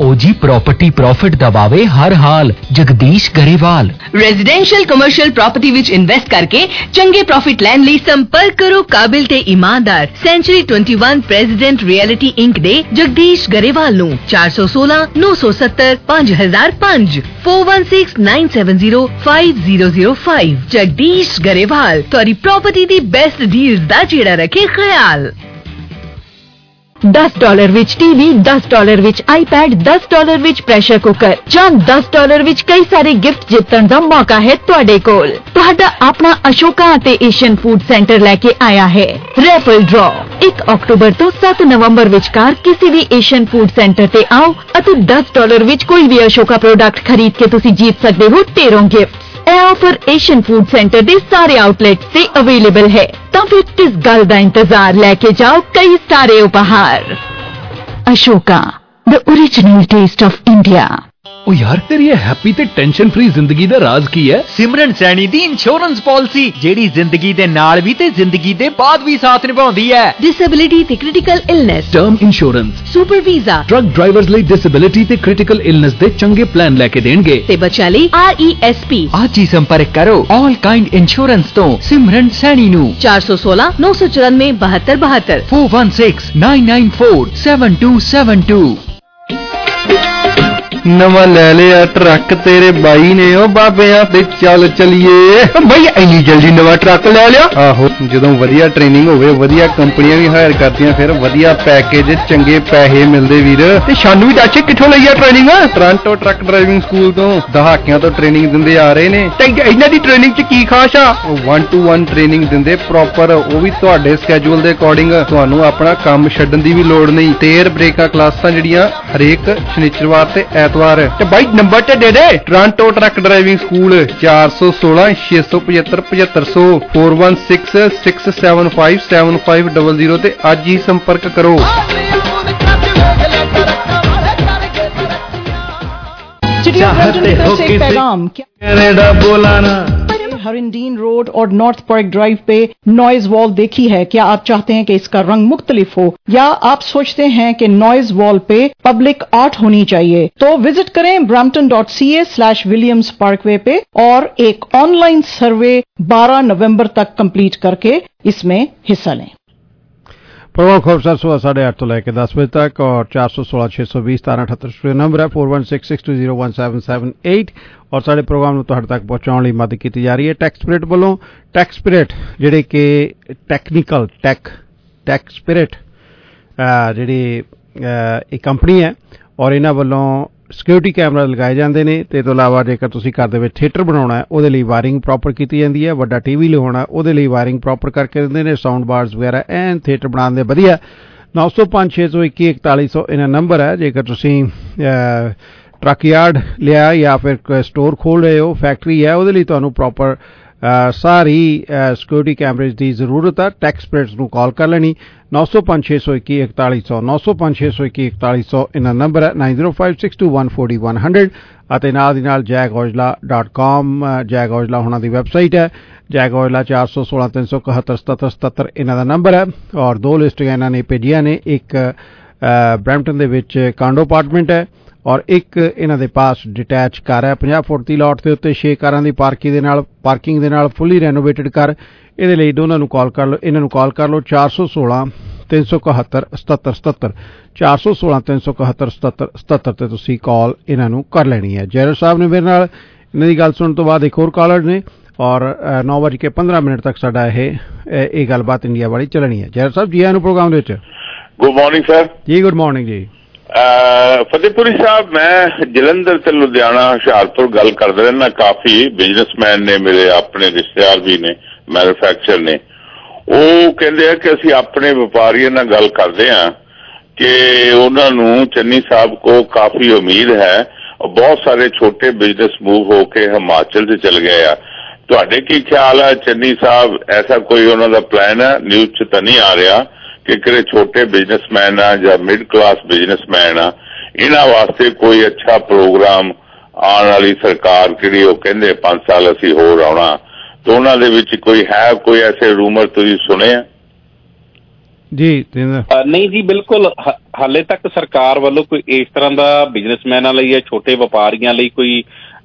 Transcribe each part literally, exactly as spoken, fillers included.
ओजी property profit दबावे हर हाल। Jagdish Grewal. Residential commercial property विच इन्वेस्ट करके चंगे प्रॉफिट लैन ਲਈ संपर्क करो काबिल ते ईमानदार सेंचुरी इक्कीस प्रेसिडेंट रियलिटी इंक दे जगदीश गरेवाल ਨੂੰ चार सौ सोलह नौ सौ सत्तर पाँच हज़ार पाँच four one six nine seven zero five zero zero five. Jagdish Grewal ਤੁਹਾਡੀ प्रॉपर्टी दी बेस्ट डील्स ਦਾ ਜਿਹੜਾ ਰੱਖੇ ख्याल। दस डॉलर विच टीवी, दस डॉलर विच आईपैड, दस डॉलर विच प्रेशर कुकर ਜਾਂ दस डॉलर विच कई सारे गिफ्ट जितण ਦਾ मौका है ਤੁਹਾਡੇ ਕੋਲ। ਤੁਹਾਡਾ ਆਪਣਾ ਅਸ਼ੋਕਾ ਅਤੇ ਏਸ਼ੀਅਨ ਫੂਡ ਸੈਂਟਰ ਲੈ ਕੇ ਆਇਆ ਹੈ ਰੈਫਲ ਡਰਾ। एक अक्टूबर तो सात नवंबर विचकार किसी भी एशियन फूड सेंटर ते आओ ਅਤੇ दस डॉलर विच कोई भी अशोका प्रोडक्ट खरीद के तुसी जीत सकते हो ढेरों गिफ्ट। यह ऑफर एशियन फूड सेंटर के सारे आउटलेट से अवेलेबल है। तो फिर किस गल का इंतजार, लेके जाओ कई सारे उपहार। Ashoka, the original taste of India. ओ यार तेरी हैप्पी ते टेंशन फ्री जिंदगी दा राज की है? सिमरन सैनी दी इंश्योरेंस पॉलिसी जेड़ी जिंदगी दे नाल भी ते जिंदगी दे बाद भी साथ निभाउंदी है। डिसेबिलिटी ते critical illness, term insurance, super visa, truck drivers ਲਈ डिसेबिलिटी ते क्रिटिकल इलनेस दे चंगे प्लान लेके देणगे ते बच्चा ਲਈ आर ई एस पी। आज ही संपर्क करो ऑल काइंड इंश्योरेंस तो सिमरन सैनी नु चार सौ सोलह नौ सौ चौरानवे बहत्तर बहत्तर four one six nine nine four seven two seven two. नवा ले लिया ट्रक तेरे बाई ने ओ बाबिया ते चल चलिए भाई इन्नी जल्दी नवा ट्रक ले लिया। आहो ਜਦੋਂ ਵਧੀਆ ਟ੍ਰੇਨਿੰਗ ਹੋਵੇ ਵਧੀਆ ਕੰਪਨੀਆਂ ਵੀ ਹਾਇਰ ਕਰਦੀਆਂ ਫਿਰ ਵਧੀਆ ਪੈਕੇਜ ਚੰਗੇ ਪੈਸੇ ਮਿਲਦੇ ਵੀਰ। ਤੇ ਸਾਨੂੰ ਵੀ ਦੱਸ ਕਿੱਥੋਂ ਲਈ ਆ training? Toronto truck driving school ਤੋਂ ਦਹਾਕਿਆਂ ਤੋਂ ਟ੍ਰੇਨਿੰਗ ਦਿੰਦੇ ਆ ਰਹੇ ਨੇ। ਤੇ ਇਹਨਾਂ ਦੀ ਟ੍ਰੇਨਿੰਗ 'ਚ ਕੀ ਖਾਸ ਆ? वन टू वन ਟ੍ਰੇਨਿੰਗ ਦਿੰਦੇ ਪ੍ਰੋਪਰ, ਉਹ ਵੀ ਤੁਹਾਡੇ ਸਕੇਜੂਲ ਦੇ ਅਕੋਰਡਿੰਗ। ਤੁਹਾਨੂੰ ਆਪਣਾ ਕੰਮ ਛੱਡਣ ਦੀ ਵੀ ਲੋੜ ਨਹੀਂ। ਤੇਰ ਬ੍ਰੇਕਾਂ ਕਲਾਸਾਂ ਜਿਹੜੀਆਂ ਹਰੇਕ ਸ਼ਨੀਚਰਵਾਰ ਤੇ ਐਤਵਾਰ। ਤੇ ਬਾਈ ਨੰਬਰ ਤੇ ਦੇ ਦੇ ਟੋਰਾਂਟੋ ਟਰੱਕ ਡਰਾਈਵਿੰਗ ਸਕੂਲ ਚਾਰ ਸੌ सोलह छे सौ पचहत्तर पचहत्तर सौ four one six six seven five seven five double zero ते आज ही संपर्क करो। कनाडा बोलाना हरिंडीन रोड और नॉर्थ पार्क ड्राइव पे नॉइज वॉल देखी है क्या? आप चाहते हैं कि इसका रंग मुख्तलिफ हो या आप सोचते हैं कि नॉइज वॉल पे पब्लिक आर्ट होनी चाहिए? तो विजिट करें Brampton dot C A slash Williams Parkway पे और एक ऑनलाइन सर्वे बारह नवंबर तक कंप्लीट करके इसमें हिस्सा लें। प्रोग्राम खबर सात सुबह साढ़े आठ तो लेकर दस बजे तक और चार सौ सोलह छः सौ बीस तारा अठहत्तर स्टूडियो नंबर है four one six six two zero one seven seven eight और साढ़े प्रोग्राम में तुहाडे तक पहुँचाने मदद की जा रही है टैक्स स्पिरिट वालों। टैक्स स्पिरिट जिहड़े कि टैक्नीकल टैक टैक्स स्पिरिट जिहड़ी एक कंपनी है और इन्हां वालों सिक्योरिटी कैमरा लगाए जाते हैं। तो तो इलावा जेकर तुसीं घर दे विच थिएटर बनाउणा है उहदे लई वायरिंग प्रॉपर की जाती है। वड्डा टीवी लवाउणा उहदे लई वायरिंग प्रॉपर करके दिंदे ने। साउंड बार्स वगैरह एन थिएटर बनाने दे वधिया। नौ सौ पाँच छे सौ इक्की इकताली सौ इन्हां नंबर है। जेकर तुसीं ट्रक यार्ड लिया या फिर स्टोर खोल रहे हो, फैक्ट्री है, उहदे लई तुहानूं प्रॉपर सारी सिक्योरिटी कैमरेज की जरूरत है। टैक्स स्पिरिट्स नूं कॉल कर लेनी नौ सौ पाँच छे सौ इक्की इकताली सौ नौ सौ पाँच छे सौ इक्की इकताली सौ इन्हां नंबर है। Nine zero five six two one forty one hundred ਅਤੇ ਨਾਲ ਦੀ ਨਾਲ Jack Aujla dot com Jack Aujla ਹੋਣਾ ਦੀ ਵੈਬਸਾਈਟ ਹੈ। ਜੈਕ ਔਜਲਾ ਚਾਰ सौ सोलह तीन सौ इकहत्तर सतहत्तर सतहत्तर ਇਹਨਾਂ ਦਾ ਨੰਬਰ ਹੈ। ਔਰ ਦੋ ਲਿਸਟਾਂ ਇਹਨਾਂ ਨੇ ਭੇਜੀਆਂ ਨੇ। ਇੱਕ ਬਰੈਂਪਟਨ ਦੇ ਵਿੱਚ ਕਾਂਡੋ ਅਪਾਰਟਮੈਂਟ ਹੈ और एक इन्हां दे पास डिटैच कार है पचास फुट की लॉट के उत्ते छे कारां दी पार्किंग दे नाल पार्किंग दे नाल फुली रेनोवेटेड कार। इहदे लई दोनां नूं कॉल कर लो इन्हां नूं कॉल कर लो चार सौ सोलह तीन सौ इकहत्तर सतहत्तर सतहत्तर चार सौ सोलह तीन सौ इकहत्तर सतहत्तर सतहत्तर ते तुसीं कॉल इन्हां नूं कर लैनी है। जैरल साहब ने मेरे नाल इन्हां दी गल सुणन तो बाद एक होर कॉलर ने और नौ बज के पंद्रह मिनट तक साडा ये गलबात इंडिया वाली चलनी है। जैरल साहब जी आए प्रोग्राम दे विच। गुड मॉर्निंग सर जी। गुड मॉर्निंग जी। फतेहपुरी साहब मैं जलंधर ते लुधियाना हुशियारपुर गल करदा रहना। काफी बिजनेसमैन ने मेरे अपने रिश्तेदार भी ने मैन्युफैक्चर ने वो कहते हैं कि असीं अपने व्यापारियों नाल गल करदे हां कि उन्हां नूं चन्नी साहब को काफी उम्मीद है और बहुत सारे छोटे बिजनेस मूव होके हिमाचल से चल गए आ। तुहाडे की ख्याल है चन्नी साहब ऐसा कोई उन्हां दा प्लान है? न्यूज़ च तां नहीं आ रहा कि किहड़े छोटे बिजनेसमैन आ या मिड क्लास बिजनेसमैन आ इन्हां वास्ते कोई अच्छा प्रोग्राम आने वाली सरकार किहड़ी वो कहंदे पांच साल असीं होर आउणा तो उन्हां दे विच कोई है कोई ऐसे रूमर तुसीं सुने? जी नहीं जी बिल्कुल ਹਾਲੇ ਤੱਕ ਸਰਕਾਰ ਵੱਲੋਂ ਕੋਈ ਇਸ ਤਰ੍ਹਾਂ ਦਾ ਬਿਜ਼ਨਸਮੈਨਾਂ ਲਈ ਜਾਂ ਛੋਟੇ ਵਪਾਰੀਆਂ ਲਈ ਕੋਈ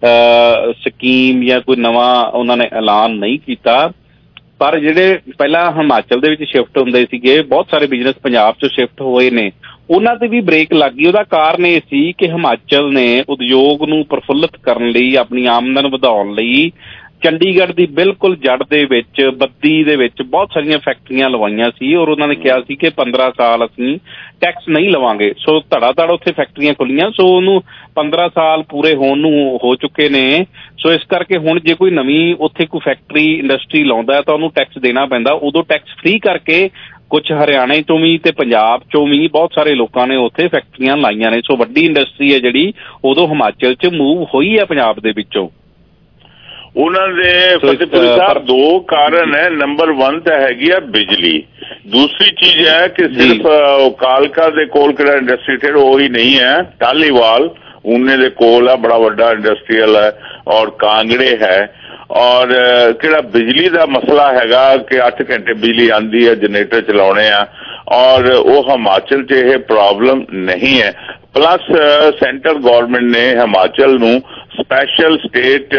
ਸਕੀਮ ਜਾਂ ਕੋਈ ਨਵਾਂ ਉਹਨਾਂ ਨੇ ਐਲਾਨ ਨਹੀਂ ਕੀਤਾ। ਪਰ ਜਿਹੜੇ ਪਹਿਲਾਂ ਹਿਮਾਚਲ ਦੇ ਵਿੱਚ ਸ਼ਿਫਟ ਹੁੰਦੇ ਸੀਗੇ, ਬਹੁਤ ਸਾਰੇ ਬਿਜ਼ਨਸ ਪੰਜਾਬ 'ਚ ਸ਼ਿਫਟ ਹੋਏ ਨੇ, ਉਹਨਾਂ ਤੇ ਵੀ ਬ੍ਰੇਕ ਲੱਗ ਗਈ। ਉਹਦਾ ਕਾਰਨ ਇਹ ਸੀ ਕਿ ਹਿਮਾਚਲ ਨੇ ਉਦਯੋਗ ਨੂੰ ਪ੍ਰਫੁੱਲਤ ਕਰਨ ਲਈ, ਆਪਣੀ ਆਮਦਨ ਵਧਾਉਣ ਲਈ ਚੰਡੀਗੜ੍ਹ ਦੀ ਬਿਲਕੁਲ ਜੜ ਦੇ ਵਿੱਚ ਬੱਦੀ ਦੇ ਵਿੱਚ ਬਹੁਤ ਸਾਰੀਆਂ ਫੈਕਟਰੀਆਂ ਲਵਾਈਆਂ ਸੀ ਔਰ ਉਹਨਾਂ ਨੇ ਕਿਹਾ ਸੀ ਕਿ ਪੰਦਰਾਂ ਸਾਲ ਅਸੀਂ ਟੈਕਸ ਨਹੀਂ ਲਵਾਂਗੇ। ਸੋ ਧੜਾ ਧੜ ਉੱਥੇ ਫੈਕਟਰੀਆਂ ਖੁੱਲੀਆਂ। ਸੋ ਉਹਨੂੰ ਪੰਦਰਾਂ ਸਾਲ ਪੂਰੇ ਹੋਣ ਨੂੰ ਹੋ ਚੁੱਕੇ ਨੇ। ਸੋ ਇਸ ਕਰਕੇ ਹੁਣ ਜੇ ਕੋਈ ਨਵੀਂ ਉੱਥੇ ਕੋਈ ਫੈਕਟਰੀ ਇੰਡਸਟਰੀ ਲਾਉਂਦਾ ਹੈ ਤਾਂ ਉਹਨੂੰ ਟੈਕਸ ਦੇਣਾ ਪੈਂਦਾ। ਉਦੋਂ ਟੈਕਸ ਫ੍ਰੀ ਕਰਕੇ ਕੁਛ ਹਰਿਆਣੇ ਤੋਂ ਵੀ ਤੇ ਪੰਜਾਬ ਚੋਂ ਵੀ ਬਹੁਤ ਸਾਰੇ ਲੋਕਾਂ ਨੇ ਉੱਥੇ ਫੈਕਟਰੀਆਂ ਲਾਈਆਂ ਨੇ। ਸੋ ਵੱਡੀ ਇੰਡਸਟਰੀ ਹੈ ਜਿਹੜੀ ਉਦੋਂ ਹਿਮਾਚਲ 'ਚ ਮੂਵ ਹੋਈ ਹੈ ਪੰਜਾਬ ਦੇ ਵਿੱਚੋਂ। ਉਹਨਾਂ ਦੇ ਫਤਿਹਪੁਰ ਸਾਹਿਬ ਦੋ ਕਾਰਨ ਹੈ। ਨੰਬਰ ਵਨ ਤਾਂ ਹੈਗੀ ਆ ਬਿਜਲੀ। ਦੂਸਰੀ ਚੀਜ਼ ਹੈ ਕਿ ਸਿਰਫ ਕਾਲਕਾ ਦੇ ਕੋਲ ਕਿਹੜਾ ਇੰਡਸਟਰੀ ਠੇੜ ਉਹ ਹੀ ਨਹੀਂ ਹੈ, ਟਾਲੀਵਾਲ ਊਨੇ ਦੇ ਕੋਲ ਆ, ਬੜਾ ਵੱਡਾ ਇੰਡਸਟਰੀਅਲ ਹੈ, ਔਰ ਕਾਂਗੜੇ ਹੈ। ਔਰ ਕਿਹੜਾ ਬਿਜਲੀ ਦਾ ਮਸਲਾ ਹੈਗਾ ਕਿ ਅੱਠ ਘੰਟੇ ਬਿਜਲੀ ਆਉਂਦੀ ਹੈ, ਜਨਰੇਟਰ ਚਲਾਉਣੇ ਆ, ਔਰ ਉਹ ਹਿਮਾਚਲ 'ਚ ਇਹ ਪ੍ਰੋਬਲਮ ਨਹੀਂ ਹੈ। ਪਲੱਸ ਸੈਂਟਰਲ ਗੌਰਮੈਂਟ ਨੇ ਹਿਮਾਚਲ ਨੂੰ ਸਪੈਸ਼ਲ ਸਟੇਟ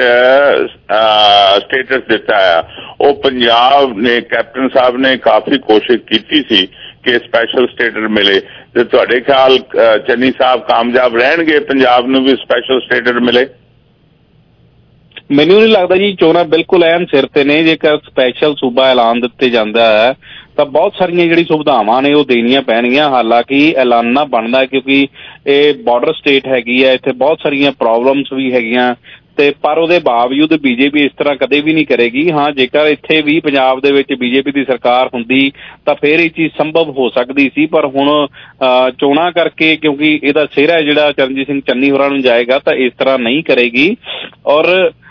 ਸਟੇਟਸ ਦਿੱਤਾ ਆ। ਉਹ ਪੰਜਾਬ ਨੇ, ਕੈਪਟਨ ਸਾਹਿਬ ਨੇ ਕਾਫੀ ਕੋਸ਼ਿਸ਼ ਕੀਤੀ ਸੀ ਕਿ ਸਪੈਸ਼ਲ ਸਟੇਟਸ ਮਿਲੇ। ਤੇ ਤੁਹਾਡੇ ਖਿਆਲ ਚੰਨੀ ਸਾਹਿਬ ਕਾਮਯਾਬ ਰਹਿਣਗੇ ਪੰਜਾਬ ਨੂੰ ਵੀ ਸਪੈਸ਼ਲ ਸਟੇਟਸ ਮਿਲੇ? ਮੈਨੂੰ ਨਹੀਂ ਲੱਗਦਾ ਜੀ। ਚੋਣਾਂ ਬਿਲਕੁਲ ਐਨ ਸਿਰ ਤੇ ਨੇ। ਜੇਕਰ ਸਪੈਸ਼ਲ ਸੂਬਾ ਐਲਾਨ ਦਿੱਤੇ ਜਾਂਦਾ ਹੈ ਤਾਂ ਬਹੁਤ ਸਾਰੀਆਂ ਜਿਹੜੀ ਸੁਵਿਧਾਵਾਂ ਨੇ ਉਹ ਦੇਣੀਆਂ ਪੈਣਗੀਆਂ। ਹਾਲਾਂਕਿ ਐਲਾਨਣਾ ਬਣਦਾ ਕਿਉਂਕਿ ਇਹ ਬਾਰਡਰ ਸਟੇਟ ਹੈਗੀ ਹੈ, ਇੱਥੇ ਬਹੁਤ ਸਾਰੀਆਂ ਪ੍ਰੋਬਲਮਸ ਵੀ ਹੈਗੀਆਂ ਤੇ ਪਰ ਉਹਦੇ ਬਾਵਜੂਦ ਬੀਜੇਪੀ ਇਸ ਤਰ੍ਹਾਂ ਕਦੇ ਵੀ ਨਹੀਂ ਕਰੇਗੀ। ਹਾਂ, ਜੇਕਰ ਇੱਥੇ ਵੀ ਪੰਜਾਬ ਦੇ ਵਿੱਚ ਬੀਜੇਪੀ ਦੀ ਸਰਕਾਰ ਹੁੰਦੀ ਤਾਂ ਫਿਰ ਇਹ ਚੀਜ਼ ਸੰਭਵ ਹੋ ਸਕਦੀ ਸੀ। ਪਰ ਹੁਣ ਚੋਣਾਂ ਕਰਕੇ ਕਿਉਂਕਿ ਇਹਦਾ ਸਿਹਰਾ ਜਿਹੜਾ ਚਰਨਜੀਤ ਸਿੰਘ ਚੰਨੀ ਹੋਰਾਂ ਨੂੰ ਜਾਏਗਾ ਤਾਂ ਇਸ ਤਰ੍ਹਾਂ ਨਹੀਂ ਕਰੇਗੀ। ਔਰ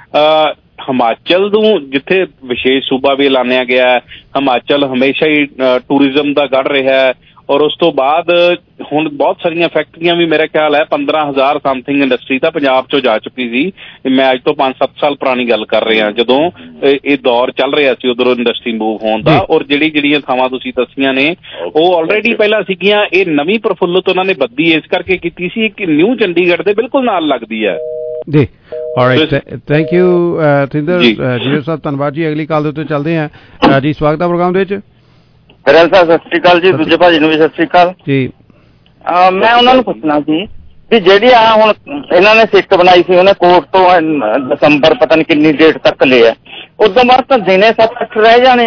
ਹਿਮਾਚਲ ਨੂੰ ਜਿੱਥੇ ਵਿਸ਼ੇਸ਼ ਸੂਬਾ ਵੀ ਐਲਾਨਿਆ ਗਿਆ ਹੈ, ਹਿਮਾਚਲ ਹਮੇਸ਼ਾ ਹੀ ਟੂਰਿਜ਼ਮ ਦਾ ਗੜ੍ਹ ਰਿਹਾ ਹੈ। ਔਰ ਉਸ ਤੋਂ ਬਾਅਦ ਹੁਣ ਬਹੁਤ ਸਾਰੀਆਂ ਫੈਕਟਰੀਆਂ ਵੀ ਮੇਰਾ ਖਿਆਲ ਹੈ ਪੰਦਰਾਂ ਹਜ਼ਾਰ ਸਮਥਿੰਗ ਇੰਡਸਟਰੀ ਤਾਂ ਪੰਜਾਬ 'ਚੋਂ ਜਾ ਚੁੱਕੀ ਸੀ। ਮੈਂ ਅੱਜ ਤੋਂ ਪੰਜ ਸੱਤ ਸਾਲ ਪੁਰਾਣੀ ਗੱਲ ਕਰ ਰਿਹਾ ਜਦੋਂ ਇਹ ਦੌਰ ਚੱਲ ਰਿਹਾ ਸੀ ਉਧਰੋਂ ਇੰਡਸਟਰੀ ਮੂਵ ਹੋਣ ਦਾ। ਔਰ ਜਿਹੜੀ ਜਿਹੜੀਆਂ ਥਾਵਾਂ ਤੁਸੀਂ ਦੱਸੀਆਂ ਨੇ ਉਹ ਆਲਰੇਡੀ ਪਹਿਲਾਂ ਸੀਗੀਆਂ। ਇਹ ਨਵੀਂ ਪ੍ਰਫੁੱਲਤ ਉਹਨਾਂ ਨੇ ਬੱਦੀ ਇਸ ਕਰਕੇ ਕੀਤੀ ਸੀ ਕਿ ਨਿਊ ਚੰਡੀਗੜ੍ਹ ਦੇ ਬਿਲਕੁਲ ਨਾਲ ਲੱਗਦੀ ਹੈ ਜੀ। ਆਲਰਾਈਟ, ਥੈਂਕ ਯੂ ਤਰਿੰਦਰ ਜੀ ਸਾਹਿਬ, ਧੰਨਵਾਦ ਜੀ। ਅਗਲੀ ਕਾਲ ਦੇ ਉੱਤੇ ਚੱਲਦੇ ਹਾਂ ਜੀ। ਸਵਾਗਤ ਹੈ ਪ੍ਰੋਗਰਾਮ ਦੇ ਵਿੱਚ। ਹਰਿਆਲ ਸਾਹਿਬ ਸਤਿ ਸ਼੍ਰੀ ਅਕਾਲ ਜੀ। ਦੂਜੇ ਭਾਜੀ ਨੂੰ ਵੀ ਸਤਿ ਸ਼੍ਰੀ ਅਕਾਲ ਜੀ। ਮੈਂ ਉਹਨਾਂ ਨੂੰ ਪੁੱਛਣਾ ਸੀ ਵੀ ਜਿਹੜੀ ਆ ਹੁਣ ਇਹਨਾਂ ਨੇ ਸਿੱਟ ਬਣਾਈ ਸੀ, ਉਹਨੇ ਕੋਰਟ ਤੋਂ ਦਸੰਬਰ ਪਤਾ ਨਹੀਂ ਕਿੰਨੀ ਡੇਟ ਤੱਕ ਲਿਆ, ਉਸ ਤੋਂ ਬਾਅਦ ਤਾਂ ਦਿਨੇ ਸੱਤ ਅੱਠ ਰਹਿ ਜਾਣੇ,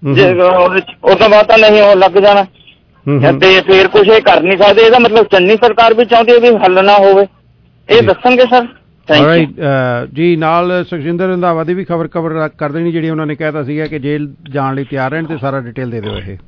ਉਸ ਤੋਂ ਬਾਅਦ ਤਾਂ ਨਹੀਂ ਉਹ ਲੱਗ ਜਾਣਾ ਤੇ ਫੇਰ ਕੁਛ ਇਹ ਕਰ ਨਹੀਂ ਸਕਦੇ। ਇਹਦਾ ਮਤਲਬ ਚੰਨੀ ਸਰਕਾਰ ਵੀ ਚਾਹੁੰਦੀ ਹੈ ਵੀ ਹੱਲ ਨਾ ਹੋਵੇ, ਇਹ ਦੱਸਣਗੇ ਸਰ? ਜੀ ਨਾਲ ਸੁਖਜਿੰਦਰ ਰੰਧਾਵਾ ਦੀ ਵੀ ਖਬਰ ਕਵਰ ਕਰ ਦੇਣੀ ਜਿਹੜੀ ਉਹਨਾਂ ਨੇ ਕਹਿਤਾ ਸੀਗਾ ਕਿ ਜੇਲ੍ਹ ਜਾਣ ਲਈ ਤਿਆਰ ਰਹਿਣ ਤੇ ਸਾਰਾ ਡਿਟੇਲ ਦੇ ਦਿਓ ਇਹ।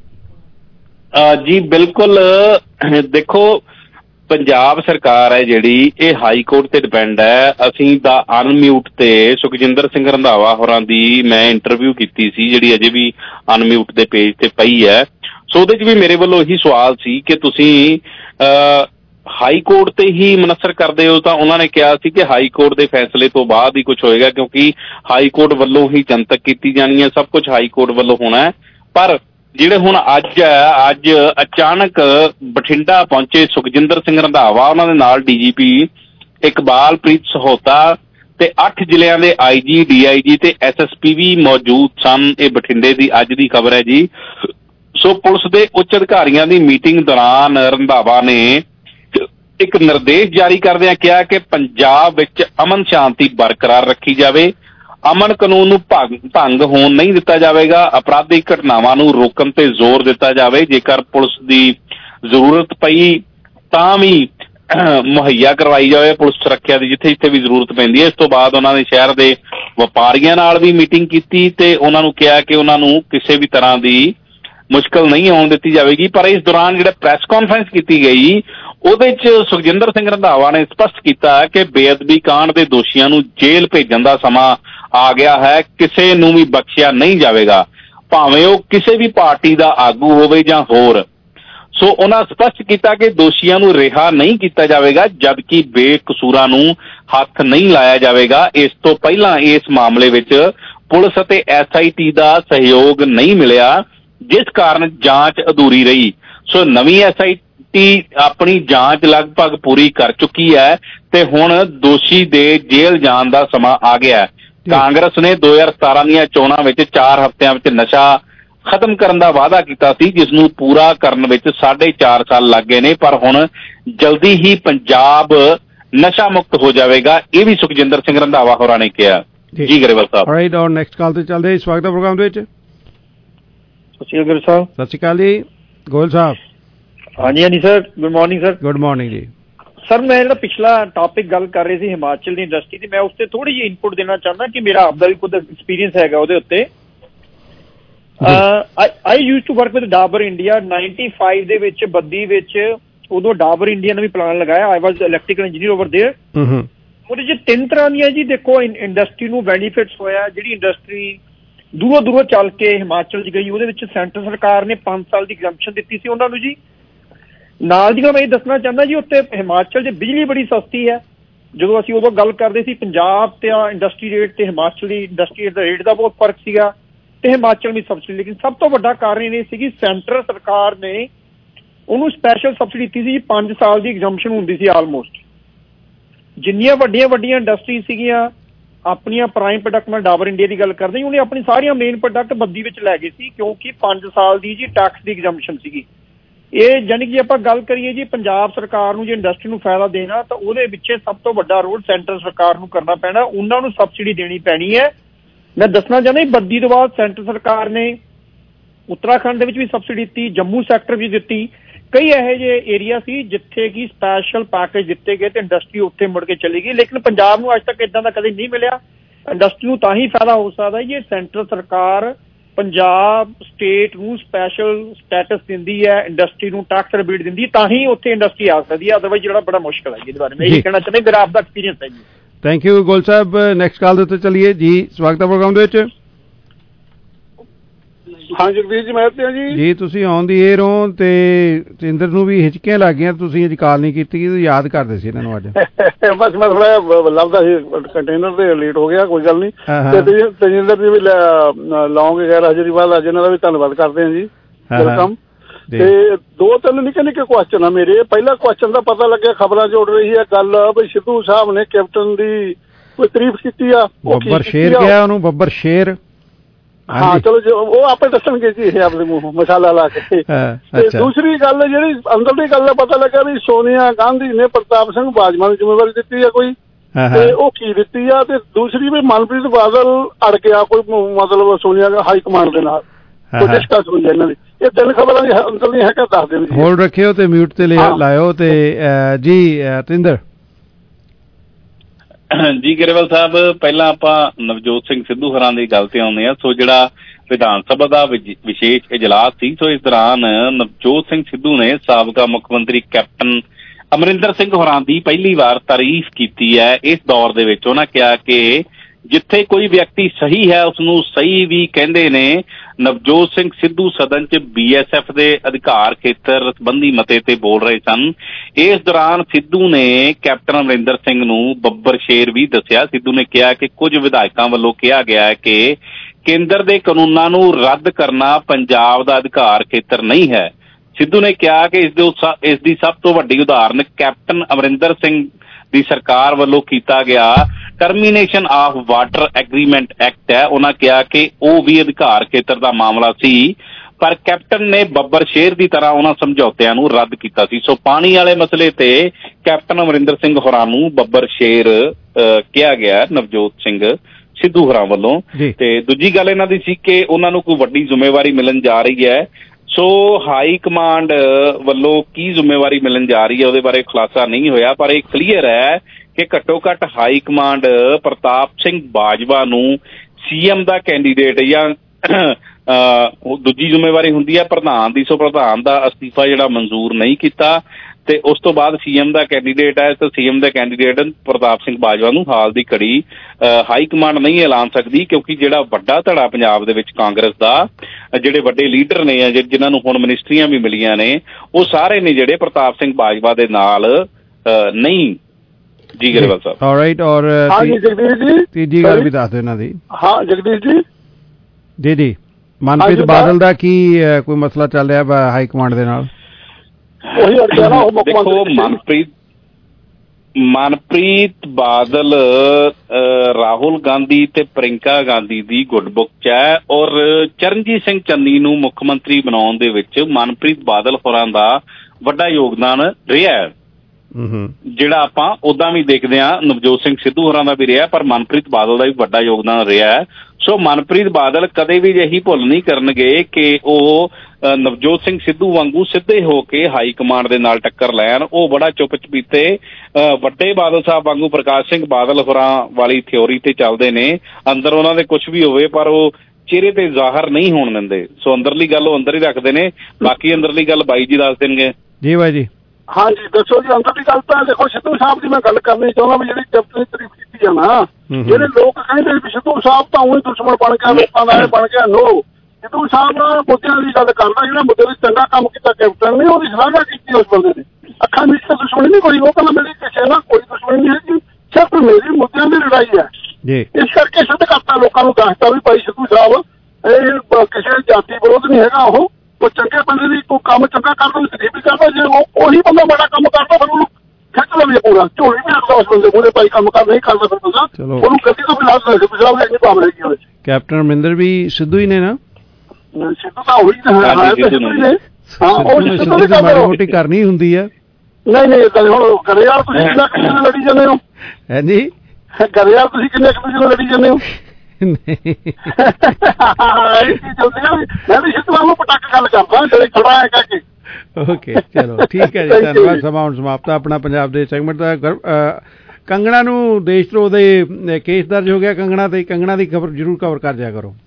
ਜੀ ਬਿਲਕੁਲ। ਦੇਖੋ, ਪੰਜਾਬ ਸਰਕਾਰ ਹੈ ਜਿਹੜੀ ਇਹ ਹਾਈ ਕੋਰਟ ਤੇ ਡਿਪੈਂਡ ਹੈ। ਅਸੀਂ ਦਾ ਅਨਮਿਊਟ ਤੇ ਸੁਖਜਿੰਦਰ ਸਿੰਘ ਰੰਧਾਵਾ ਹੋਰਾਂ ਦੀ ਮੈਂ ਇੰਟਰਵਿਊ ਕੀਤੀ ਸੀ ਜਿਹੜੀ ਅਜੇ ਵੀ ਅਨਮਿਊਟ ਦੇ ਪੇਜ ਤੇ ਪਈ ਹੈ। ਸੋ ਉਹਦੇ 'ਚ ਵੀ ਮੇਰੇ ਵੱਲੋਂ ਇਹੀ ਸਵਾਲ ਸੀ ਕਿ ਤੁਸੀਂ ਹਾਈ ਕੋਰਟ ਤੇ ਹੀ ਮਨਸਰ ਕਰਦੇ ਹੋ ਤਾਂ ਉਹਨਾਂ ਨੇ ਕਿਹਾ ਸੀ ਕਿ ਹਾਈ ਕੋਰਟ ਦੇ ਫੈਸਲੇ ਤੋਂ ਬਾਅਦ ਹੀ ਕੁਝ ਹੋਏਗਾ ਕਿਉਂਕਿ ਹਾਈ ਕੋਰਟ ਵੱਲੋਂ ਹੀ ਜਨਤਕ ਕੀਤੀ ਜਾਣੀ ਹੈ, ਸਭ ਕੁਝ ਹਾਈ ਕੋਰਟ ਵੱਲੋਂ ਹੋਣਾ ਹੈ। ਪਰ ਜਿਹੜੇ ਹੁਣ ਅੱਜ ਹੈ, ਅੱਜ ਅਚਾਨਕ ਬਠਿੰਡਾ ਪਹੁੰਚੇ ਸੁਖਜਿੰਦਰ ਸਿੰਘ ਰੰਧਾਵਾ, ਉਹਨਾਂ ਦੇ ਨਾਲ ਡੀ ਜੀ ਪੀ ਇਕਬਾਲਪ੍ਰੀਤ ਸਹੋਤਾ ਤੇ ਅੱਠ ਜ਼ਿਲ੍ਹਿਆਂ ਦੇ ਆਈ ਜੀ, ਡੀ ਆਈ ਜੀ ਤੇ ਐਸ ਐਸ ਪੀ ਵੀ ਮੌਜੂਦ ਸਨ। ਇਹ ਬਠਿੰਡੇ ਦੀ ਅੱਜ ਦੀ ਖਬਰ ਹੈ ਜੀ। ਸੋ ਪੁਲਿਸ ਦੇ ਉੱਚ ਅਧਿਕਾਰੀਆਂ ਦੀ ਮੀਟਿੰਗ ਦੌਰਾਨ ਰੰਧਾਵਾ ਨੇ ਇੱਕ ਨਿਰਦੇਸ਼ ਜਾਰੀ ਕਰਦਿਆਂ ਕਿਹਾ ਕਿ ਪੰਜਾਬ ਵਿੱਚ ਅਮਨ ਸ਼ਾਂਤੀ ਬਰਕਰਾਰ ਰੱਖੀ ਜਾਵੇ, ਅਮਨ ਕਾਨੂੰਨ ਨੂੰ ਭੰਗ ਹੋਣ ਨਹੀਂ ਦਿੱਤਾ ਜਾਵੇਗਾ, ਅਪਰਾਧਿਕ ਘਟਨਾਵਾਂ ਨੂੰ ਰੋਕਣ ਤੇ ਜ਼ੋਰ ਦਿੱਤਾ ਜਾਵੇ। ਜੇਕਰ ਪੁਲਿਸ ਦੀ ਜ਼ਰੂਰਤ ਪਈ ਤਾਂ ਵੀ ਮੁਹੱਈਆ ਕਰਵਾਈ ਜਾਵੇ ਪੁਲਿਸ ਸੁਰੱਖਿਆ ਦੀ ਜਿੱਥੇ ਜਿੱਥੇ ਵੀ ਜ਼ਰੂਰਤ ਪੈਂਦੀ ਹੈ। ਇਸ ਤੋਂ ਬਾਅਦ ਉਹਨਾਂ ਨੇ ਸ਼ਹਿਰ ਦੇ ਵਪਾਰੀਆਂ ਨਾਲ ਵੀ ਮੀਟਿੰਗ ਕੀਤੀ ਤੇ ਉਹਨਾਂ ਨੂੰ ਕਿਹਾ ਕਿ ਉਹਨਾਂ ਨੂੰ ਕਿਸੇ ਵੀ ਤਰ੍ਹਾਂ ਦੀ ਮੁਸ਼ਕਲ ਨਹੀਂ ਆਉਣ ਦਿੱਤੀ ਜਾਵੇਗੀ। ਪਰ ਇਸ ਦੌਰਾਨ ਜਿਹੜਾ ਪ੍ਰੈਸ ਕਾਨਫਰੰਸ ਕੀਤੀ ਗਈ ਉਹਦੇ 'ਚ ਸੁਖਜਿੰਦਰ ਸਿੰਘ ਰੰਧਾਵਾ ਨੇ ਸਪਸ਼ਟ ਕੀਤਾ ਕਿ ਬੇਅਦਬੀ ਕਾਂਡ ਦੇ ਦੋਸ਼ੀਆਂ ਨੂੰ ਜੇਲ੍ਹ ਭੇਜਣ ਦਾ ਸਮਾਂ ਆ ਗਿਆ ਹੈ, ਕਿਸੇ ਨੂੰ ਵੀ ਬਖਸ਼ਿਆ ਨਹੀਂ ਜਾਵੇਗਾ, ਭਾਵੇਂ ਉਹ ਕਿਸੇ ਵੀ ਪਾਰਟੀ ਦਾ ਆਗੂ ਹੋਵੇ ਜਾਂ ਹੋਰ। ਸੋ ਉਹਨਾਂ ਸਪਸ਼ਟ ਕੀਤਾ ਕਿ ਦੋਸ਼ੀਆਂ ਨੂੰ ਰਿਹਾ ਨਹੀਂ ਕੀਤਾ ਜਾਵੇਗਾ ਜਦਕਿ ਬੇਕਸੂਰਾਂ ਨੂੰ ਹੱਥ ਨਹੀਂ ਲਾਇਆ ਜਾਵੇਗਾ। ਇਸ ਤੋਂ ਪਹਿਲਾਂ ਇਸ ਮਾਮਲੇ ਵਿੱਚ ਪੁਲਿਸ ਅਤੇ ਐਸ ਆਈ ਟੀ ਦਾ ਸਹਿਯੋਗ ਨਹੀਂ ਮਿਲਿਆ ਜਿਸ ਕਾਰਨ ਜਾਂਚ ਅਧੂਰੀ ਰਹੀ। ਸੋ ਨਵੀਂ ਐਸ ਆਈ ਕਮੇਟੀ ਆਪਣੀ ਜਾਂਚ ਲਗਭਗ ਪੂਰੀ ਕਰ ਚੁੱਕੀ ਹੈ ਤੇ ਹੁਣ ਦੋਸ਼ੀ ਦੇ ਜੇਲ੍ਹ ਜਾਣ ਦਾ ਸਮਾਂ ਆ ਗਿਆ। ਕਾਂਗਰਸ ਨੇ ਦੋ ਹਜ਼ਾਰ ਸਤਾਰਾਂ ਦੀਆਂ ਚੋਣਾਂ ਵਿੱਚ ਚਾਰ ਹਫ਼ਤਿਆਂ ਵਿੱਚ ਨਸ਼ਾ ਖਤਮ ਕਰਨ ਦਾ ਵਾਅਦਾ ਕੀਤਾ ਸੀ, ਜਿਸ ਨੂੰ ਪੂਰਾ ਕਰਨ ਵਿੱਚ ਸਾਢੇ ਚਾਰ ਸਾਲ ਲੱਗ ਗਏ ਨੇ, ਪਰ ਹੁਣ ਜਲਦੀ ਹੀ ਪੰਜਾਬ ਨਸ਼ਾ ਮੁਕਤ ਹੋ ਜਾਵੇਗਾ, ਇਹ ਵੀ ਸੁਖਜਿੰਦਰ ਸਿੰਘ ਰੰਧਾਵਾ ਹੋਰਾਂ ਨੇ ਕਿਹਾ। ਜੀ ਗਰੇਵਾਲ ਸਾਹਿਬ। ਰਾਈਟ, ਔਰ ਨੈਕਸਟ ਕਾਲ ਤੇ ਚੱਲਦੇ ਇਸ ਵਕਤ ਪ੍ਰੋਗਰਾਮ ਦੇ ਵਿੱਚ। ਸਤਿ ਸ਼੍ਰੀ ਅਕਾਲ ਸਾਹਿਬ। ਸਤਿ ਸ਼੍ਰੀ ਅਕਾਲ ਜੀ ਗੋਇਲ ਸਾਹਿਬ। ਹਾਂਜੀ ਹਾਂਜੀ sir, good morning sir. Good morning ਜੀ ਸਰ। ਮੈਂ ਜਿਹੜਾ ਪਿਛਲਾ ਟੌਪਿਕ ਗੱਲ ਕਰ ਰਹੀ ਸੀ ਹਿਮਾਚਲ ਦੀ ਇੰਡਸਟਰੀ ਦੀ, ਮੈਂ ਉਸ ਤੇ ਥੋੜੀ ਜਿਹੀ ਇਨਪੁਟ ਦੇਣਾ ਚਾਹੁੰਦਾ ਕਿ ਮੇਰਾ ਆਪਦਾ ਵੀ ਖੁਦ ਐਕਸਪੀਰੀਅੰਸ ਹੈਗਾ ਉਹਦੇ ਉੱਤੇ। I use to work with Dabur India ninety five ਦੇ ਵਿੱਚ ਬੱਦੀ ਵਿੱਚ, ਉਦੋਂ ਡਾਬਰ ਇੰਡੀਆ ਨੇ ਵੀ ਪਲਾਨ ਲਗਾਇਆ। I was electrical engineer over there. ਉਹਦੇ 'ਚ ਤਿੰਨ ਤਰ੍ਹਾਂ ਦੀਆਂ ਜੀ ਦੇਖੋ ਇੰਡਸਟਰੀ ਨੂੰ ਬੈਨੀਫਿਟਸ ਹੋਇਆ। ਜਿਹੜੀ ਇੰਡਸਟਰੀ ਦੂਰੋਂ ਦੂਰੋਂ ਚੱਲ ਕੇ ਹਿਮਾਚਲ 'ਚ ਗਈ, ਉਹਦੇ ਵਿੱਚ ਸੈਂਟਰ ਸਰਕਾਰ ਨੇ ਪੰਜ ਸਾਲ ਦੀ ਐਗਜ਼ੈਂਪਸ਼ਨ ਦਿੱਤੀ ਸੀ ਉਹਨਾਂ ਨੂੰ ਜੀ। ਨਾਲ ਦੀ ਮੈਂ ਇਹ ਦੱਸਣਾ ਚਾਹੁੰਦਾ ਜੀ, ਉੱਥੇ ਹਿਮਾਚਲ 'ਚ ਬਿਜਲੀ ਬੜੀ ਸਸਤੀ ਹੈ। ਜਦੋਂ ਅਸੀਂ ਉਦੋਂ ਗੱਲ ਕਰਦੇ ਸੀ ਪੰਜਾਬ ਤੇ ਇੰਡਸਟਰੀ ਰੇਟ ਤੇ ਹਿਮਾਚਲ ਦੀ ਇੰਡਸਟਰੀ ਰੇਟ ਦਾ ਰੇਟ ਦਾ ਬਹੁਤ ਫਰਕ ਸੀਗਾ, ਤੇ ਹਿਮਾਚਲ ਵੀ ਸਬਸਿਡੀ। ਲੇਕਿਨ ਸਭ ਤੋਂ ਵੱਡਾ ਕਾਰਨ ਇਹ ਸੀਗੀ ਸੈਂਟਰ ਸਰਕਾਰ ਨੇ ਉਹਨੂੰ ਸਪੈਸ਼ਲ ਸਬਸਿਡੀ ਦਿੱਤੀ ਸੀ। ਪੰਜ ਸਾਲ ਦੀ ਐਗਜ਼ੈਂਪਸ਼ਨ ਹੁੰਦੀ ਸੀ ਆਲਮੋਸਟ। ਜਿੰਨੀਆਂ ਵੱਡੀਆਂ ਵੱਡੀਆਂ ਇੰਡਸਟਰੀ ਸੀਗੀਆਂ ਆਪਣੀਆਂ ਪ੍ਰਾਈਮ ਪ੍ਰੋਡਕਟ, ਮੈਂ ਡਾਬਰ ਇੰਡੀਆ ਦੀ ਗੱਲ ਕਰਦਾ, ਉਹਨੇ ਆਪਣੀ ਸਾਰੀਆਂ ਮੇਨ ਪ੍ਰੋਡਕਟ ਬੱਦੀ ਵਿੱਚ ਲੈ ਗਏ ਸੀ, ਕਿਉਂਕਿ ਪੰਜ ਸਾਲ ਦੀ ਜੀ ਟੈਕਸ ਦੀ ਐਗਜ਼ੈਂਪਸ਼ਨ ਸੀਗੀ। ਇਹ ਜਾਨੀ ਕਿ ਆਪਾਂ ਗੱਲ ਕਰੀਏ ਜੀ ਪੰਜਾਬ ਸਰਕਾਰ ਨੂੰ ਜੇ ਇੰਡਸਟਰੀ ਨੂੰ ਫਾਇਦਾ ਦੇਣਾ, ਤਾਂ ਉਹਦੇ ਪਿੱਛੇ ਸਭ ਤੋਂ ਵੱਡਾ ਰੋਲ ਸੈਂਟਰ ਸਰਕਾਰ ਨੂੰ ਕਰਨਾ ਪੈਣਾ, ਉਹਨਾਂ ਨੂੰ ਸਬਸਿਡੀ ਦੇਣੀ ਪੈਣੀ ਹੈ। ਮੈਂ ਦੱਸਣਾ ਚਾਹੁੰਦਾ ਬੱਦੀ ਤੋਂ ਬਾਅਦ ਸੈਂਟਰ ਸਰਕਾਰ ਨੇ ਉੱਤਰਾਖੰਡ ਦੇ ਵਿੱਚ ਵੀ ਸਬਸਿਡੀ ਦਿੱਤੀ, ਜੰਮੂ ਸੈਕਟਰ ਵੀ ਦਿੱਤੀ। ਕਈ ਇਹੋ ਜਿਹੇ ਏਰੀਆ ਸੀ ਜਿੱਥੇ ਕਿ ਸਪੈਸ਼ਲ ਪੈਕੇਜ ਦਿੱਤੇ ਗਏ ਤੇ ਇੰਡਸਟਰੀ ਉੱਥੇ ਮੁੜ ਕੇ ਚਲੀ ਗਈ। ਲੇਕਿਨ ਪੰਜਾਬ ਨੂੰ ਅੱਜ ਤੱਕ ਇਦਾਂ ਦਾ ਕਦੇ ਨਹੀਂ ਮਿਲਿਆ। ਇੰਡਸਟਰੀ ਨੂੰ ਤਾਂ ਹੀ ਫਾਇਦਾ ਹੋ ਸਕਦਾ ਜੇ ਸੈਂਟਰ ਸਰਕਾਰ ਪੰਜਾਬ ਸਟੇਟ ਨੂੰ ਸਪੈਸ਼ਲ ਸਟੇਟਸ ਦਿੰਦੀ ਹੈ, ਇੰਡਸਟਰੀ ਨੂੰ ਟੈਕਸ ਰਿਬੇਟ ਦਿੰਦੀ, ਤਾਂ ਹੀ ਉੱਥੇ ਇੰਡਸਟਰੀ ਆ ਸਕਦੀ ਹੈ। ਅਦਰਵਾਈਜ਼ ਜਿਹੜਾ ਬੜਾ ਮੁਸ਼ਕਲ ਹੈ। ਇਹਦੇ ਬਾਰੇ ਮੈਂ ਇਹ ਕਹਿਣਾ ਚਾਹੁੰਦਾ, ਮੇਰਾ ਆਪਦਾ ਐਕਸਪੀਰੀਅੰਸ ਹੈ ਜੀ। ਥੈਂਕ ਯੂ ਗੋਲ ਸਾਹਿਬ। ਨੈਕਸਟ ਕਾਲ ਦੇ ਉੱਤੇ ਚੱਲੀਏ ਜੀ। ਸਵਾਗਤ ਹੈ ਪ੍ਰੋਗਰਾਮ ਦੇ ਵਿੱਚ। ਹਾਂ ਜਗਦੀਸ਼ ਜੀ, ਮੈਂ ਤੇ ਜੀ ਜੀ ਤੁਸੀਂ ਆਨ ਦੀ ਏਅਰ ਹੋ ਤੇ ਸਿੰਦਰ ਨੂੰ ਵੀ ਹਿਚਕੀਆਂ ਲੱਗ ਗਈਆਂ, ਤੁਸੀਂ ਅੱਜ ਕਾਲ ਨਹੀਂ ਕੀਤੀ, ਯਾਦ ਕਰਦੇ ਸੀ ਇਹਨਾਂ ਨੂੰ ਅੱਜ। ਬਸ ਮੈਂ ਥੋੜਾ ਲੱਭਦਾ ਸੀ ਕੰਟੇਨਰ ਤੇ ਲੇਟ ਹੋ ਗਿਆ, ਕੋਈ ਗੱਲ ਨਹੀਂ। ਤੇ ਤਜਿੰਦਰ ਜੀ ਵੀ ਲਾਉਂਗੇ ਗੈਰ ਹਾਜ਼ਰੀ ਬਾਅਦ ਅੱਜ ਇਹਨਾਂ ਦਾ ਵੀ ਧੰਨਵਾਦ ਕਰਦੇ ਹਾਂ ਜੀ। ਵੈਲਕਮ। ਤੇ ਦੋ ਤਿੰਨ ਨਿੱਕੇ ਨਿੱਕੇ ਕੁਐਸਚਨ ਆ ਮੇਰੇ। ਪਹਿਲਾ ਕੁਐਸਚਨ ਦਾ ਪਤਾ ਲੱਗਿਆ ਖਬਰਾਂ 'ਚ ਉੱਡ ਰਹੀ ਹੈ ਗੱਲ ਬਈ ਸਿੱਧੂ ਸਾਹਿਬ ਨੇ ਕੈਪਟਨ ਦੀ ਕੋਈ ਤਾਰੀਫ ਕੀਤੀ ਆ। ਬੱਬਰ ਸ਼ੇਰ ਕਿਹਾ ਉਹਨੂੰ, ਬੱਬਰ ਸ਼ੇਰ। ਹਾਂ ਚਲੋ ਜੀ, ਉਹ ਆਪੇ ਦੱਸਣਗੇ ਜੀ ਇਹ ਆਪਣੇ ਮੂੰਹ ਮਸਾਲਾ ਲਾ ਕੇ। ਤੇ ਦੂਸਰੀ ਗੱਲ ਜਿਹੜੀ ਅੰਦਰ ਦੀ ਗੱਲ ਦਾ ਪਤਾ ਲੱਗਾ ਵੀ ਸੋਨੀਆ ਗਾਂਧੀ ਨੇ ਪ੍ਰਤਾਪ ਸਿੰਘ ਬਾਜਵਾ ਨੂੰ ਜ਼ਿੰਮੇਵਾਰੀ ਦਿੱਤੀ ਆ ਕੋਈ, ਤੇ ਉਹ ਕੀ ਦਿੱਤੀ ਆ। ਤੇ ਦੂਸਰੀ ਵੀ ਮਨਪ੍ਰੀਤ ਬਾਦਲ ਅੜ ਗਿਆ ਕੋਈ, ਮਤਲਬ ਸੋਨੀਆ ਹਾਈ ਕਮਾਂਡ ਦੇ ਨਾਲ ਕੋਈ ਡਿਸਕਸ ਹੋਈ ਇਹਨਾਂ ਦੀ। ਇਹ ਤਿੰਨ ਖਬਰਾਂ ਦੀ ਅੰਦਰ ਨਹੀਂ ਹੈ ਕਿ ਦੱਸ ਦੇਣ। ਹੋਲਡ ਰੱਖਿਓ ਤੇ ਮਿਊਟ ਤੇ ਲਾਇਓ। ਤੇ ਜੀ ਤਿੰਦਰ ਜੀ ਗਰੇਵਾਲ ਸਾਹਿਬ, ਪਹਿਲਾਂ ਆਪਾਂ ਨਵਜੋਤ ਸਿੰਘ ਸਿੱਧੂ ਹੋਰਾਂ ਦੀ ਗੱਲ ਤੇ ਆਉਂਦੇ ਹਾਂ। ਸੋ ਜਿਹੜਾ ਵਿਧਾਨ ਸਭਾ ਦਾ ਵਿਸ਼ੇਸ਼ ਇਜਲਾਸ ਸੀ, ਸੋ ਇਸ ਦੌਰਾਨ ਨਵਜੋਤ ਸਿੰਘ ਸਿੱਧੂ ਨੇ ਸਾਬਕਾ ਮੁੱਖ ਮੰਤਰੀ ਕੈਪਟਨ ਅਮਰਿੰਦਰ ਸਿੰਘ ਹੋਰਾਂ ਦੀ ਪਹਿਲੀ ਵਾਰ ਤਾਰੀਫ ਕੀਤੀ ਹੈ। ਇਸ ਦੌਰ ਦੇ ਵਿੱਚ ਉਹਨਾਂ ਕਿਹਾ ਕਿ ਜਿੱਥੇ ਕੋਈ ਵਿਅਕਤੀ ਸਹੀ ਹੈ ਉਸਨੂੰ ਸਹੀ ਵੀ ਕਹਿੰਦੇ ਨੇ। ਨਵਜੋਤ ਸਿੰਘ ਸਿੱਧੂ ਸਦਨ 'ਚ ਬੀ ਐਸ ਐਫ ਦੇ ਅਧਿਕਾਰ ਖੇਤਰ ਸੰਬੰਧੀ ਮਤੇ ਤੇ ਬੋਲ ਰਹੇ ਸਨ। ਇਸ ਦੌਰਾਨ ਸਿੱਧੂ ਨੇ ਕੈਪਟਨ ਅਮਰਿੰਦਰ ਸਿੰਘ ਨੂੰ ਬੱਬਰ ਸ਼ੇਰ ਵੀ ਦੱਸਿਆ। ਸਿੱਧੂ ਨੇ ਕਿਹਾ ਕਿ ਕੁਝ ਵਿਧਾਇਕਾਂ ਵੱਲੋਂ ਕਿਹਾ ਗਿਆ ਹੈ ਕਿ ਕੇਂਦਰ ਦੇ ਕਾਨੂੰਨਾਂ ਨੂੰ ਰੱਦ ਕਰਨਾ ਪੰਜਾਬ ਦਾ ਅਧਿਕਾਰ ਖੇਤਰ ਨਹੀਂ ਹੈ। ਸਿੱਧੂ ਨੇ ਕਿਹਾ ਕਿ ਇਸ ਦੇ ਇਸ ਦੀ ਸਭ ਤੋਂ ਵੱਡੀ ਉਦਾਹਰਨ ਕੈਪਟਨ ਅਮਰਿੰਦਰ ਸਿੰਘ ਦੀ ਸਰਕਾਰ ਵੱਲੋਂ ਕੀਤਾ ਗਿਆ termination of water agreement act ਹੈ। ਉਹਨਾਂ ਕਿਹਾ ਕਿ ਉਹ ਵੀ ਅਧਿਕਾਰ ਖੇਤਰ ਦਾ ਮਾਮਲਾ ਸੀ, ਪਰ ਕੈਪਟਨ ਨੇ ਬੱਬਰ ਸ਼ੇਰ ਦੀ ਤਰ੍ਹਾਂ ਉਹਨਾਂ ਸਮਝੌਤਿਆਂ ਨੂੰ ਰੱਦ ਕੀਤਾ ਸੀ। ਸੋ ਪਾਣੀ ਵਾਲੇ ਮਸਲੇ ਤੇ ਕੈਪਟਨ ਅਮਰਿੰਦਰ ਸਿੰਘ ਹੋਰਾਂ ਨੂੰ ਬੱਬਰ ਸ਼ੇਰ ਕਿਹਾ ਗਿਆ ਨਵਜੋਤ ਸਿੰਘ ਸਿੱਧੂ ਹੋਰਾਂ ਵੱਲੋਂ। ਤੇ ਦੂਜੀ ਗੱਲ ਇਹਨਾਂ ਦੀ ਸੀ ਕਿ ਉਹਨਾਂ ਨੂੰ ਕੋਈ ਵੱਡੀ ਜ਼ਿੰਮੇਵਾਰੀ ਮਿਲਣ ਜਾ ਰਹੀ ਹੈ। ਸੋ ਹਾਈ ਕਮਾਂਡ ਵੱਲੋਂ ਕੀ ਜ਼ਿੰਮੇਵਾਰੀ ਮਿਲਣ ਜਾ ਰਹੀ ਹੈ ਉਹਦੇ ਬਾਰੇ ਖੁਲਾਸਾ ਨਹੀਂ ਹੋਇਆ, ਪਰ ਇਹ ਕਲੀਅਰ ਹੈ ਕਿ ਘੱਟੋ ਘੱਟ ਹਾਈ ਕਮਾਂਡ ਪ੍ਰਤਾਪ ਸਿੰਘ ਬਾਜਵਾ ਨੂੰ ਸੀਐਮ ਦਾ ਕੈਂਡੀਡੇਟ ਜਾਂ ਦੂਜੀ ਜ਼ਿੰਮੇਵਾਰੀ ਹੁੰਦੀ ਹੈ ਪ੍ਰਧਾਨ ਦੀ, ਸੋ ਪ੍ਰਧਾਨ ਦਾ ਅਸਤੀਫਾ ਜਿਹੜਾ ਮਨਜ਼ੂਰ ਨਹੀਂ ਕੀਤਾ ਤੇ ਉਸ ਤੋਂ ਬਾਅਦ ਸੀਐਮ ਦਾ ਕੈਂਡੀਡੇਟ ਹੈ। ਤਾਂ ਸੀਐਮ ਦਾ ਕੈਂਡੀਡੇਟ ਪ੍ਰਤਾਪ ਸਿੰਘ ਬਾਜਵਾ ਨੂੰ ਹਾਲ ਦੀ ਘੜੀ ਹਾਈ ਕਮਾਂਡ ਨਹੀਂ ਐਲਾਨ ਸਕਦੀ, ਕਿਉਂਕਿ ਜਿਹੜਾ ਵੱਡਾ ਧੜਾ ਪੰਜਾਬ ਦੇ ਵਿੱਚ ਕਾਂਗਰਸ ਦਾ, ਜਿਹੜੇ ਵੱਡੇ ਲੀਡਰ ਨੇ ਜਿਨ੍ਹਾਂ ਨੂੰ ਹੁਣ ਮਿਨਿਸਟਰੀਆਂ ਵੀ ਮਿਲੀਆਂ ਨੇ, ਉਹ ਸਾਰੇ ਨੇ ਜਿਹੜੇ ਪ੍ਰਤਾਪ ਸਿੰਘ ਬਾਜਵਾ ਦੇ ਨਾਲ ਨਹੀਂ। ਜੀ ਗਰੇਵਾਲ ਸਾਹਿਬ। ਆਲਰਾਈਟ। ਔਰ ਜਗਦੀਸ਼ ਜੀ ਤੀਜੀ ਗੱਲ ਵੀ ਦੱਸ ਦਿਓ ਇਹਨਾਂ ਦੀ। ਹਾਂ ਜਗਦੀਸ਼ ਜੀ। ਜੀ ਜੀ ਮਨਪ੍ਰੀਤ ਬਾਦਲ ਦਾ ਕੀ ਕੋਈ ਮਸਲਾ ਚੱਲ ਰਿਹਾ ਹਾਈ ਕਮਾਂਡ ਦੇ ਨਾਲ? ਉਹੀ ਅੜਿਆ ਨਾ ਉਹ ਮੁੱਖ ਮੰਤਰੀ। ਦੇਖੋ ਮਨਪ੍ਰੀਤ ਮਨਪ੍ਰੀਤ ਬਾਦਲ ਰਾਹੁਲ ਗਾਂਧੀ ਤੇ ਪ੍ਰਿੰਕਾ ਗਾਂਧੀ ਦੀ ਗੁੱਡ ਬੁੱਕ 'ਚ ਹੈ, ਔਰ ਚਰਨਜੀਤ ਸਿੰਘ ਚੰਨੀ ਨੂੰ ਮੁੱਖ ਮੰਤਰੀ ਬਣਾਉਣ ਦੇ ਵਿੱਚ ਮਨਪ੍ਰੀਤ ਬਾਦਲ ਹੋਰਾਂ ਦਾ ਵੱਡਾ ਯੋਗਦਾਨ ਰਿਹਾ ਹੈ। ਜਿਹੜਾ ਆਪਾਂ ਉਦਾਂ ਵੀ ਦੇਖਦੇ ਹਾਂ ਨਵਜੋਤ ਸਿੰਘ ਸਿੱਧੂ ਹੋਰਾਂ ਦਾ ਵੀ ਰਿਹਾ, ਪਰ ਮਨਪ੍ਰੀਤ ਬਾਦਲ ਦਾ ਵੀ ਵੱਡਾ ਯੋਗਦਾਨ ਰਿਹਾ ਹੈ। ਸੋ ਮਨਪ੍ਰੀਤ ਬਾਦਲ ਕਦੇ ਵੀ ਇਹੀ ਭੁੱਲ ਨਹੀਂ ਕਰਨਗੇ ਕਿ ਉਹ ਨਵਜੋਤ ਸਿੰਘ ਸਿੱਧੂ ਵਾਂਗੂ ਸਿੱਧੇ ਹੋ ਕੇ ਹਾਈ ਕਮਾਂਡ ਦੇ ਨਾਲ ਟੱਕਰ ਲੈਣ। ਉਹ ਬੜਾ ਚੁੱਪ ਚਪੀਤੇ ਵੱਡੇ ਬਾਦਲ ਸਾਹਿਬ ਵਾਂਗੂ ਪ੍ਰਕਾਸ਼ ਸਿੰਘ ਬਾਦਲ ਹੋਰਾਂ ਵਾਲੀ ਥਿਓਰੀ ਤੇ ਚੱਲਦੇ ਨੇ। ਅੰਦਰ ਉਹਨਾਂ ਦੇ ਕੁਝ ਵੀ ਹੋਵੇ ਪਰ ਉਹ ਚਿਹਰੇ ਤੇ ਜ਼ਾਹਰ ਨਹੀਂ ਹੋਣ ਦਿੰਦੇ। ਸੋ ਅੰਦਰਲੀ ਗੱਲ ਉਹ ਅੰਦਰ ਹੀ ਰੱਖਦੇ ਨੇ, ਬਾਕੀ ਅੰਦਰਲੀ ਗੱਲ ਬਾਈ ਜੀ ਦੱਸ ਦੇਣਗੇ। ਜੀ ਬਾਈ ਜੀ। ਹਾਂਜੀ ਦੱਸੋ ਜੀ। ਅੰਦਰਲੀ ਗੱਲ ਤਾਂ ਦੇਖੋ ਸਿੱਧੂ ਸਾਹਿਬ ਦੀ ਮੈਂ ਗੱਲ ਕਰਨੀ ਚਾਹੁੰਦਾ ਵੀ ਜਿਹੜੀ ਕੈਪਟਨ ਦੀ ਤਾਰੀਫ ਕੀਤੀ ਆ ਨਾ, ਜਿਹੜੇ ਲੋਕ ਕਹਿੰਦੇ ਵੀ ਸਿੱਧੂ ਸਾਹਿਬ ਤਾਂ ਉਹੀ ਦੁਸ਼ਮਣ ਬਣ ਗਿਆ, ਲੋਕਾਂ ਦਾ ਬਣ ਗਿਆ। ਨੋ, ਸਿੱਧੂ ਸਾਹਿਬ ਮੁੱਦਿਆਂ ਦੀ ਗੱਲ ਕਰਦਾ, ਜਿਹੜਾ ਮੁੱਦੇ ਵਿੱਚ ਚੰਗਾ ਕੰਮ ਕੀਤਾ ਕੈਪਟਨ ਨੇ ਉਹਦੀ ਸ਼ਲਾਘਾ ਕੀਤੀ ਉਸ ਬੰਦੇ ਨੇ। ਅੱਖਾਂ ਵਿੱਚ ਤਾਂ ਦੁਸ਼ਮਣੀ ਨਹੀਂ ਕੋਈ, ਉਹ ਕਹਿੰਦਾ ਮੇਰੀ ਕਿਸੇ ਨਾਲ ਕੋਈ ਦੁਸ਼ਮਣੀ ਨਹੀਂ ਹੈਗੀ, ਸਿਰਫ ਮੇਰੀ ਮੁੱਦਿਆਂ ਦੀ ਲੜਾਈ ਹੈ। ਇਸ ਕਰਕੇ ਸਿੱਧ ਕਰਤਾ, ਲੋਕਾਂ ਨੂੰ ਦੱਸਤਾ ਵੀ ਭਾਈ ਸਿੱਧੂ ਸਾਹਿਬ ਇਹ ਕਿਸੇ ਜਾਤੀ ਵਿਰੋਧ ਨਹੀਂ ਹੈਗਾ, ਉਹ ਉਹ ਚੰਗੇ ਬੰਦੇ ਦੀ ਕੋਈ ਕੰਮ ਚੰਗਾ ਕਰਦਾ ਤਰੀਫ ਵੀ ਕਰਦਾ। ਜੇ ਉਹ ਉਹੀ ਬੰਦਾ ਬੜਾ ਕੰਮ ਕਰਦਾ ਫਿਰ ਉਹਨੂੰ ਖਿੱਚ ਲਵੇ ਪੂਰਾ, ਝੋਲੀ ਵੀ ਰੱਖਦਾ ਉਸ ਬੰਦੇ ਮੂਹਰੇ ਭਾਈ ਕੰਮ ਕਰ ਨਹੀਂ ਕਰਦਾ ਫਿਰ ਬੰਦਾ ਉਹਨੂੰ ਗੱਡੀ ਤੋਂ ਵੀ ਲਾ ਸਕਦੇ। ਪੰਜਾਬ ਦੇ ਇੰਨੀ ਪਾਵਰ ਹੈਗੀ ਉਹਦੇ ਚ। ਕੈਪਟਨ ਅਮਰਿੰਦਰ ਵੀ ਸਿੱਧੂ ਹੀ ਨੇ ਨਾ? ਸਿੱਧੂ ਤਾਂ ਉਹੀ ਹੈ ਸਿੱਧੂ ਹੀ ਨੇ। ਹਾਂ ਉਹ ਸਿੱਧੂ ਦੀ ਮਾੜੀ ਮੋਟੀ ਕਰਨੀ ਹੁੰਦੀ ਹੈ। ਨਹੀਂ ਨਹੀਂ ਏਦਾਂ ਹੁਣ ਕਰੇ ਯਾਰ ਤੁਸੀਂ ਕਿੰਨਾ ਕਿਸੇ ਨਾਲ ਲੜੀ ਜਾਂਦੇ ਹੋ? ਹਾਂਜੀ ਕਰੇ ਯਾਰ ਤੁਸੀਂ ਕਿੰਨੇ ਕਿਸੇ ਨਾਲ ਲੜੀ ਜਾਂਦੇ ਹੋ? ਮੈਂ ਵੀ ਸਿੱਧੂ ਨੂੰ ਪਟਾਕ ਗੱਲ ਕਰਦਾ ਜਿਹੜੇ ਖੜਾ ਹੈ ਕਰਕੇ। ਓਕੇ ਚਲੋ ਠੀਕ ਹੈ ਜੀ, ਧੰਨਵਾਦ। ਸਮਾਂ ਹੁਣ ਸਮਾਪਤ ਆਪਣਾ ਪੰਜਾਬ ਦੇ ਸੈਗਮੈਂਟ ਦਾ। ਕੰਗਣਾ ਨੂੰ ਦੇਸ਼ ਧਰੋਹ ਦੇ ਕੇਸ ਦਰਜ ਹੋ ਗਿਆ ਕੰਗਣਾ ਤੇ, ਕੰਗਣਾ ਦੀ ਖਬਰ ਜ਼ਰੂਰ ਕਵਰ ਕਰ ਦਿਆ ਕਰੋ।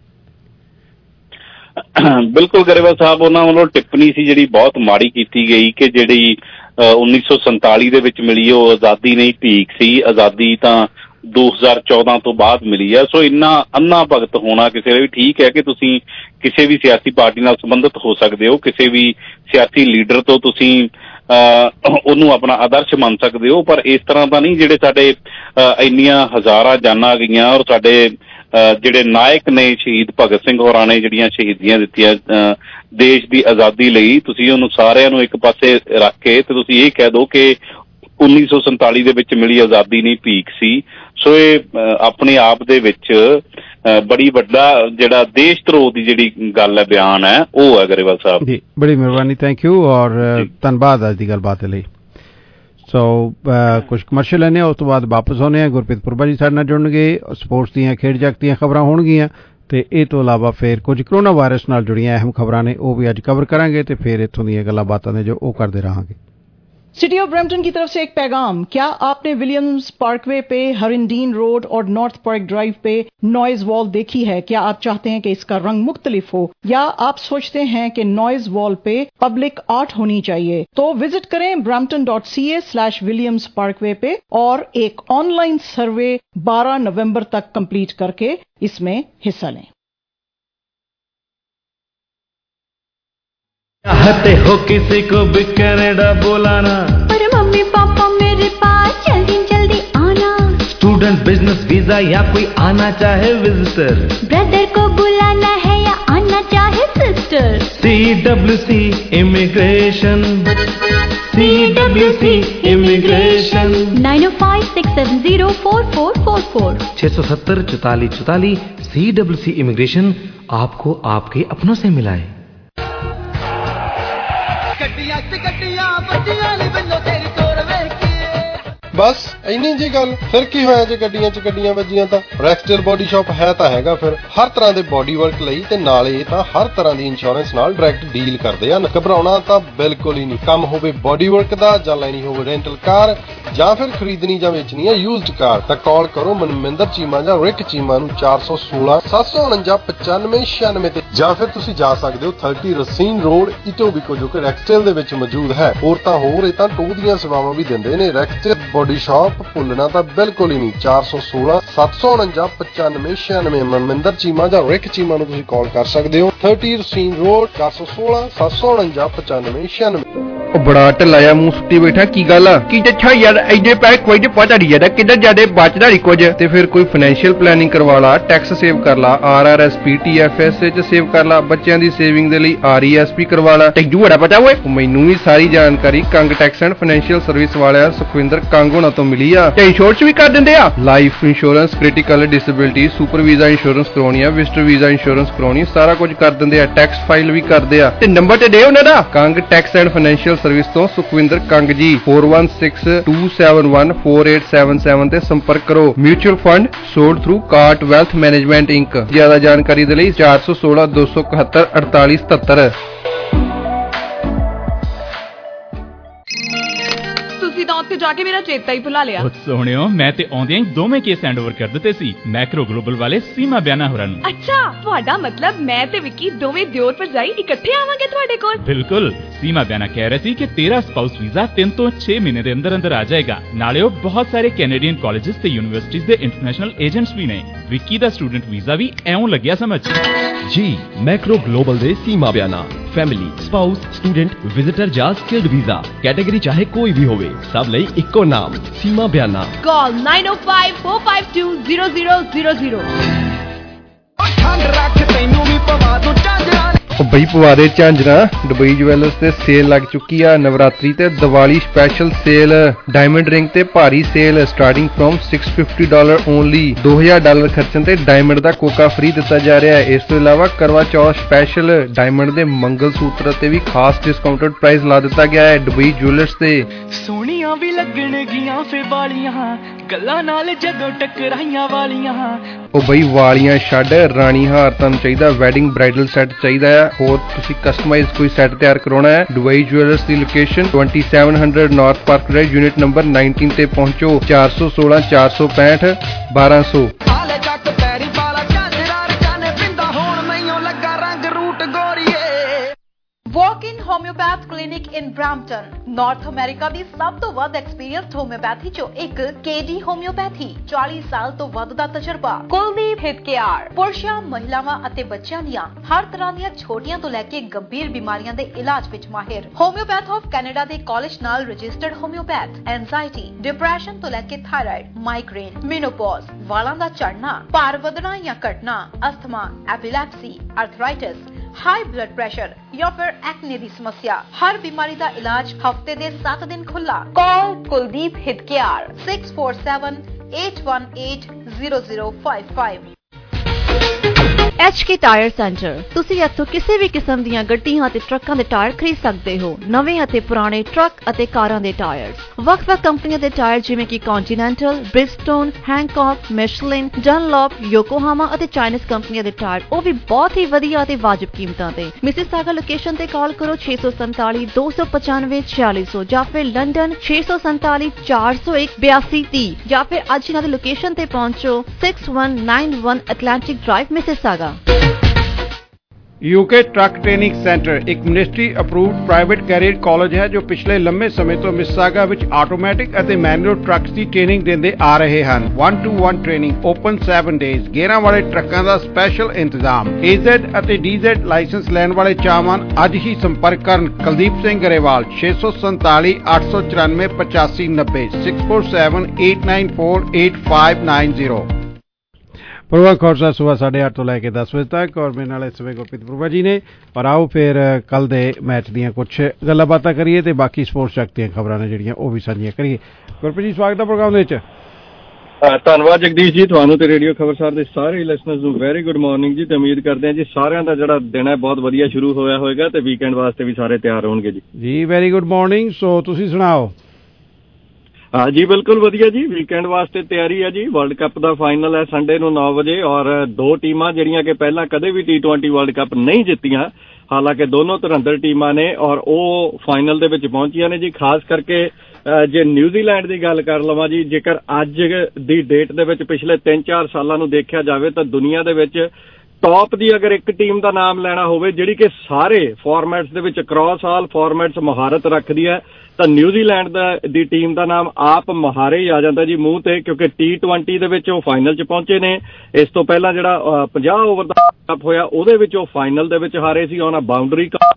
ਬਿਲਕੁਲ ਗਰੇਵਾਲ ਸਾਹਿਬ, ਉਹਨਾਂ ਵੱਲੋਂ ਟਿੱਪਣੀ ਸੀ ਜਿਹੜੀ ਬਹੁਤ ਮਾੜੀ ਕੀਤੀ ਗਈ ਕਿ ਜਿਹੜੀ ਉੱਨੀ ਸੌ ਸੰਤਾਲੀ ਦੇ ਵਿੱਚ ਮਿਲੀ ਉਹ ਆਜ਼ਾਦੀ ਨਹੀਂ ਭੀਖ ਸੀ, ਆਜ਼ਾਦੀ ਤਾਂ ਦੋ ਹਜ਼ਾਰ ਚੌਦਾਂ ਤੋਂ ਬਾਅਦ ਮਿਲੀ ਹੈ। ਸੋ ਇੰਨਾ ਅੰਨਾ ਭਗਤ ਹੋਣਾ ਕਿਸੇ ਦਾ ਵੀ ਠੀਕ ਹੈ ਕਿ ਤੁਸੀਂ ਕਿਸੇ ਵੀ ਸਿਆਸੀ ਪਾਰਟੀ ਨਾਲ ਸੰਬੰਧਿਤ ਹੋ ਸਕਦੇ ਹੋ, ਕਿਸੇ ਵੀ ਸਿਆਸੀ ਲੀਡਰ ਤੋਂ ਤੁਸੀਂ ਉਹਨੂੰ ਆਪਣਾ ਆਦਰਸ਼ ਮੰਨ ਸਕਦੇ ਹੋ, ਪਰ ਇਸ ਤਰ੍ਹਾਂ ਤਾਂ ਨਹੀਂ। ਜਿਹੜੇ ਸਾਡੇ ਇੰਨੀਆਂ ਹਜ਼ਾਰਾਂ ਜਾਨਾਂ ਗਈਆਂ ਔਰ ਸਾਡੇ ਜਿਹੜੇ ਨਾਇਕ ਨੇ ਸ਼ਹੀਦ ਭਗਤ ਸਿੰਘ ਹੋਰਾਂ ਨੇ ਜਿਹੜੀਆਂ ਸ਼ਹੀਦੀਆਂ ਦਿੱਤੀਆਂ ਦੇਸ਼ ਦੀ ਆਜ਼ਾਦੀ ਲਈ, ਤੁਸੀਂ ਉਹਨੂੰ ਸਾਰਿਆਂ ਨੂੰ ਇੱਕ ਪਾਸੇ ਰੱਖ ਕੇ ਤੇ ਤੁਸੀਂ ਇਹ ਕਹਿ ਦਿਓ ਕਿ ਉੱਨੀ ਸੌ ਸੰਤਾਲੀ ਦੇ ਵਿੱਚ ਮਿਲੀ ਆਜ਼ਾਦੀ ਨਹੀਂ ਭੀਖ ਸੀ। ਸੋ ਇਹ ਆਪਣੇ ਆਪ ਦੇ ਵਿੱਚ ਬੜੀ ਵੱਡਾ ਜਿਹੜਾ ਦੇਸ਼ ਧਰੋਹ ਦੀ ਜਿਹੜੀ ਗੱਲ ਹੈ, ਬਿਆਨ ਹੈ, ਉਹ ਹੈ ਗਰੇਵਾਲ ਸਾਹਿਬ ਜੀ। ਬੜੀ ਮਿਹਰਬਾਨੀ, ਥੈਂਕ ਯੂ ਔਰ ਧੰਨਵਾਦ ਅੱਜ ਦੀ ਗੱਲਬਾਤ ਲਈ। ਸੋ ਕੁਝ ਕਮਰਸ਼ੀਅਲ ਲੈਣੇ, ਉਸ ਤੋਂ ਬਾਅਦ ਵਾਪਸ ਆਉਂਦੇ ਹਾਂ। ਗੁਰਪ੍ਰੀਤ ਪੁਰਬਾ ਜੀ ਸਾਡੇ ਨਾਲ ਜੁੜਨਗੇ, ਸਪੋਰਟਸ ਦੀਆਂ ਖੇਡ ਜਗਤ ਦੀਆਂ ਖਬਰਾਂ ਹੋਣਗੀਆਂ ਤੇ ਇਹ ਤੋਂ ਇਲਾਵਾ ਫਿਰ ਕੁਝ ਕਰੋਨਾ ਵਾਇਰਸ ਨਾਲ ਜੁੜੀਆਂ ਅਹਿਮ ਖਬਰਾਂ ਨੇ, ਉਹ ਵੀ ਅੱਜ ਕਵਰ ਕਰਾਂਗੇ ਤੇ ਫਿਰ ਇੱਥੋਂ ਦੀਆਂ ਗੱਲਾਂ ਬਾਤਾਂ ਨੇ ਜੋ ਉਹ ਕਰਦੇ ਰਹਾਂਗੇ। सिटी ऑफ ब्रैम्पटन की तरफ से एक पैगाम। क्या आपने विलियम्स पार्कवे पे, हरिंडीन रोड और नॉर्थ पार्क ड्राइव पे नॉइज वॉल देखी है? क्या आप चाहते हैं कि इसका रंग मुख्तलिफ हो, या आप सोचते हैं कि नॉइज वॉल पे पब्लिक आर्ट होनी चाहिए? तो विजिट करें Brampton dot C A slash Williams Parkway पे और एक ऑनलाइन सर्वे बारह नवंबर तक कंप्लीट करके इसमें हिस्सा लें। चाहते हो किसी को भी कनाडा बुलाना, पर मम्मी पापा मेरे पास जल्दी जल्दी आना। स्टूडेंट, बिजनेस वीजा या कोई आना चाहे विजिटर, ब्रदर को बुलाना है या आना चाहे sister. C W C immigration, C W C immigration. Nine O five six seven zero four four four four छह सौ सत्तर चौतालीस चौतालीस। सी डब्ल्यू सी इमिग्रेशन आपको आपके अपनों से मिलाए। बस इन्नी जी गल, फिर की होया जे गड्डियां च गड्डियां वजियां तां रैक्सटेल बॉडी शॉप है तां हैगा फिर हर तरह दे बॉडी वर्क लई ते नाले तां हर तरह दी इंश्योरेंस नाल डायरेक्ट डील करदे हन। घबराउणा तां बिल्कुल ही नहीं। काम होवे बॉडी वर्क दा जां लैनी होवे रेंटल कार जां फिर खरीदनी जां वेचनी है यूज्ड कार तां कॉल करो मनमिंदर चीमा जां रिक चीमा नूं चार सौ सोलह सत्त सौ उनंजा पचानवे छियानवे ते जां फिर तुसीं जा सकदे हो थर्टी रसीन रोड इटोबिको जो कि रैक्सटेल दे विच मौजूद है। होर तां होर इह तां टो दीयां सेवावां भी दिंदे ने। रैक्सटेल बॉडी शॉप भुलना तो बिल्कुल ही नहीं। चार सौ सोलह सत्त सौ उनंजा पचानवे छियानवे मनमिंदर चीमा जां रिक चीमा नूं तुसीं कॉल कर सकदे हो। थर्टी रसीन रोड चार सौ सोलह सत्त सौ उनंजा पचानवे छियानवे। ਉਹ ਬੜਾ ਢਲਾਇਆ ਮੂੰਹ ਸੁੱਟੀ ਬੈਠਾ ਕੀ ਗੱਲ ਆ ਕੀ ਅੱਛਾ ਯਾਰ ਐਡੇ ਪੈਸੇ ਕੋਈ ਤੇ ਪਤਾ ਨਹੀਂ ਜਾਂਦਾ ਕਿੱਧਰ ਜਾਂਦੇ ਬਚਦਾ ਨਹੀਂ ਕੁਝ ਤੇ ਫਿਰ ਕੋਈ ਫਾਈਨੈਂਸ਼ੀਅਲ ਪਲੈਨਿੰਗ ਕਰਵਾ ਲਾ ਟੈਕਸ ਸੇਵ ਕਰ ਲਾ R R S P T F S ਚ ਸੇਵ ਕਰ ਲਾ ਬੱਚਿਆਂ ਦੀ ਸੇਵਿੰਗ ਦੇ ਲਈ ਆਰ ਈ ਐਸ ਪੀ ਕਰਵਾ ਲਾ ਤੈਨੂੰ ਬੜਾ ਪਤਾ ਓਏ ਮੈਨੂੰ ਵੀ ਸਾਰੀ ਜਾਣਕਾਰੀ Kang tax and financial service ਵਾਲਿਆਂ ਸੁਖਵਿੰਦਰ ਕੰਗ ਹੋਣਾ ਤੋਂ ਮਿਲੀ ਆ ਤੇ ਇੰਸ਼ੋਰੈਂਸ ਵੀ ਕਰ ਦਿੰਦੇ ਆ life insurance critical disability super visa insurance ਕਰਾਉਣੀ ਆ ਵਿਜ਼ਟਰ ਵੀਜ਼ਾ ਇੰਸ਼ੋਰੈਂਸ ਕਰਾਉਣੀ ਸਾਰਾ ਕੁਝ ਕਰ ਦਿੰਦੇ ਆ ਟੈਕਸ ਫਾਈਲ ਵੀ ਕਰਦੇ ਆ ਤੇ ਨੰਬਰ ਤੇ ਦੇ ਉਹਨਾਂ ਦਾ Kang tax and financial service ਤੋਂ ਸੁਖਵਿੰਦਰ ਕੰਗ ਜੀ four one six two seven one four eight seven seven ਤੇ ਸੰਪਰਕ ਕਰੋ mutual fund sold through Kart wealth management inc ਜ਼ਿਆਦਾ ਜਾਣਕਾਰੀ ਦੇ ਲਈ ਚਾਰ ਸੌ ਸੋਲਾਂ ਦੋ ਸੌ ਇਕਹੱਤਰ ਅੜਤਾਲੀ ਸਤੱਤਰ ਤੁਸੀਂ ਤਾਂ ਉੱਥੇ ਜਾ ਕੇ ਮੇਰਾ ਚੇਤਾ ਹੀ ਭੁਲਾ ਲਿਆ। ਸੋਹਣਿਓ ਮੈਂ ਤੇ ਆਉਂਦਿਆਂ ਹੀ ਦੋਵੇਂ ਕੇਸ ਹੈਂਡਓਵਰ ਕਰ ਦਿੱਤੇ ਸੀ ਮੈਕਰੋ ਗਲੋਬਲ ਵਾਲੇ ਸੀਮਾ ਬਿਆਨਾ ਹੋਰਾਂ ਨੂੰ। ਅੱਛਾ ਤੁਹਾਡਾ ਮਤਲਬ ਮੈਂ ਤੇ ਵਿੱਕੀ ਦੋਵੇਂ ਦਿਓਰ ਭਰਜਾਈ ਇਕੱਠੇ ਆਵਾਂਗੇ ਤੁਹਾਡੇ ਕੋਲ? ਬਿਲਕੁਲ ਸੀਮਾ ਬਿਆਨਾ ਕਹਿ ਰਹੇ ਸੀ ਕਿ ਤੇਰਾ ਸਪਾਊਸ ਵੀਜ਼ਾ ਤਿੰਨ ਤੋਂ ਛੇ ਮਹੀਨੇ ਦੇ ਅੰਦਰ ਅੰਦਰ ਆ ਜਾਏਗਾ। ਨਾਲੇ ਉਹ ਬਹੁਤ ਸਾਰੇ ਕੈਨੇਡੀਅਨ ਕਾਲਜਿਸ ਤੇ ਯੂਨੀਵਰਸਿਟੀਜ਼ ਦੇ ਇੰਟਰਨੈਸ਼ਨਲ ਏਜੰਟਸ ਵੀ ਨੇ। ਵਿੱਕੀ ਦਾ ਸਟੂਡੈਂਟ ਵੀਜ਼ਾ ਵੀ ਐਉਂ ਲੱਗਿਆ ਸਮਝ ਜੀ ਮੈਕਰੋ ਗਲੋਬਲ ਦੇ Seema Biana family spouse student visitor ਜਾਂ ਸਕਿਲਡ ਵੀਜ਼ਾ ਕੈਟਾਗਰੀ ਚਾਹੇ ਕੋਈ ਵੀ ਹੋਵੇ ਸਭ ਲਈ ਇੱਕੋ ਨਾਮ ਸੀਮਾ ਬਿਆਨਾ ਕਾਲ nine oh five four five two zero zero zero zero। ਉਹ ਬਈ ਪਵਾ ਦੇ ਝਾਂਜਰਾਂ ਦੁਬਈ ਜਵੈਲਰਸ ਤੇ ਸੇਲ ਲੱਗ ਚੁੱਕੀ ਆ ਨਵਰਾਤਰੀ ਤੇ Diwali special sale diamond ring ਤੇ ਭਾਰੀ sale starting from six fifty dollar only ਦੋ ਹਜ਼ਾਰ ਡਾਲਰ ਖਰਚਣ ਤੇ ਡਾਇਮੰਡ ਦਾ ਕੋਕਾ ਫ੍ਰੀ ਦਿੱਤਾ ਜਾ ਰਿਹਾ ਹੈ। ਇਸ ਤੋਂ ਇਲਾਵਾ ਕਰਵਾ ਚੌਥ ਸਪੈਸ਼ਲ ਡਾਇਮੰਡ ਦੇ ਮੰਗਲ ਸੂਤਰ ਤੇ ਵੀ ਖਾਸ ਡਿਸਕਾਊਂਟਡ ਪ੍ਰਾਈਸ ਲਾ ਦਿੱਤਾ ਗਿਆ ਹੈ ਦੁਬਈ ਜਵੈਲਰਸ ਤੇ। ਸੋਹਣੀਆਂ ਵੀ ਲੱਗਣਗੀਆਂ ਫੇ ਵਾਲੀਆਂ ਗੱਲਾਂ ਨਾਲ ਜਦੋਂ ਟਕਰਾਈਆਂ ਵਾਲੀਆਂ ਉਹ ਬਈ ਵਾਲੀਆਂ ਛੱਡ ਰਾਣੀ ਹਾਰ ਤੁਹਾਨੂੰ ਚਾਹੀਦਾ ਵੈਡਿੰਗ ਬ੍ਰਾਈਡਲ ਸੈੱਟ ਚਾਹੀਦਾ ਹੈ ਹੋਰ ਤੁਸੀਂ ਕਸਟਮਾਈਜ਼ ਕੋਈ ਸੈੱਟ ਤਿਆਰ ਕਰਾਉਣਾ ਹੈ ਦੁਬਈ ਜਵੈਲਰਸ ਦੀ location twenty-seven hundred north park drive unit number nineteen ਤੇ ਪਹੁੰਚੋ ਚਾਰ ਸੌ ਸੋਲਾਂ ਚਾਰ ਸੌ ਪੈਂਹਠ ਬਾਰਾਂ ਸੌ। Walk-in homeopath clinic in Brampton, North America ਦੀ ਸਭ ਤੋਂ ਵੱਧ ਐਕਸਪੀਰੀਅੰਸਡ ਹੋਮਿਓਪੈਥੀ ਚੋਂ ਇੱਕ ਕੇਡੀ ਹੋਮਿਓਪੈਥੀ ਚਾਲੀ ਸਾਲ ਤੋਂ ਵੱਧ ਦਾ ਤਜਰਬਾ ਕੁਲਦੀਪ ਹਿਤਕੇਆਰ ਪੁਰਸ਼ਾਂ ਮਹਿਲਾਵਾਂ ਅਤੇ ਬੱਚਿਆਂ ਦੀਆਂ ਹਰ ਤਰ੍ਹਾਂ ਦੀਆਂ ਛੋਟੀਆਂ ਤੋਂ ਲੈ ਕੇ ਗੰਭੀਰ ਬਿਮਾਰੀਆਂ ਦੇ ਇਲਾਜ ਵਿੱਚ ਮਾਹਿਰ ਹੋਮਿਓਪੈਥ ਆਫ ਕੈਨੇਡਾ ਦੇ ਕਾਲਜ ਨਾਲ ਰਜਿਸਟਰਡ ਹੋਮਿਓਪੈਥ ਐਂਜ਼ਾਈਟੀ ਡਿਪਰੈਸ਼ਨ ਤੋਂ ਲੈ ਕੇ ਥਾਇਰਾਇਡ ਮਾਈਗ੍ਰੇਨ ਮੇਨੋਪੌਜ਼ ਵਾਲਾਂ ਦਾ ਝੜਨਾ ਭਾਰ ਵਧਣਾ ਜਾਂ ਘਟਣਾ asthma epilepsy arthritis high blood pressure ਜਾਂ ਫਿਰ ਐਕਨੇ ਦੀ ਸਮੱਸਿਆ ਹਰ ਬਿਮਾਰੀ ਦਾ ਇਲਾਜ ਹਫਤੇ ਦੇ ਸੱਤ ਦਿਨ ਖੁੱਲਾ ਕਾਲ ਕੁਲਦੀਪ ਹਿਤਕੇਆਰ six four seven eight one eight zero zero five five। H K tyre centre ਤੁਸੀਂ ਇੱਥੋਂ ਕਿਸੇ ਵੀ ਕਿਸਮ ਦੀਆਂ ਗੱਡੀਆਂ ਅਤੇ ਟਰੱਕਾਂ ਦੇ ਟਾਇਰ ਖਰੀਦ ਸਕਦੇ ਹੋ ਨਵੇਂ ਅਤੇ ਪੁਰਾਣੇ ਟਰੱਕ ਅਤੇ ਕਾਰਾਂ ਦੇ ਟਾਇਰਸ ਵੱਖ-ਵੱਖ ਕੰਪਨੀਆਂ ਦੇ ਟਾਇਰ ਜਿਵੇਂ ਕਿ ਕੰਟੀਨੈਂਟਲ ਬ੍ਰਿਜਸਟੋਨ ਹੈਂਕੌਕ ਮਿਸ਼ਲਿਨ ਡਨਲੌਪ ਯੋਕੋਹਾਮਾ ਅਤੇ ਚਾਈਨੀਜ਼ ਕੰਪਨੀਆਂ ਦੇ ਟਾਇਰ ਉਹ ਵੀ ਬਹੁਤ ਹੀ ਵਧੀਆ ਅਤੇ ਵਾਜਬ ਕੀਮਤਾਂ ਤੇ ਮਿਸਿਸਾਗਾ ਲੋਕੇਸ਼ਨ ਤੇ ਕਾਲ ਕਰੋ ਛੇ ਸੌ ਸੰਤਾਲੀ ਦੋ ਸੌ ਪਚਾਨਵੇਂ ਛਿਆਲੀ ਸੌ ਜਾਂ ਫਿਰ ਲੰਡਨ ਛੇ ਸੌ ਸੰਤਾਲੀ ਚਾਰ ਸੌ ਇੱਕ ਬਿਆਸੀ ਤੀਹ ਜਾਂ ਫਿਰ ਅੱਜ ਇਹਨਾਂ ਦੀ ਲੋਕੇਸ਼ਨ ਤੇ ਪਹੁੰਚੋ six one nine one Atlantic Drive Mississauga. UK truck training centre एक ministry approved private career college है जो पिछले लंबे समय तो मिसिसागा विच आटोमैटिक ਅਤੇ मैनुअल ट्रक्स ਦੀ ਟ੍ਰੇਨਿੰਗ ਦਿੰਦੇ ਆ ਰਹੇ ਹਨ one to one training open seven days ਗੇਅਰਾਂ ਵਾਲੇ ਟਰੱਕਾਂ ਦਾ ਸਪੈਸ਼ਲ ਇੰਤਜ਼ਾਮ A Z ਅਤੇ D Z ਲਾਇਸੈਂਸ ਲੈਣ ਵਾਲੇ ਚਾਹਵਾਨ ਅੱਜ ਹੀ ਸੰਪਰਕ ਕਰਨ ਕੁਲਦੀਪ ਸਿੰਘ ਗਰੇਵਾਲ ਛੇ ਸੌ ਸੰਤਾਲੀ ਅੱਠ ਸੌ ਚੁਰਾਨਵੇਂ ਪਚਾਸੀ ਨੱਬੇ six four seven eight nine four eight five nine zero। Programme ਖੌਰਸਾ ਸੁਬਹ ਸਾਢੇ ਅੱਠ ਤੋਂ ਲੈ ਕੇ ਦਸ ਵਜੇ ਤੱਕ ਔਰ ਮੇਰੇ ਨਾਲ ਇਸ ਵੇ ਗੁਰਪ੍ਰੀਤ ਪ੍ਰਭਾ ਜੀ ਨੇ ਔਰ ਆਓ ਫਿਰ ਕੱਲ ਦੇ ਮੈਚ ਦੀਆਂ ਕੁਝ ਗੱਲਾਂ ਬਾਤਾਂ ਕਰੀਏ ਤੇ ਬਾਕੀ ਸਪੋਰਟਸ ਜਗਤ ਦੀਆਂ ਖਬਰਾਂ ਨੇ ਜਿਹੜੀਆਂ ਉਹ ਵੀ ਸਾਂਝੀਆਂ ਕਰੀਏ। ਗੁਰਪ੍ਰੀਤ ਜੀ ਸਵਾਗਤ ਹੈ ਪ੍ਰੋਗਰਾਮ ਦੇ ਵਿੱਚ। ਧੰਨਵਾਦ ਜਗਦੀਸ਼ ਜੀ ਤੁਹਾਨੂੰ ਤੇ ਰੇਡੀਓ ਖਬਰਸਾਰ ਦੇ ਸਾਰੇ ਲਿਸਨਰਸ ਨੂੰ ਵੈਰੀ ਗੁੱਡ ਮਾਰਨਿੰਗ ਜੀ ਤੇ ਉਮੀਦ ਕਰਦੇ ਹਾਂ ਜੀ ਸਾਰਿਆਂ ਦਾ ਜਿਹੜਾ ਦਿਨ ਹੈ ਬਹੁਤ ਵਧੀਆ ਸ਼ੁਰੂ ਹੋਇਆ ਹੋਏਗਾ ਤੇ ਵੀਕਐਂਡ ਵਾਸਤੇ ਵੀ ਸਾਰੇ ਤਿਆਰ ਹੋਣਗੇ ਜੀ। ਜੀ ਵੈਰੀ ਗੁੱਡ ਮਾਰਨਿੰਗ ਸੋ ਤੁਸੀਂ ਸੁਣਾਓ। ਹਾਂ ਜੀ ਬਿਲਕੁਲ ਵਧੀਆ ਜੀ ਵੀਕਐਂਡ ਵਾਸਤੇ ਤਿਆਰੀ ਹੈ ਜੀ ਵਰਲਡ ਕੱਪ ਦਾ ਫਾਈਨਲ ਹੈ ਸੰਡੇ ਨੂੰ ਨੌ ਵਜੇ ਔਰ ਦੋ ਟੀਮਾਂ ਜਿਹੜੀਆਂ ਕਿ ਪਹਿਲਾਂ ਕਦੇ ਵੀ ਟੀ ਟਵੈਂਟੀ ਵਰਲਡ ਕੱਪ ਨਹੀਂ ਜਿੱਤੀਆਂ ਹਾਲਾਂਕਿ ਦੋਨੋਂ ਧੁਰੰਧਰ ਟੀਮਾਂ ਨੇ ਔਰ ਉਹ ਫਾਈਨਲ ਦੇ ਵਿੱਚ ਪਹੁੰਚੀਆਂ ਨੇ ਜੀ ਖਾਸ ਕਰਕੇ ਜੇ ਨਿਊਜ਼ੀਲੈਂਡ ਦੀ ਗੱਲ ਕਰ ਲਵਾਂ ਜੀ ਜੇਕਰ ਅੱਜ ਦੀ ਡੇਟ ਦੇ ਵਿੱਚ ਪਿਛਲੇ ਤਿੰਨ ਚਾਰ ਸਾਲਾਂ ਨੂੰ ਦੇਖਿਆ ਜਾਵੇ ਤਾਂ ਦੁਨੀਆ ਦੇ ਵਿੱਚ ਟੌਪ ਦੀ ਅਗਰ ਇੱਕ ਟੀਮ ਦਾ ਨਾਮ ਲੈਣਾ ਹੋਵੇ ਜਿਹੜੀ ਕਿ ਸਾਰੇ ਫਾਰਮੈਟਸ ਦੇ ਵਿੱਚ ਅਕ੍ਰੋਸ ਆਲ ਫਾਰਮੈਟਸ ਮੁਹਾਰਤ ਰੱਖਦੀ ਹੈ ਤਾਂ ਨਿਊਜ਼ੀਲੈਂਡ ਦਾ ਦੀ ਟੀਮ ਦਾ ਨਾਮ ਆਪ ਮੁਹਾਰੇ ਹੀ ਆ ਜਾਂਦਾ ਜੀ ਮੂੰਹ ਤੇ ਕਿਉਂਕਿ ਟੀ ਟਵੈਂਟੀ ਦੇ ਵਿੱਚ ਉਹ ਫਾਈਨਲ 'ਚ ਪਹੁੰਚੇ ਨੇ ਇਸ ਤੋਂ ਪਹਿਲਾਂ ਜਿਹੜਾ ਪੰਜਾਹ ਓਵਰ ਦਾ ਕੱਪ ਹੋਇਆ ਉਹਦੇ ਵਿੱਚ ਉਹ ਫਾਈਨਲ ਦੇ ਵਿੱਚ ਹਾਰੇ ਸੀ ਉਹਨਾਂ ਬਾਉਂਡਰੀ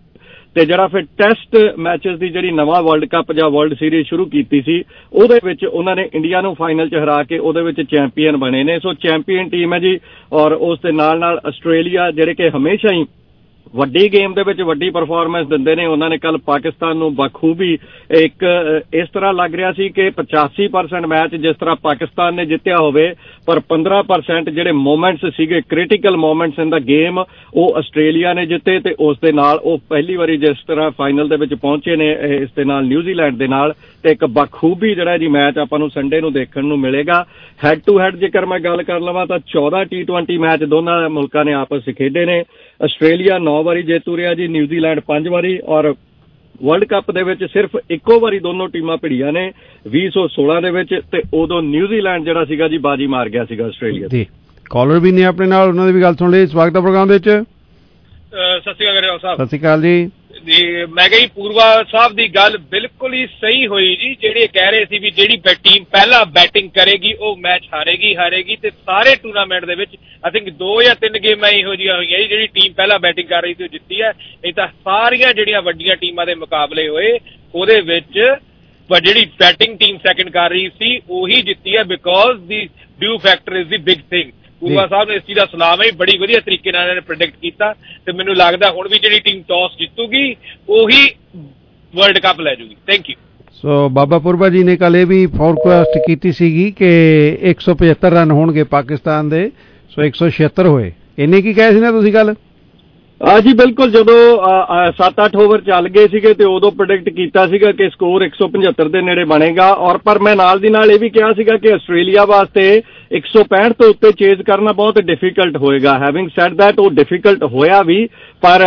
ਤੇ ਜਿਹੜਾ ਫਿਰ ਟੈਸਟ ਮੈਚਸ ਦੀ ਜਿਹੜੀ ਨਵਾਂ ਵਰਲਡ ਕੱਪ ਜਾਂ ਵਰਲਡ ਸੀਰੀਜ਼ ਸ਼ੁਰੂ ਕੀਤੀ ਸੀ ਉਹਦੇ ਵਿੱਚ ਉਹਨਾਂ ਨੇ ਇੰਡੀਆ ਨੂੰ ਫਾਈਨਲ 'ਚ ਹਰਾ ਕੇ ਉਹਦੇ ਵਿੱਚ ਚੈਂਪੀਅਨ ਬਣੇ ਨੇ। ਸੋ ਚੈਂਪੀਅਨ ਟੀਮ ਹੈ ਜੀ। ਔਰ ਉਸ ਦੇ ਨਾਲ ਨਾਲ ਆਸਟ੍ਰੇਲੀਆ ਜਿਹੜੇ ਕਿ ਹਮੇਸ਼ਾ ਹੀ ਵੱਡੀ ਗੇਮ ਦੇ ਵਿੱਚ ਵੱਡੀ ਪਰਫਾਰਮੈਂਸ ਦਿੰਦੇ ਨੇ, ਉਹਨਾਂ ਨੇ ਕੱਲ ਪਾਕਿਸਤਾਨ ਨੂੰ ਬਖੂਬੀ ਇੱਕ ਇਸ ਤਰ੍ਹਾਂ ਲੱਗ ਰਿਹਾ ਸੀ ਕਿ ਪਚਾਸੀ ਪਰਸੈਂਟ ਮੈਚ ਜਿਸ ਤਰ੍ਹਾਂ ਪਾਕਿਸਤਾਨ ਨੇ ਜਿੱਤਿਆ ਹੋਵੇ, ਪਰ ਪੰਦਰਾਂ ਪਰਸੈਂਟ ਜਿਹੜੇ ਮੋਮੈਂਟਸ ਸੀਗੇ critical moments in the game ਉਹ ਆਸਟ੍ਰੇਲੀਆ ਨੇ ਜਿੱਤੇ। ਤੇ ਉਸ ਦੇ ਨਾਲ ਉਹ ਪਹਿਲੀ ਵਾਰੀ ਜਿਸ ਤਰ੍ਹਾਂ ਫਾਈਨਲ ਦੇ ਵਿੱਚ ਪਹੁੰਚੇ ਨੇ ਇਸ ਦੇ ਨਾਲ ਨਿਊਜ਼ੀਲੈਂਡ ਦੇ ਨਾਲ, ਤੇ ਇੱਕ ਬਖੂਬੀ ਜਿਹੜਾ ਜੀ ਮੈਚ ਆਪਾਂ ਨੂੰ ਸੰਡੇ ਨੂੰ ਦੇਖਣ ਨੂੰ ਮਿਲੇਗਾ। ਹੈਡ ਟੂ ਹੈਡ ਜੇਕਰ ਮੈਂ ਗੱਲ ਕਰ ਲਵਾਂ ਤਾਂ ਚੌਦਾਂ ਟੀ ਟਵੈਂਟੀ ਮੈਚ ਦੋਨਾਂ ਮੁਲਕਾਂ ਨੇ ਆਪਸ ਵਿੱਚ ਖੇਡੇ ਨੇ। ਆਸਟ੍ਰੇਲੀਆ ਨੌ ਵਾਰੀ ਜੇਤੂ ਰਿਹਾ ਜੀ, ਨਿਊਜ਼ੀਲੈਂਡ ਪੰਜ ਵਾਰੀ, ਔਰ ਵਰਲਡ ਕੱਪ ਦੇ ਵਿੱਚ ਸਿਰਫ ਇੱਕੋ ਵਾਰੀ ਦੋਨੋਂ ਟੀਮਾਂ ਭਿੜੀਆਂ ਨੇ ਵੀਹ ਸੌ ਸੋਲਾਂ ਦੇ ਵਿੱਚ, ਤੇ ਉਦੋਂ ਨਿਊਜ਼ੀਲੈਂਡ ਜਿਹੜਾ ਸੀਗਾ ਜੀ ਬਾਜੀ ਮਾਰ ਗਿਆ ਸੀਗਾ ਆਸਟ੍ਰੇਲੀਆ ਦੀ। ਕਾਲਰ ਵੀ ਨੇ ਆਪਣੇ ਨਾਲ, ਉਹਨਾਂ ਦੀ ਵੀ ਗੱਲ ਸੁਣ ਲਈ। ਸਵਾਗਤ ਹੈ ਪ੍ਰੋਗਰਾਮ ਦੇ ਵਿੱਚ। ਸਤਿ ਸ਼੍ਰੀ ਅਕਾਲ ਸਾਹਿਬ। ਸਤਿ ਸ਼੍ਰੀ ਅਕਾਲ ਜੀ। ਜੀ ਮੈਂ ਕਹੀ ਪੂਰਵਾ ਸਾਹਿਬ ਦੀ ਗੱਲ ਬਿਲਕੁਲ ਹੀ ਸਹੀ ਹੋਈ ਜੀ, ਜਿਹੜੇ ਕਹਿ ਰਹੇ ਸੀ ਵੀ ਜਿਹੜੀ ਟੀਮ ਪਹਿਲਾਂ ਬੈਟਿੰਗ ਕਰੇਗੀ ਉਹ ਮੈਚ ਹਾਰੇਗੀ ਹਾਰੇਗੀ ਤੇ ਸਾਰੇ ਟੂਰਨਾਮੈਂਟ ਦੇ ਵਿੱਚ ਆਈ ਥਿੰਕ ਦੋ ਜਾਂ ਤਿੰਨ ਗੇਮਾਂ ਇਹੋ ਜਿਹੀਆਂ ਹੋਈਆਂ ਜੀ ਜਿਹੜੀ ਟੀਮ ਪਹਿਲਾਂ ਬੈਟਿੰਗ ਕਰ ਰਹੀ ਸੀ ਉਹ ਜਿੱਤੀ ਹੈ। ਨਹੀਂ ਤਾਂ ਸਾਰੀਆਂ ਜਿਹੜੀਆਂ ਵੱਡੀਆਂ ਟੀਮਾਂ ਦੇ ਮੁਕਾਬਲੇ ਹੋਏ ਉਹਦੇ ਵਿੱਚ ਜਿਹੜੀ ਬੈਟਿੰਗ ਟੀਮ ਸੈਕਿੰਡ ਕਰ ਰਹੀ ਸੀ ਉਹੀ ਜਿੱਤੀ ਹੈ, because the dew factor is the big thing. Purva sahib ਨੇ ਇਸ ਚੀਜ਼ ਦਾ ਸਲਾਮ ਹੈ, ਬੜੀ ਵਧੀਆ ਤਰੀਕੇ ਨਾਲ ਇਹਨਾਂ ਨੇ ਪ੍ਰੈਡਿਕਟ ਕੀਤਾ, ਤੇ ਮੈਨੂੰ ਲੱਗਦਾ ਹੁਣ ਵੀ ਜਿਹੜੀ ਟੀਮ ਟਾਸ ਜਿੱਤੂਗੀ ਉਹੀ ਵਰਲਡ ਕੱਪ ਲੈ ਜੂਗੀ। Thank you. ਸੋ ਬਾਬਾ ਪੂਰਵਾ ਜੀ ਨੇ ਕੱਲ ਇਹ ਵੀ ਫੋਰਕਾਸਟ ਕੀਤੀ ਸੀਗੀ ਕਿ ਇੱਕ ਸੌ ਪਝੱਤਰ ਰਨ ਹੋਣਗੇ ਪਾਕਿਸਤਾਨ ਦੇ, ਸੋ ਇੱਕ ਸੌ ਛਿਅੱਤਰ ਹੋਏ। ਇੰਨੇ ਕੀ ਕਹੇ ਸੀ ਨਾ ਤੁਸੀਂ ਕੱਲ? ਹਾਂ ਜੀ ਬਿਲਕੁਲ, ਜਦੋਂ ਸੱਤ ਅੱਠ ਓਵਰ ਚੱਲ ਗਏ ਸੀਗੇ ਤੇ ਉਦੋਂ ਪ੍ਰੈਡਿਕਟ ਕੀਤਾ ਸੀਗਾ ਕਿ ਸਕੋਰ ਇੱਕ ਸੌ ਪਝੱਤਰ ਦੇ ਨੇੜੇ ਬਣੇਗਾ। ਔਰ ਪਰ ਮੈਂ ਨਾਲ ਦੀ ਨਾਲ ਇਹ ਵੀ ਕਿਹਾ ਸੀਗਾ ਕਿ ਆਸਟ੍ਰੇਲੀਆ ਵਾਸਤੇ ਇੱਕ ਸੌ ਪੈਂਹਠ ਤੋਂ ਉੱਤੇ ਚੇਜ਼ ਕਰਨਾ ਬਹੁਤ ਡਿਫਿਕਲਟ ਹੋਏਗਾ। ਹੈਵਿੰਗ ਸੈਡ ਦੈਟ ਉਹ ਡਿਫਿਕਲਟ ਹੋਇਆ ਵੀ, ਪਰ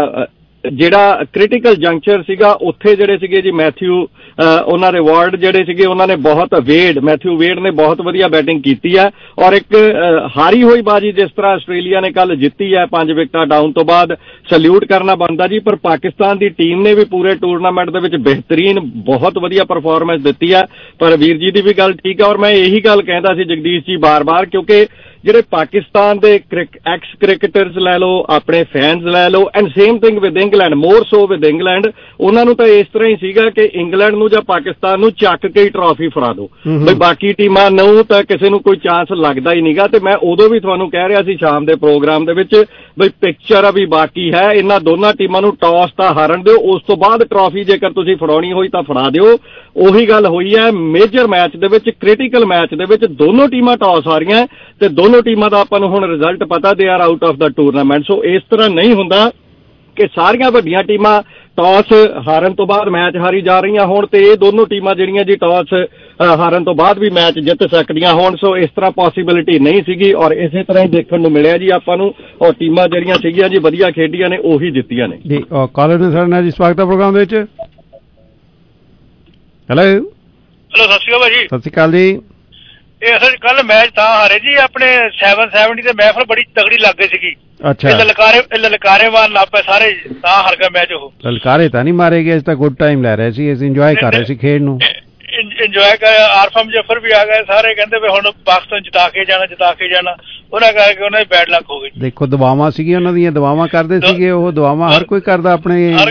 ਜਿਹੜਾ ਕ੍ਰਿਟੀਕਲ ਜੰਕਚਰ ਸੀਗਾ ਉੱਥੇ ਜਿਹੜੇ ਸੀਗੇ ਜੀ ਮੈਥਿਊ ਉਹਨਾਂ ਦੇ ਵਾਰਡ ਜਿਹੜੇ ਸੀਗੇ ਉਹਨਾਂ ਨੇ ਬਹੁਤ ਵੇਡ ਮੈਥਿਊ ਵੇਡ ਨੇ ਬਹੁਤ ਵਧੀਆ ਬੈਟਿੰਗ ਕੀਤੀ ਹੈ। ਔਰ ਇੱਕ ਹਾਰੀ ਹੋਈ ਬਾਜੀ ਜਿਸ ਤਰ੍ਹਾਂ ਆਸਟ੍ਰੇਲੀਆ ਨੇ ਕੱਲ ਜਿੱਤੀ ਹੈ ਪੰਜ ਵਿਕਟਾਂ ਡਾਊਨ ਤੋਂ ਬਾਅਦ, ਸੈਲਿਊਟ ਕਰਨਾ ਬਣਦਾ ਜੀ। ਪਰ ਪਾਕਿਸਤਾਨ ਦੀ ਟੀਮ ਨੇ ਵੀ ਪੂਰੇ ਟੂਰਨਾਮੈਂਟ ਦੇ ਵਿੱਚ ਬਿਹਤਰੀਨ ਬਹੁਤ ਵਧੀਆ ਪਰਫਾਰਮੈਂਸ ਦਿੱਤੀ ਹੈ। ਪਰ ਵੀਰ ਜੀ ਦੀ ਵੀ ਗੱਲ ਠੀਕ ਹੈ, ਔਰ ਮੈਂ ਇਹੀ ਗੱਲ ਕਹਿੰਦਾ ਸੀ ਜਗਦੀਸ਼ ਜੀ ਬਾਰ-ਬਾਰ, ਕਿਉਂਕਿ ਜਿਹੜੇ ਪਾਕਿਸਤਾਨ ਦੇ ਐਕਸ ਕ੍ਰਿਕਟਰਸ ਲੈ ਲਓ, ਆਪਣੇ ਫੈਨਸ ਲੈ ਲਓ, and same thing with England, more so with England, ਉਹਨਾਂ ਨੂੰ ਤਾਂ ਇਸ ਤਰ੍ਹਾਂ ਹੀ ਸੀਗਾ ਕਿ ਇੰਗਲੈਂਡ ਨੂੰ ਜਾਂ ਪਾਕਿਸਤਾਨ ਨੂੰ ਚੱਕ ਕੇ ਹੀ ਟਰਾਫੀ ਫੜਾ ਦਿਓ, ਬਈ ਬਾਕੀ ਟੀਮਾਂ ਨੂੰ ਤਾਂ ਕਿਸੇ ਨੂੰ ਕੋਈ ਚਾਂਸ ਲੱਗਦਾ ਹੀ ਨਹੀਂਗਾ। ਤੇ ਮੈਂ ਉਦੋਂ ਵੀ ਤੁਹਾਨੂੰ ਕਹਿ ਰਿਹਾ ਸੀ ਸ਼ਾਮ ਦੇ ਪ੍ਰੋਗਰਾਮ ਦੇ ਵਿੱਚ ਬਈ ਪਿਕਚਰ ਵੀ ਬਾਕੀ ਹੈ, ਇਹਨਾਂ ਦੋਨਾਂ ਟੀਮਾਂ ਨੂੰ ਟਾਸ ਤਾਂ ਹਾਰਨ ਦਿਓ, ਉਸ ਤੋਂ ਬਾਅਦ ਟਰਾਫੀ ਜੇਕਰ ਤੁਸੀਂ ਫੜਾਉਣੀ ਹੋਈ ਤਾਂ ਫੜਾ ਦਿਓ। ਉਹੀ ਗੱਲ ਹੋਈ ਹੈ ਮੇਜਰ ਮੈਚ ਦੇ ਵਿੱਚ, ਕ੍ਰਿਟੀਕਲ ਮੈਚ ਦੇ ਵਿੱਚ ਦੋਨੋਂ ਟੀਮਾਂ ਟਾਸ ਹਾਰੀਆਂ ਤੇ ਦੋਨੋਂ ਟੀਮਾਂ ਦਾ ਆਪਾਂ ਨੂੰ ਹੁਣ ਰਿਜ਼ਲਟ ਪਤਾ, they are out of the tournament. So ਇਸ ਤਰ੍ਹਾਂ ਨਹੀਂ ਹੁੰਦਾ ਕਿ ਸਾਰੀਆਂ ਵੱਡੀਆਂ ਟੀਮਾਂ ਟਾਸ ਹਾਰਨ ਤੋਂ ਬਾਅਦ ਮੈਚ ਹਾਰੀ ਜਾ ਰਹੀਆਂ ਹੋਣ ਤੇ ਇਹ ਦੋਨੋਂ ਟੀਮਾਂ ਜਿਹੜੀਆਂ ਜੀ ਟਾਸ ਹਾਰਨ ਤੋਂ ਬਾਅਦ ਵੀ ਮੈਚ ਜਿੱਤ ਸਕਦੀਆਂ ਹੋਣ। ਸੋ ਇਸ ਤਰ੍ਹਾਂ ਪੋਸੀਬਿਲਿਟੀ ਨਹੀਂ ਸੀਗੀ, ਔਰ ਇਸੇ ਤਰ੍ਹਾਂ ਹੀ ਦੇਖਣ ਨੂੰ ਮਿਲਿਆ ਜੀ ਆਪਾਂ ਨੂੰ, ਔਰ ਟੀਮਾਂ ਜਿਹੜੀਆਂ ਸੀਗੀਆਂ ਜੀ ਵਧੀਆ ਖੇਡੀਆਂ ਨੇ ਉਹੀ ਜਿੱਤੀਆਂ ਨੇ ਜੀ। ਕਾਲਰ ਨੇ ਸਾਡੇ ਨਾਲ ਜੀ ਸਵਾਗਤ ਹੈ ਪ੍ਰੋਗਰਾਮ ਦੇ ਵਿੱਚ। ਹੈਲੋ ਹੈਲੋ ਸਤਿ ਸ਼੍ਰੀ ਅਕਾਲ ਭਾਜੀ। ਸਤਿ ਸ਼੍ਰੀ ਅਕਾਲ ਜੀ। ਇਹ ਅਸਲ ਕੱਲ ਮੈਚ ਤਾਂ ਹਾਰੇ ਜੀ, ਆਪਣੇ ਸੈਵਨ ਸੈਵਨਟੀ ਤੇ ਮਹਿਫਲ ਬੜੀ ਤਗੜੀ ਲੱਗ ਗਈ ਸੀਗੀ। ਅੱਛਾ, ਇਹ ਲਲਕਾਰੇ ਇਹ ਲਲਕਾਰੇ ਵਾਰ ਲੱਪੇ ਸਾਰੇ, ਤਾਂ ਹਾਰ ਗਿਆ ਮੈਚ। ਉਹ ਲਲਕਾਰੇ ਤਾਂ ਨਹੀਂ ਮਾਰੇ ਗਏ, ਅਸੀਂ ਤਾਂ ਗੁੱਡ ਟਾਈਮ ਲੈ ਰਹੇ ਸੀ, ਅਸੀਂ ਇੰਜੋਏ ਕਰ ਰਹੇ ਸੀ ਖੇਡ ਨੂੰ। ਇੰਜੋਏ ਕਰ ਆਰਫਮ ਜਫਰ ਵੀ ਆ ਗਏ, ਸਾਰੇ ਕਹਿੰਦੇ ਵੀ ਹੁਣ ਪਾਕਿਸਤਾਨ ਜਿਤਾ ਕੇ ਜਾਣਾ ਜਿਤਾ ਕੇ ਜਾਣਾ, ਉਹਨਾਂ ਕਰਕੇ ਉਹਨਾਂ ਦੀ ਬੈਡ ਲੱਕ ਹੋ ਗਈ। ਦੇਖੋ ਦੁਆਵਾਂ ਸੀਗੀਆਂ ਉਹਨਾਂ ਦੀਆਂ, ਦੁਆਵਾਂ ਕਰਦੇ ਸੀਗੇ ਉਹ, ਦੁਆਵਾਂ ਹਰ ਕੋਈ ਕਰਦਾ ਆਪਣੇ ਹੈ,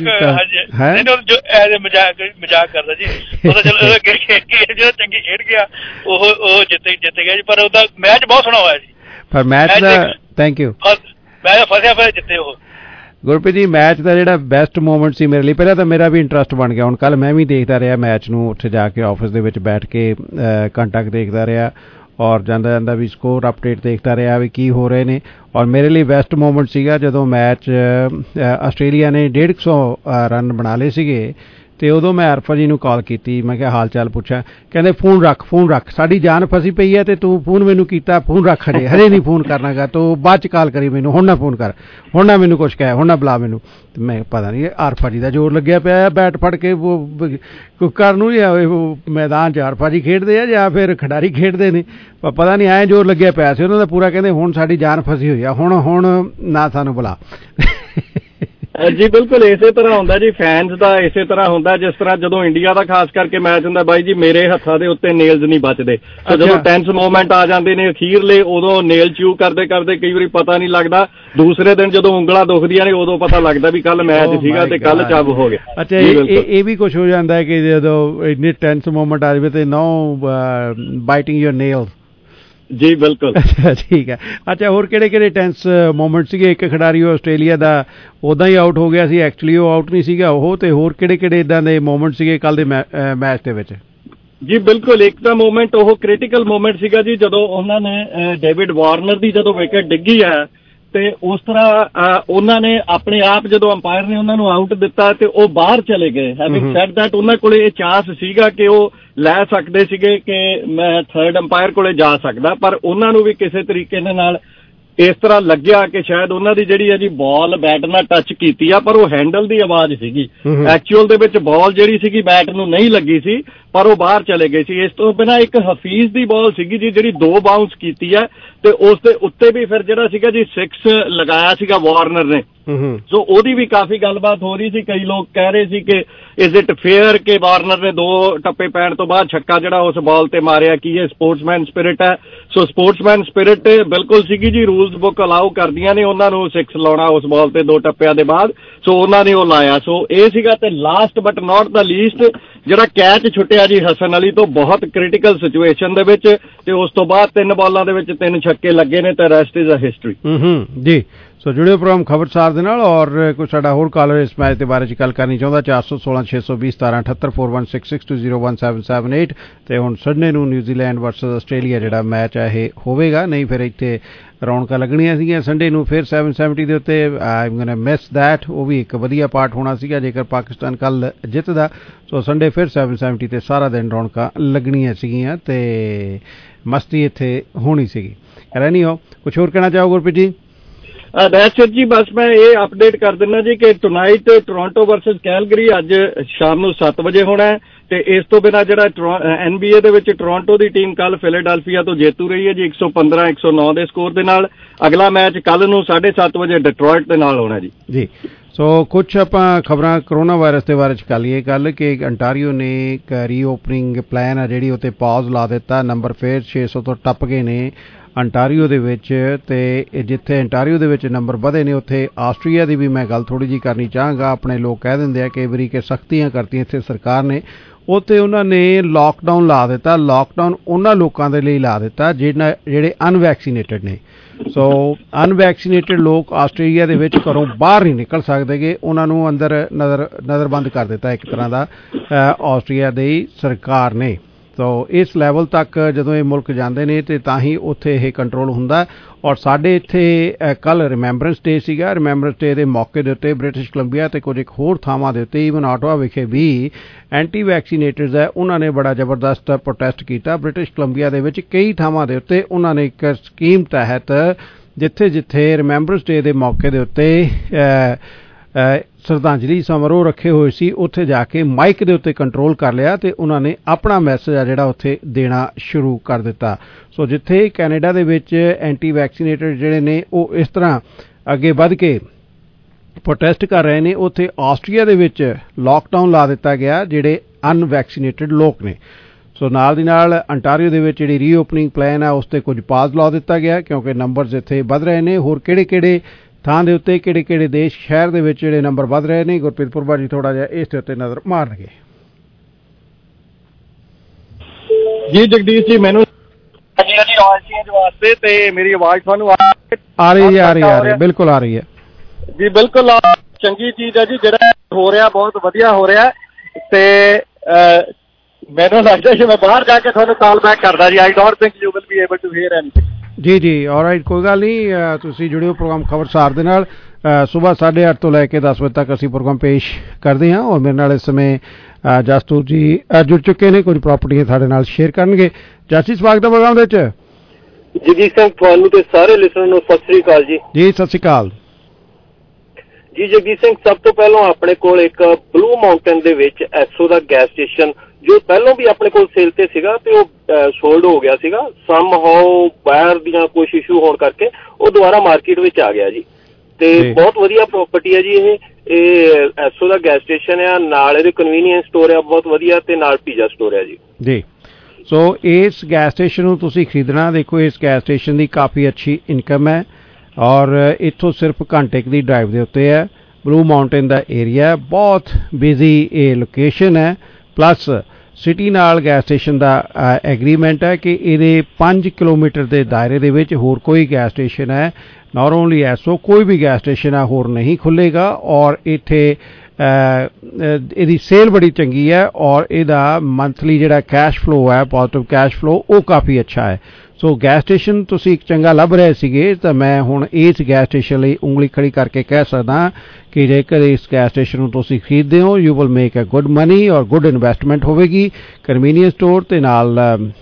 ਮਜ਼ਾਕ ਮਜ਼ਾਕ ਕਰਦਾ ਜੀ। ਉਹਦਾ ਚਲੋ ਜਿਹੜਾ ਚੰਗੀ ਖੇਡ ਗਿਆ ਉਹ ਉਹ ਜਿੱਤ ਜਿੱਤ ਗਿਆ ਜੀ, ਪਰ ਉਹਦਾ ਮੈਚ ਬਹੁਤ ਸੋਹਣਾ ਹੋਇਆ ਜੀ। ਪਰ ਮੈਚ ਦਾ ਥੈਂਕ ਯੂ, ਮੈਚ ਫਸਿਆ ਫਿਰ ਜਿੱਤੇ ਉਹ। ਗੁਰਪ੍ਰੀਤ ਜੀ ਮੈਚ ਦਾ ਜਿਹੜਾ ਬੈਸਟ ਮੂਮੈਂਟ ਸੀ ਮੇਰੇ ਲਈ, ਪਹਿਲਾਂ ਤਾਂ ਮੇਰਾ ਵੀ ਇੰਟਰਸਟ ਬਣ ਗਿਆ। ਹੁਣ ਕੱਲ ਮੈਂ ਵੀ ਦੇਖਦਾ ਰਿਹਾ ਮੈਚ ਨੂੰ, ਉੱਥੇ ਜਾ ਕੇ ਆਫਿਸ ਦੇ ਵਿੱਚ ਬੈਠ ਕੇ ਘੰਟਾ ਕੁ ਦੇਖਦਾ ਰਿਹਾ, ਔਰ ਜਾਂਦਾ ਜਾਂਦਾ ਵੀ ਸਕੋਰ ਅਪਡੇਟ ਦੇਖਦਾ ਰਿਹਾ ਵੀ ਕੀ ਹੋ ਰਹੇ ਨੇ। ਔਰ ਮੇਰੇ ਲਈ ਬੈਸਟ ਮੂਮੈਂਟ ਸੀਗਾ ਜਦੋਂ ਮੈਚ ਆਸਟ੍ਰੇਲੀਆ ਨੇ ਡੇਢ ਸੌ ਰਨ ਬਣਾ ਲਏ ਸੀਗੇ, ਤੇ ਉਦੋਂ ਮੈਂ ਅਰਫਾ ਜੀ ਨੂੰ ਕਾਲ ਕੀਤੀ, ਮੈਂ ਕਿਹਾ ਹਾਲ ਚਾਲ ਪੁੱਛਿਆ। ਕਹਿੰਦੇ ਫੋਨ ਰੱਖ ਫੋਨ ਰੱਖ, ਸਾਡੀ ਜਾਨ ਫਸੀ ਪਈ ਹੈ ਤੇ ਤੂੰ ਫੋਨ ਮੈਨੂੰ ਕੀਤਾ, ਫੋਨ ਰੱਖ, ਹਜੇ ਹਜੇ ਨਹੀਂ ਫੋਨ ਕਰਨਾਗਾ, ਤੂੰ ਬਾਅਦ ਚ ਕਾਲ ਕਰੀ ਮੈਨੂੰ, ਹੁਣ ਨਾ ਫੋਨ ਕਰ, ਹੁਣ ਨਾ ਮੈਨੂੰ ਕੁਛ ਕਹਿ, ਹੁਣ ਨਾ ਬੁਲਾ ਮੈਨੂੰ। ਤੇ ਮੈਂ ਪਤਾ ਨਹੀਂ ਅਰਫਾ ਜੀ ਦਾ ਜ਼ੋਰ ਲੱਗਿਆ ਪਿਆ ਬੈਟ ਫੜ ਕੇ ਕੁੱਕਰ ਨੂੰ, ਜਾਂ ਮੈਦਾਨ ਚ ਅਰਫਾ ਜੀ ਖੇਡਦੇ ਆ ਜਾਂ ਫਿਰ ਖਿਡਾਰੀ ਖੇਡਦੇ ਨੇ, ਪਤਾ ਨਹੀਂ ਐਂ ਜ਼ੋਰ ਲੱਗਿਆ ਪਿਆ ਸੀ ਉਹਨਾਂ ਦਾ ਪੂਰਾ। ਕਹਿੰਦੇ ਹੁਣ ਸਾਡੀ ਜਾਨ ਫਸੀ ਹੋਈ ਆ, ਹੁਣ ਹੁਣ ਨਾ ਸਾਨੂੰ ਬੁਲਾ। ਜੀ ਬਿਲਕੁਲ ਇਸੇ ਤਰ੍ਹਾਂ ਹੁੰਦਾ ਜੀ, ਫੈਨਸ ਦਾ ਇਸੇ ਤਰ੍ਹਾਂ ਹੁੰਦਾ। ਜਿਸ ਤਰ੍ਹਾਂ ਜਦੋਂ ਇੰਡੀਆ ਦਾ ਖਾਸ ਕਰਕੇ ਮੈਚ ਹੁੰਦਾ ਬਾਈ ਜੀ, ਮੇਰੇ ਹੱਥਾਂ ਦੇ ਉੱਤੇ ਨੇਲਸ ਨਹੀਂ ਬਚਦੇ, ਤੇ ਜਦੋਂ ਟੈਂਸ ਮੂਵਮੈਂਟ ਆ ਜਾਂਦੇ ਨੇ ਅਖੀਰਲੇ, ਉਦੋਂ ਨੇਲ ਚਿਊ ਕਰਦੇ ਕਰਦੇ ਕਈ ਵਾਰੀ ਪਤਾ ਨਹੀਂ ਲੱਗਦਾ। ਦੂਸਰੇ ਦਿਨ ਜਦੋਂ ਉਂਗਲਾਂ ਦੁਖਦੀਆਂ ਨੇ ਉਦੋਂ ਪਤਾ ਲੱਗਦਾ ਵੀ ਕੱਲ ਮੈਚ ਸੀਗਾ ਤੇ ਕੱਲ ਚੱਬ ਹੋ ਗਿਆ। ਅੱਛਾ, ਇਹ ਵੀ ਕੁਝ ਹੋ ਜਾਂਦਾ ਹੈ ਕਿ ਜਦੋਂ ਇੰਨੀ ਟੈਂਸ ਮੂਵਮੈਂਟ ਆ ਜਾਵੇ ਤੇ ਨੋ ਬਾਈਟਿੰਗ ਯੋਰ ਨੇਲਸ। ਜੀ ਬਿਲਕੁਲ। ਅੱਛਾ ਠੀਕ ਹੈ। ਅੱਛਾ, ਹੋਰ ਕਿਹੜੇ ਕਿਹੜੇ ਟੈਂਸ ਮੂਮੈਂਟ ਸੀਗੇ? ਇੱਕ ਖਿਡਾਰੀ ਆਸਟ੍ਰੇਲੀਆ ਦਾ ਉਦਾਂ ਹੀ ਆਊਟ ਹੋ ਗਿਆ ਸੀ, ਐਕਚੁਅਲੀ ਉਹ ਆਊਟ ਨਹੀਂ ਸੀਗਾ ਉਹ, ਤੇ ਹੋਰ ਕਿਹੜੇ ਕਿਹੜੇ ਇਦਾਂ ਦੇ ਮੂਮੈਂਟ ਸੀਗੇ ਕੱਲ ਦੇ ਮੈਚ ਦੇ ਵਿੱਚ? ਜੀ ਬਿਲਕੁਲ, ਇੱਕ ਤਾਂ ਮੂਮੈਂਟ ਉਹ ਕ੍ਰਿਟੀਕਲ ਮੂਮੈਂਟ ਸੀਗਾ ਜੀ, ਜਦੋਂ ਉਹਨਾਂ ਨੇ ਡੇਵਿਡ ਵਾਰਨਰ ਦੀ ਜਦੋਂ ਵਿਕਟ ਡਿੱਗੀ ਹੈ ਤੇ ਉਸ ਤਰ੍ਹਾਂ ਉਹਨਾਂ ਨੇ ਆਪਣੇ ਆਪ, ਜਦੋਂ ਅੰਪਾਇਰ ਨੇ ਉਹਨਾਂ ਨੂੰ ਆਊਟ ਦਿੱਤਾ ਤੇ ਉਹ ਬਾਹਰ ਚਲੇ ਗਏ। ਹੈਵਿੰਗ ਸੈਡ ਦੈਟ, ਉਹਨਾਂ ਕੋਲੇ ਇਹ ਚਾਂਸ ਸੀਗਾ ਕਿ ਉਹ ਲੈ ਸਕਦੇ ਸੀਗੇ ਕਿ ਮੈਂ ਥਰਡ ਅੰਪਾਇਰ ਕੋਲੇ ਜਾ ਸਕਦਾ, ਪਰ ਉਹਨਾਂ ਨੂੰ ਵੀ ਕਿਸੇ ਤਰੀਕੇ ਦੇ ਨਾਲ ਇਸ ਤਰ੍ਹਾਂ ਲੱਗਿਆ ਕਿ ਸ਼ਾਇਦ ਉਹਨਾਂ ਦੀ ਜਿਹੜੀ ਹੈ ਜੀ ਬਾਲ ਬੈਟ ਨਾਲ ਟੱਚ ਕੀਤੀ ਆ, ਪਰ ਉਹ ਹੈਂਡਲ ਦੀ ਆਵਾਜ਼ ਸੀਗੀ। ਐਕਚੁਅਲ ਦੇ ਵਿੱਚ ਬਾਲ ਜਿਹੜੀ ਸੀਗੀ ਬੈਟ ਨੂੰ ਨਹੀਂ ਲੱਗੀ ਸੀ, ਪਰ ਉਹ ਬਾਹਰ ਚਲੇ ਗਏ ਸੀ। ਇਸ ਤੋਂ ਬਿਨਾਂ ਇੱਕ ਹਫੀਜ਼ ਦੀ ਬਾਲ ਸੀਗੀ ਜੀ, ਜਿਹੜੀ ਦੋ ਬਾਉਂਸ ਕੀਤੀ ਹੈ ਤੇ ਉਸ ਦੇ ਉੱਤੇ ਵੀ ਫਿਰ ਜਿਹੜਾ ਸੀਗਾ ਜੀ ਸਿਕਸ ਲਗਾਇਆ ਸੀਗਾ ਵਾਰਨਰ ਨੇ। ਸੋ ਉਹਦੀ ਵੀ ਕਾਫੀ ਗੱਲਬਾਤ ਹੋ ਰਹੀ ਸੀ। ਕਈ ਲੋਕ ਕਹਿ ਰਹੇ ਸੀ ਕਿ ਇਜ਼ ਇਟ ਫੇਅਰ ਕਿ ਵਾਰਨਰ ਨੇ ਦੋ ਟੱਪੇ ਪੈਣ ਤੋਂ ਬਾਅਦ ਛੱਕਾ ਜਿਹੜਾ ਉਸ ਬਾਲ ਤੇ ਮਾਰਿਆ, ਕੀ ਇਹ ਸਪੋਰਟਸਮੈਨ ਸਪਿਰਿਟ ਹੈ? ਸੋ ਸਪੋਰਟਸਮੈਨ ਸਪਿਰਿਟ ਬਿਲਕੁਲ ਸੀਗੀ ਜੀ, ਰੂਲਸ ਬੁੱਕ ਅਲਾਉ ਕਰਦੀਆਂ ਨੇ ਉਹਨਾਂ ਨੂੰ ਸਿਕਸ ਲਾਉਣਾ ਉਸ ਬਾਲ ਤੇ ਦੋ ਟੱਪਿਆਂ ਦੇ ਬਾਅਦ। ਸੋ ਉਹਨਾਂ ਨੇ ਉਹ ਲਾਇਆ। ਸੋ ਇਹ ਸੀਗਾ। ਤੇ last but not the least, ਜਿਹੜਾ ਕੈਚ ਛੁੱਟਿਆ ਜੀ ਹਸਨ ਅਲੀ ਤੋਂ ਬਹੁਤ ਕ੍ਰਿਟੀਕਲ ਸਿਚੁਏਸ਼ਨ ਦੇ ਵਿੱਚ, ਤੇ ਉਸ ਤੋਂ ਬਾਅਦ ਤਿੰਨ ਬਾਲਾਂ ਦੇ ਵਿੱਚ ਤਿੰਨ ਛੱਕੇ ਲੱਗੇ ਨੇ ਤੇ ਰੈਸਟ ਇਜ਼ ਅ ਹਿਸਟਰੀ। ਹੂੰ ਜੀ। ਸੋ ਜੁੜਿਓ ਪ੍ਰੋਗਰਾਮ ਖਬਰਸਾਰ ਦੇ ਨਾਲ, ਔਰ ਕੋਈ ਸਾਡਾ ਹੋਰ ਕਾਲਰ ਇਸ ਮੈਚ ਦੇ ਬਾਰੇ 'ਚ ਗੱਲ ਕਰਨੀ ਚਾਹੁੰਦਾ, ਚਾਰ ਸੌ ਸੋਲਾਂ ਛੇ ਸੌ ਵੀਹ ਸਤਾਰਾਂ ਅਠੱਤਰ four one six six two zero one seven seven eight. ਤੇ ਹੁਣ ਸੰਡੇ ਨੂੰ ਨਿਊਜ਼ੀਲੈਂਡ ਵਰਸਸ ਆਸਟ੍ਰੇਲੀਆ ਜਿਹੜਾ ਮੈਚ ਹੈ ਇਹ ਹੋਵੇਗਾ। ਨਹੀਂ ਫਿਰ ਇੱਥੇ ਰੌਣਕਾਂ ਲੱਗਣੀਆਂ ਸੀਗੀਆਂ ਸੰਡੇ ਨੂੰ ਫਿਰ ਸੈਵਨ ਸੈਵਨਟੀ ਦੇ ਉੱਤੇ। I am going miss that. ਉਹ ਵੀ ਇੱਕ ਵਧੀਆ ਪਾਰਟ ਹੋਣਾ ਸੀਗਾ ਜੇਕਰ ਪਾਕਿਸਤਾਨ ਕੱਲ ਜਿੱਤਦਾ। ਸੋ ਸੰਡੇ ਫਿਰ ਸੈਵਨ ਸੈਵਨਟੀ ਤੇ ਸਾਰਾ ਦਿਨ ਰੌਣਕਾਂ ਲੱਗਣੀਆਂ ਸੀਗੀਆਂ ਤੇ ਮਸਤੀ ਇੱਥੇ ਹੋਣੀ ਸੀਗੀ। ਰਹਿਣੀ ਹੋ ਕੁਛ ਹੋਰ ਕਹਿਣਾ ਚਾਹੋ ਗੁਰਪ੍ਰੀਤ ਜੀ? ਦੈਟਸ ਇਟ ਜੀ, ਬਸ ਮੈਂ ਇਹ ਅਪਡੇਟ ਕਰ ਦਿੰਦਾ ਜੀ ਕਿ ਟੁਨਾਈਟ ਟੋਰਾਂਟੋ ਵਰਸਸ ਕੈਲਗਰੀ ਅੱਜ ਸ਼ਾਮ ਨੂੰ ਸੱਤ ਵਜੇ ਹੋਣਾ ਹੈ। ਤੇ ਇਸ ਤੋਂ ਬਿਨਾਂ ਜਿਹੜਾ ਐਨ ਬੀ ਏ ਦੇ ਵਿੱਚ ਟੋਰਾਂਟੋ ਦੀ ਟੀਮ ਕੱਲ ਫਿਲਾਡੈਲਫੀਆ ਤੋਂ ਜੇਤੂ ਰਹੀ ਹੈ ਜੀ ਇੱਕ ਸੌ ਪੰਦਰਾਂ ਇੱਕ ਸੌ ਨੌ ਦੇ ਸਕੋਰ ਦੇ ਨਾਲ। ਅਗਲਾ ਮੈਚ ਕੱਲ ਨੂੰ ਸਾਢੇ ਸੱਤ ਵਜੇ ਡਿਟਰੋਇਟ ਦੇ ਨਾਲ ਹੋਣਾ ਜੀ। ਜੀ ਸੋ ਕੁਛ ਆਪਾਂ ਖਬਰਾਂ ਕਰੋਨਾ ਵਾਇਰਸ ਦੇ ਬਾਰੇ 'ਚ ਕਰ ਲਈਏ ਗੱਲ ਕਿ ਅੰਟਾਰੀਓ ਨੇ ਇੱਕ ਰੀਓਪਨਿੰਗ ਪਲਾਨ ਆ ਜਿਹੜੀ ਉੱਤੇ ਪਾਜ਼ ਲਾ ਦਿੱਤਾ। ਨੰਬਰ ਫੇਰ ਛੇ ਸੌ ਤੋਂ ਟੱਪ ਗਏ ਨੇ ਅੰਟਾਰੀਓ ਦੇ ਵਿੱਚ, ਤੇ ਜਿੱਥੇ ਅੰਟਾਰੀਓ ਦੇ ਵਿੱਚ ਨੰਬਰ ਵਧੇ ਨੇ ਉੱਥੇ ਆਸਟਰੀਆ ਦੀ ਵੀ ਮੈਂ ਗੱਲ ਥੋੜ੍ਹੀ ਜਿਹੀ ਕਰਨੀ ਚਾਹਾਂਗਾ। ਆਪਣੇ ਲੋਕ ਕਹਿ ਦਿੰਦੇ ਆ ਕਈ ਵਾਰੀ ਕਿ ਸਖਤੀਆਂ ਕਰਤੀਆਂ ਇੱਥੇ ਸਰਕਾਰ ਨੇ, ਉੱਥੇ ਉਹਨਾਂ ਨੇ ਲਾਕਡਾਊਨ ਲਾ ਦਿੱਤਾ। ਲਾਕਡਾਊਨ ਉਹਨਾਂ ਲੋਕਾਂ ਦੇ ਲਈ ਲਾ ਦਿੱਤਾ ਜਿਹਨਾਂ ਜਿਹੜੇ ਅਨਵੈਕਸੀਨੇਟਡ ਨੇ। ਸੋ ਅਨਵੈਕਸੀਨੇਟਡ ਲੋਕ ਆਸਟ੍ਰੇਲੀਆ ਦੇ ਵਿੱਚ ਘਰੋਂ ਬਾਹਰ ਨਹੀਂ ਨਿਕਲ ਸਕਦੇ ਗੇ, ਉਹਨਾਂ ਨੂੰ ਅੰਦਰ ਨਜ਼ਰ ਨਜ਼ਰਬੰਦ ਕਰ ਦਿੱਤਾ ਇੱਕ ਤਰ੍ਹਾਂ ਦਾ ਆਸਟ੍ਰੇਲੀਆ ਦੀ ਸਰਕਾਰ ਨੇ। ਸੋ ਇਸ ਲੈਵਲ ਤੱਕ ਜਦੋਂ ਇਹ ਮੁਲਕ ਜਾਂਦੇ ਨੇ ਤੇ ਤਾਂ ਹੀ ਉੱਥੇ ਇਹ ਕੰਟਰੋਲ ਹੁੰਦਾ। ਔਰ ਸਾਡੇ ਇੱਥੇ ਕੱਲ੍ਹ ਰਿਮੈਂਬਰੈਂਸ ਡੇ ਸੀਗਾ। ਰਿਮੈਂਬਰੈਂਸ ਡੇ ਦੇ ਮੌਕੇ ਦੇ ਉੱਤੇ ਬ੍ਰਿਟਿਸ਼ ਕੋਲੰਬੀਆ ਤੇ ਕੁਝ ਇੱਕ ਹੋਰ ਥਾਵਾਂ ਦੇ ਉੱਤੇ ਈਵਨ ਆਟੋਆ ਵਿਖੇ ਵੀ ਐਂਟੀ ਵੈਕਸੀਨੇਟਰਸ ਹੈ ਉਹਨਾਂ ਨੇ ਬੜਾ ਜ਼ਬਰਦਸਤ ਪ੍ਰੋਟੈਸਟ ਕੀਤਾ। ਬ੍ਰਿਟਿਸ਼ ਕੋਲੰਬੀਆ ਦੇ ਵਿੱਚ ਕਈ ਥਾਵਾਂ ਦੇ ਉੱਤੇ ਉਹਨਾਂ ਨੇ ਇੱਕ ਸਕੀਮ ਤਹਿਤ ਜਿੱਥੇ ਜਿੱਥੇ ਰਿਮੈਂਬਰੈਂਸ ਡੇ ਦੇ ਮੌਕੇ ਦੇ ਉੱਤੇ ਸ਼ਰਧਾਂਜਲੀ ਸਮਾਰੋਹ ਰੱਖੇ ਹੋਏ ਸੀ ਉੱਥੇ ਜਾ ਕੇ ਮਾਈਕ ਦੇ ਉੱਤੇ ਕੰਟਰੋਲ ਕਰ ਲਿਆ ਤੇ ਉਹਨਾਂ ਨੇ ਆਪਣਾ ਮੈਸੇਜ ਆ ਜਿਹੜਾ ਉੱਥੇ ਦੇਣਾ ਸ਼ੁਰੂ ਕਰ ਦਿੱਤਾ। ਸੋ ਜਿੱਥੇ ਕੈਨੇਡਾ ਦੇ ਵਿੱਚ ਐਂਟੀ ਵੈਕਸੀਨੇਟਡ ਜਿਹੜੇ ਨੇ ਉਹ ਇਸ ਤਰ੍ਹਾਂ ਅੱਗੇ ਵੱਧ ਕੇ ਪ੍ਰੋਟੈਸਟ ਕਰ ਰਹੇ ਨੇ, ਉੱਥੇ ਆਸਟ੍ਰੀਆ ਦੇ ਵਿੱਚ ਲਾਕਡਾਊਨ ਲਾ ਦਿੱਤਾ ਗਿਆ ਜਿਹੜੇ ਅਨਵੈਕਸੀਨੇਟਡ ਲੋਕ ਨੇ। ਸੋ ਨਾਲ ਦੀ ਨਾਲ ਅੰਟਾਰੀਓ ਦੇ ਵਿੱਚ ਜਿਹੜੀ ਰੀਓਪਨਿੰਗ ਪਲਾਨ ਆ ਉਸ ਤੇ ਕੁਝ ਪਾਜ਼ ਲਾ ਦਿੱਤਾ ਗਿਆ ਕਿਉਂਕਿ ਨੰਬਰਸ ਇੱਥੇ ਵੱਧ ਰਹੇ ਨੇ। ਹੋਰ ਕਿਹੜੇ ਕਿਹੜੇ ਥਾਂ ਦੇ ਉੱਤੇ ਕਿਹੜੇ ਕਿਹੜੇ ਦੇਸ਼ ਸ਼ਹਿਰ ਦੇ ਵਿੱਚ ਜਿਹੜੇ ਨੰਬਰ ਵੱਧ ਰਹੇ ਨੇ, ਗੁਰਪ੍ਰੀਤ ਪੁਰਬਾ ਜੀ ਥੋੜਾ ਜਿਹਾ ਇਸ ਦੇ ਉੱਤੇ ਨਜ਼ਰ ਮਾਰਨਗੇ। ਜੀ ਜਗਦੀਸ਼ ਜੀ, ਮੈਨੂੰ ਜੀ ਜੀ ਆਵਾਜ਼ ਚੇਂਜ ਵਾਸਤੇ ਤੇ ਮੇਰੀ ਆਵਾਜ਼ ਤੁਹਾਨੂੰ ਆ ਰਹੀ ਹੈ? ਆ ਰਹੀ ਹੈ, ਆ ਰਹੀ ਹੈ, ਬਿਲਕੁਲ ਆ ਰਹੀ ਹੈ ਜੀ। ਬਿਲਕੁਲ ਚੰਗੀ ਚੀਜ਼ ਹੈ ਜੀ, ਜਿਹੜਾ ਹੋ ਰਿਹਾ ਬਹੁਤ ਵਧੀਆ ਹੋ ਰਿਹਾ ਤੇ ਮੈਨੂੰ ਲੱਗਦਾ ਕਿ ਮੈਂ ਬਾਹਰ ਜਾ ਕੇ ਤੁਹਾਨੂੰ ਕਾਲ ਬੈਕ ਕਰਦਾ ਜੀ। I don't think you will be able to hear anything. ਜੀ ਜੀ ਆਲਰਾਈਟ, ਕੋਈ ਗੱਲ ਨਹੀਂ। ਤੁਸੀਂ ਜੁੜਿਓ ਪ੍ਰੋਗਰਾਮ ਖਬਰਸਾਰ ਦੇ ਨਾਲ। ਸੁਬਾਹ ਸਾਢੇ ਅੱਠ ਤੋਂ ਲੈ ਕੇ ਦਸ ਵਜੇ ਤੱਕ ਅਸੀਂ ਪ੍ਰੋਗਰਾਮ ਪੇਸ਼ ਕਰਦੇ ਹਾਂ ਔਰ ਮੇਰੇ ਨਾਲ ਇਸ ਸਮੇਂ ਜਸਤੂਰ ਜੀ ਜੁੜ ਚੁੱਕੇ ਨੇ, ਕੁਝ ਪ੍ਰਾਪਰਟੀਆਂ ਸਾਡੇ ਨਾਲ ਸ਼ੇਅਰ ਕਰਨਗੇ। ਜਸਟਿਸ ਸਵਾਗਤ ਹੈ ਪ੍ਰੋਗਰਾਮ ਦੇ ਵਿੱਚ। ਜਗਦੀਸ਼ ਸਿੰਘ ਤੁਹਾਨੂੰ ਤੇ ਸਾਰੇ ਲਿਸਨਰ ਨੂੰ ਸਤਿ ਸ੍ਰੀ ਅਕਾਲ ਜੀ। ਜੀ ਸਤਿ ਸ੍ਰੀ ਅਕਾਲ ਜੀ। ਜਗਦੀਸ਼ ਸਿੰਘ, ਸਭ ਤੋਂ ਪਹਿਲਾਂ ਆਪਣੇ ਕੋਲ ਇੱਕ ਬਲੂ ਮਾਊਂਟੇਨ ਦੇ ਵਿੱਚ ਐਸੋ ਦਾ ਗੈਸ ਸਟੇਸ਼ਨ ਜੋ ਪਹਿਲਾਂ ਵੀ ਆਪਣੇ ਕੋਲ ਸੇਲ ਤੇ ਸੀਗਾ ਤੇ ਉਹ ਸੋਲਡ ਹੋ ਗਿਆ ਸੀਗਾ। ਸਮ ਹਾਓ ਬਾਹਰ ਦੀਆਂ ਕੁਝ ਇਸ਼ੂ ਹੋਣ ਕਰਕੇ ਉਹ ਦੁਬਾਰਾ ਮਾਰਕੀਟ ਵਿੱਚ ਆ ਗਿਆ ਜੀ। ਤੇ ਬਹੁਤ ਵਧੀਆ ਪ੍ਰਾਪਰਟੀ ਹੈ ਜੀ ਇਹ ਇਹ ਐਸੋ ਦਾ ਗੈਸ ਸਟੇਸ਼ਨ ਆ, ਨਾਲ ਇਹਦੇ ਕਨਵੀਨੀਅੰਸ ਸਟੋਰ ਆ ਬਹੁਤ ਵਧੀਆ, ਤੇ ਨਾਲ ਪੀਜ਼ਾ ਸਟੋਰ ਹੈ ਜੀ ਜੀ। ਸੋ ਇਸ ਗੈਸ ਸਟੇਸ਼ਨ ਨੂੰ ਤੁਸੀਂ ਖਰੀਦਣਾ। ਦੇਖੋ ਇਸ ਗੈਸ ਸਟੇਸ਼ਨ ਦੀ ਕਾਫੀ ਅੱਛੀ ਇਨਕਮ ਹੈ ਔਰ ਇੱਥੋਂ ਸਿਰਫ ਘੰਟੇ ਦੀ ਡਰਾਈਵ ਦੇ ਉੱਤੇ ਹੈ। ਬਲੂ ਮਾਊਂਟੇਨ ਦਾ ਏਰੀਆ, ਬਹੁਤ ਬਿਜ਼ੀ ਇਹ ਲੋਕੇਸ਼ਨ ਹੈ, ਪਲੱਸ ਸਿਟੀ ਨਾਲ ਗੈਸ ਸਟੇਸ਼ਨ ਦਾ ਐਗਰੀਮੈਂਟ ਹੈ ਕਿ ਇਹਦੇ ਪੰਜ ਕਿਲੋਮੀਟਰ ਦੇ ਦਾਇਰੇ ਦੇ ਵਿੱਚ ਹੋਰ ਕੋਈ ਗੈਸ ਸਟੇਸ਼ਨ ਹੈ, ਨਾਟ ਓਨਲੀ ਐਸੋ, ਕੋਈ ਵੀ ਗੈਸ ਸਟੇਸ਼ਨ ਹੈ ਹੋਰ ਨਹੀਂ ਖੁੱਲ੍ਹੇਗਾ। ਔਰ ਇੱਥੇ ਇਹਦੀ ਸੇਲ ਬੜੀ ਚੰਗੀ ਹੈ ਔਰ ਇਹਦਾ ਮੰਥਲੀ ਜਿਹੜਾ ਕੈਸ਼ ਫਲੋ ਹੈ, ਪੋਜ਼ਿਟਿਵ ਕੈਸ਼ ਫਲੋ, ਉਹ ਕਾਫੀ ਅੱਛਾ ਹੈ। ਸੋ ਗੈਸ ਸਟੇਸ਼ਨ ਤੁਸੀਂ ਇੱਕ ਚੰਗਾ ਲੱਭ ਰਹੇ ਸੀਗੇ ਤਾਂ ਮੈਂ ਹੁਣ ਇਸ ਗੈਸ ਸਟੇਸ਼ਨ ਲਈ ਉਂਗਲੀ ਖੜੀ ਕਰਕੇ ਕਹਿ ਸਕਦਾ ਕਿ ਜੇਕਰ ਇਸ ਗੈਸ ਸਟੇਸ਼ਨ ਨੂੰ ਤੁਸੀਂ ਖਰੀਦਦੇ ਹੋ you will make a good money ਔਰ ਗੁੱਡ ਇਨਵੈਸਟਮੈਂਟ ਹੋਵੇਗੀ। ਕਨਵੀਨੀਅੰਸ ਸਟੋਰ ਤੇ ਨਾਲ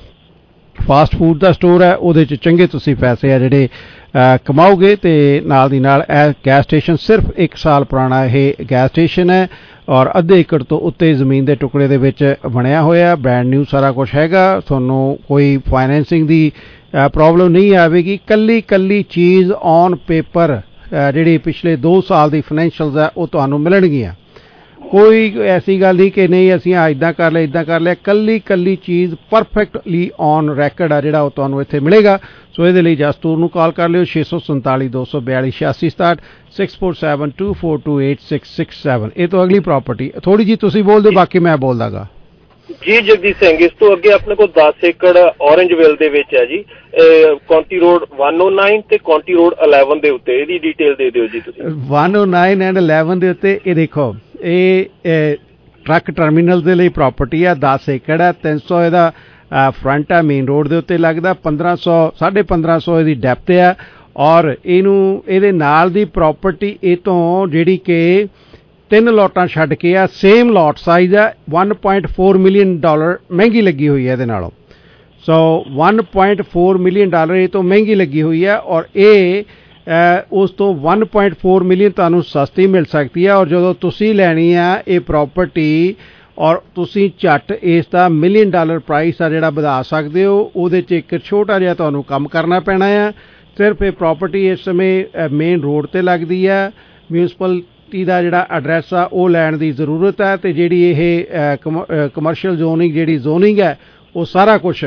ਫਾਸਟ ਫੂਡ ਦਾ ਸਟੋਰ ਹੈ, ਉਹਦੇ 'ਚ ਚੰਗੇ ਤੁਸੀਂ ਪੈਸੇ ਆ ਜਿਹੜੇ ਕਮਾਓਗੇ। ਤੇ ਨਾਲ ਦੀ ਨਾਲ ਇਹ ਗੈਸ ਸਟੇਸ਼ਨ ਸਿਰਫ ਇੱਕ ਸਾਲ ਪੁਰਾਣਾ ਇਹ ਗੈਸ ਸਟੇਸ਼ਨ ਹੈ ਔਰ ਅੱਧੇ ਏਕੜ ਤੋਂ ਉੱਤੇ ਜ਼ਮੀਨ ਦੇ ਟੁਕੜੇ ਦੇ ਵਿੱਚ ਬਣਿਆ ਹੋਇਆ, ਬ੍ਰੈਂਡ ਨਿਊ ਸਾਰਾ ਕੁਛ ਹੈਗਾ। ਤੁਹਾਨੂੰ ਕੋਈ ਫਾਈਨੈਂਸਿੰਗ ਦੀ ਪ੍ਰੋਬਲਮ ਨਹੀਂ ਆਵੇਗੀ। ਕੱਲੀ ਕੱਲੀ ਚੀਜ਼ ਔਨ ਪੇਪਰ ਜਿਹੜੀ ਪਿਛਲੇ ਦੋ ਸਾਲ ਦੀ ਫਾਈਨੈਂਸ਼ੀਅਲਸ ਹੈ ਉਹ ਤੁਹਾਨੂੰ ਮਿਲਣਗੀਆਂ। ਕੋਈ ਐਸੀ ਗੱਲ ਨਹੀਂ ਕਿ ਨਹੀਂ ਅਸੀਂ ਇੱਦਾਂ ਕਰ ਲਿਆ ਇੱਦਾਂ ਕਰ ਲਿਆ, ਕੱਲੀ ਕੱਲੀ ਚੀਜ਼ ਪਰਫੈਕਟਲੀ ਔਨ ਰੈਕਡ ਆ ਜਿਹੜਾ ਉਹ ਤੁਹਾਨੂੰ ਇੱਥੇ ਮਿਲੇਗਾ। ਸੋ ਇਹਦੇ ਲਈ ਜਸਟੂਰ ਨੂੰ ਕਾਲ ਕਰ ਲਿਓ ਛੇ ਸੌ ਸੰਤਾਲੀ ਦੋ ਸੌ ਬਿਆਲੀ ਛਿਆਸੀ ਸਤਾਹਠ six four seven two four two eight six six seven. ਇਹ ਤੋਂ ਅਗਲੀ ਪ੍ਰਾਪਰਟੀ ਥੋੜੀ ਜੀ ਤੁਸੀਂ ਬੋਲ ਦਿਓ, ਬਾਕੀ ਮੈਂ ਬੋਲ ਦਾਂਗਾ ਜੀ। ਜਗਦੀਸ਼ ਸਿੰਘ, ਇਸ ਤੋਂ ਅੱਗੇ ਆਪਣੇ ਕੋਲ ਦਸ ਏਕੜ ਔਰੰਜਵਿਲ ਦੇ ਵਿੱਚ ਹੈ ਜੀ, ਕਾਉਂਟੀ ਰੋਡ ਇੱਕ ਸੌ ਨੌਂ ਤੇ ਕਾਉਂਟੀ ਰੋਡ ਗਿਆਰਾਂ ਦੇ ਉੱਤੇ। ਇਹਦੀ ਡਿਟੇਲ ਦੇ ਦਿਓ ਜੀ ਤੁਸੀਂ। ਇੱਕ ਸੌ ਨੌਂ ਐਂਡ ਗਿਆਰਾਂ ਦੇ ਉੱਤੇ ਇਹ ਦੇਖੋ, ਇਹ ਟਰੱਕ ਟਰਮੀਨਲ ਦੇ ਲਈ ਪ੍ਰਾਪਰਟੀ ਆ, ਦਸ ਏਕੜ ਹੈ, ਤਿੰਨ ਸੌ ਇਹਦਾ ਫਰੰਟ ਆ, ਮੇਨ ਰੋਡ ਦੇ ਉੱਤੇ ਲੱਗਦਾ, ਪੰਦਰਾਂ ਸੌ ਸਾਢੇ ਪੰਦਰਾਂ ਸੌ ਇਹਦੀ ਡੈਪਥ ਆ ਔਰ ਇਹਨੂੰ ਇਹਦੇ ਨਾਲ ਦੀ ਪ੍ਰਾਪਰਟੀ ਇਹ ਤੋਂ ਜਿਹੜੀ ਕਿ ਤਿੰਨ ਲੋਟਾਂ ਛੱਡ ਕੇ ਆ, ਸੇਮ ਲੋਟ ਸਾਈਜ਼ ਆ, ਇੱਕ ਪੁਆਇੰਟ ਚਾਰ ਮਿਲੀਅਨ ਡਾਲਰ ਮਹਿੰਗੀ ਲੱਗੀ ਹੋਈ ਹੈ ਇਹਦੇ ਨਾਲੋਂ। ਸੋ ਇੱਕ ਪੁਆਇੰਟ ਚਾਰ ਮਿਲੀਅਨ ਡਾਲਰ ਇਹ ਤੋਂ ਮਹਿੰਗੀ ਲੱਗੀ ਹੋਈ ਹੈ ਔਰ ਇਹ ਉਸ ਤੋਂ ਇੱਕ ਪੁਆਇੰਟ ਚਾਰ ਮਿਲੀਅਨ ਤੁਹਾਨੂੰ ਸਸਤੀ ਮਿਲ ਸਕਦੀ ਹੈ। ਔਰ ਜਦੋਂ ਤੁਸੀਂ ਲੈਣੀ ਆ ਇਹ ਪ੍ਰਾਪਰਟੀ ਔਰ ਤੁਸੀਂ ਝੱਟ ਇਸ ਦਾ ਮਿਲੀਅਨ ਡਾਲਰ ਪ੍ਰਾਈਸ ਆ ਜਿਹੜਾ ਵਧਾ ਸਕਦੇ ਹੋ, ਉਹਦੇ 'ਚ ਇੱਕ ਛੋਟਾ ਜਿਹਾ ਤੁਹਾਨੂੰ ਕੰਮ ਕਰਨਾ ਪੈਣਾ ਆ। ਸਿਰਫ ਇਹ ਪ੍ਰਾਪਰਟੀ ਇਸ ਸਮੇਂ ਮੇਨ ਰੋਡ ਤੇ ਲੱਗਦੀ ਹੈ, ਮਿਊਨਿਸਪੈਲਿਟੀ ਦਾ ਜਿਹੜਾ ਐਡਰੈਸ ਆ ਉਹ ਲੈਣ ਦੀ ਜ਼ਰੂਰਤ ਹੈ ਤੇ ਜਿਹੜੀ ਇਹ ਕਮਰਸ਼ੀਅਲ ਜ਼ੋਨਿੰਗ ਜਿਹੜੀ ਜ਼ੋਨਿੰਗ ਹੈ ਉਹ ਸਾਰਾ ਕੁਛ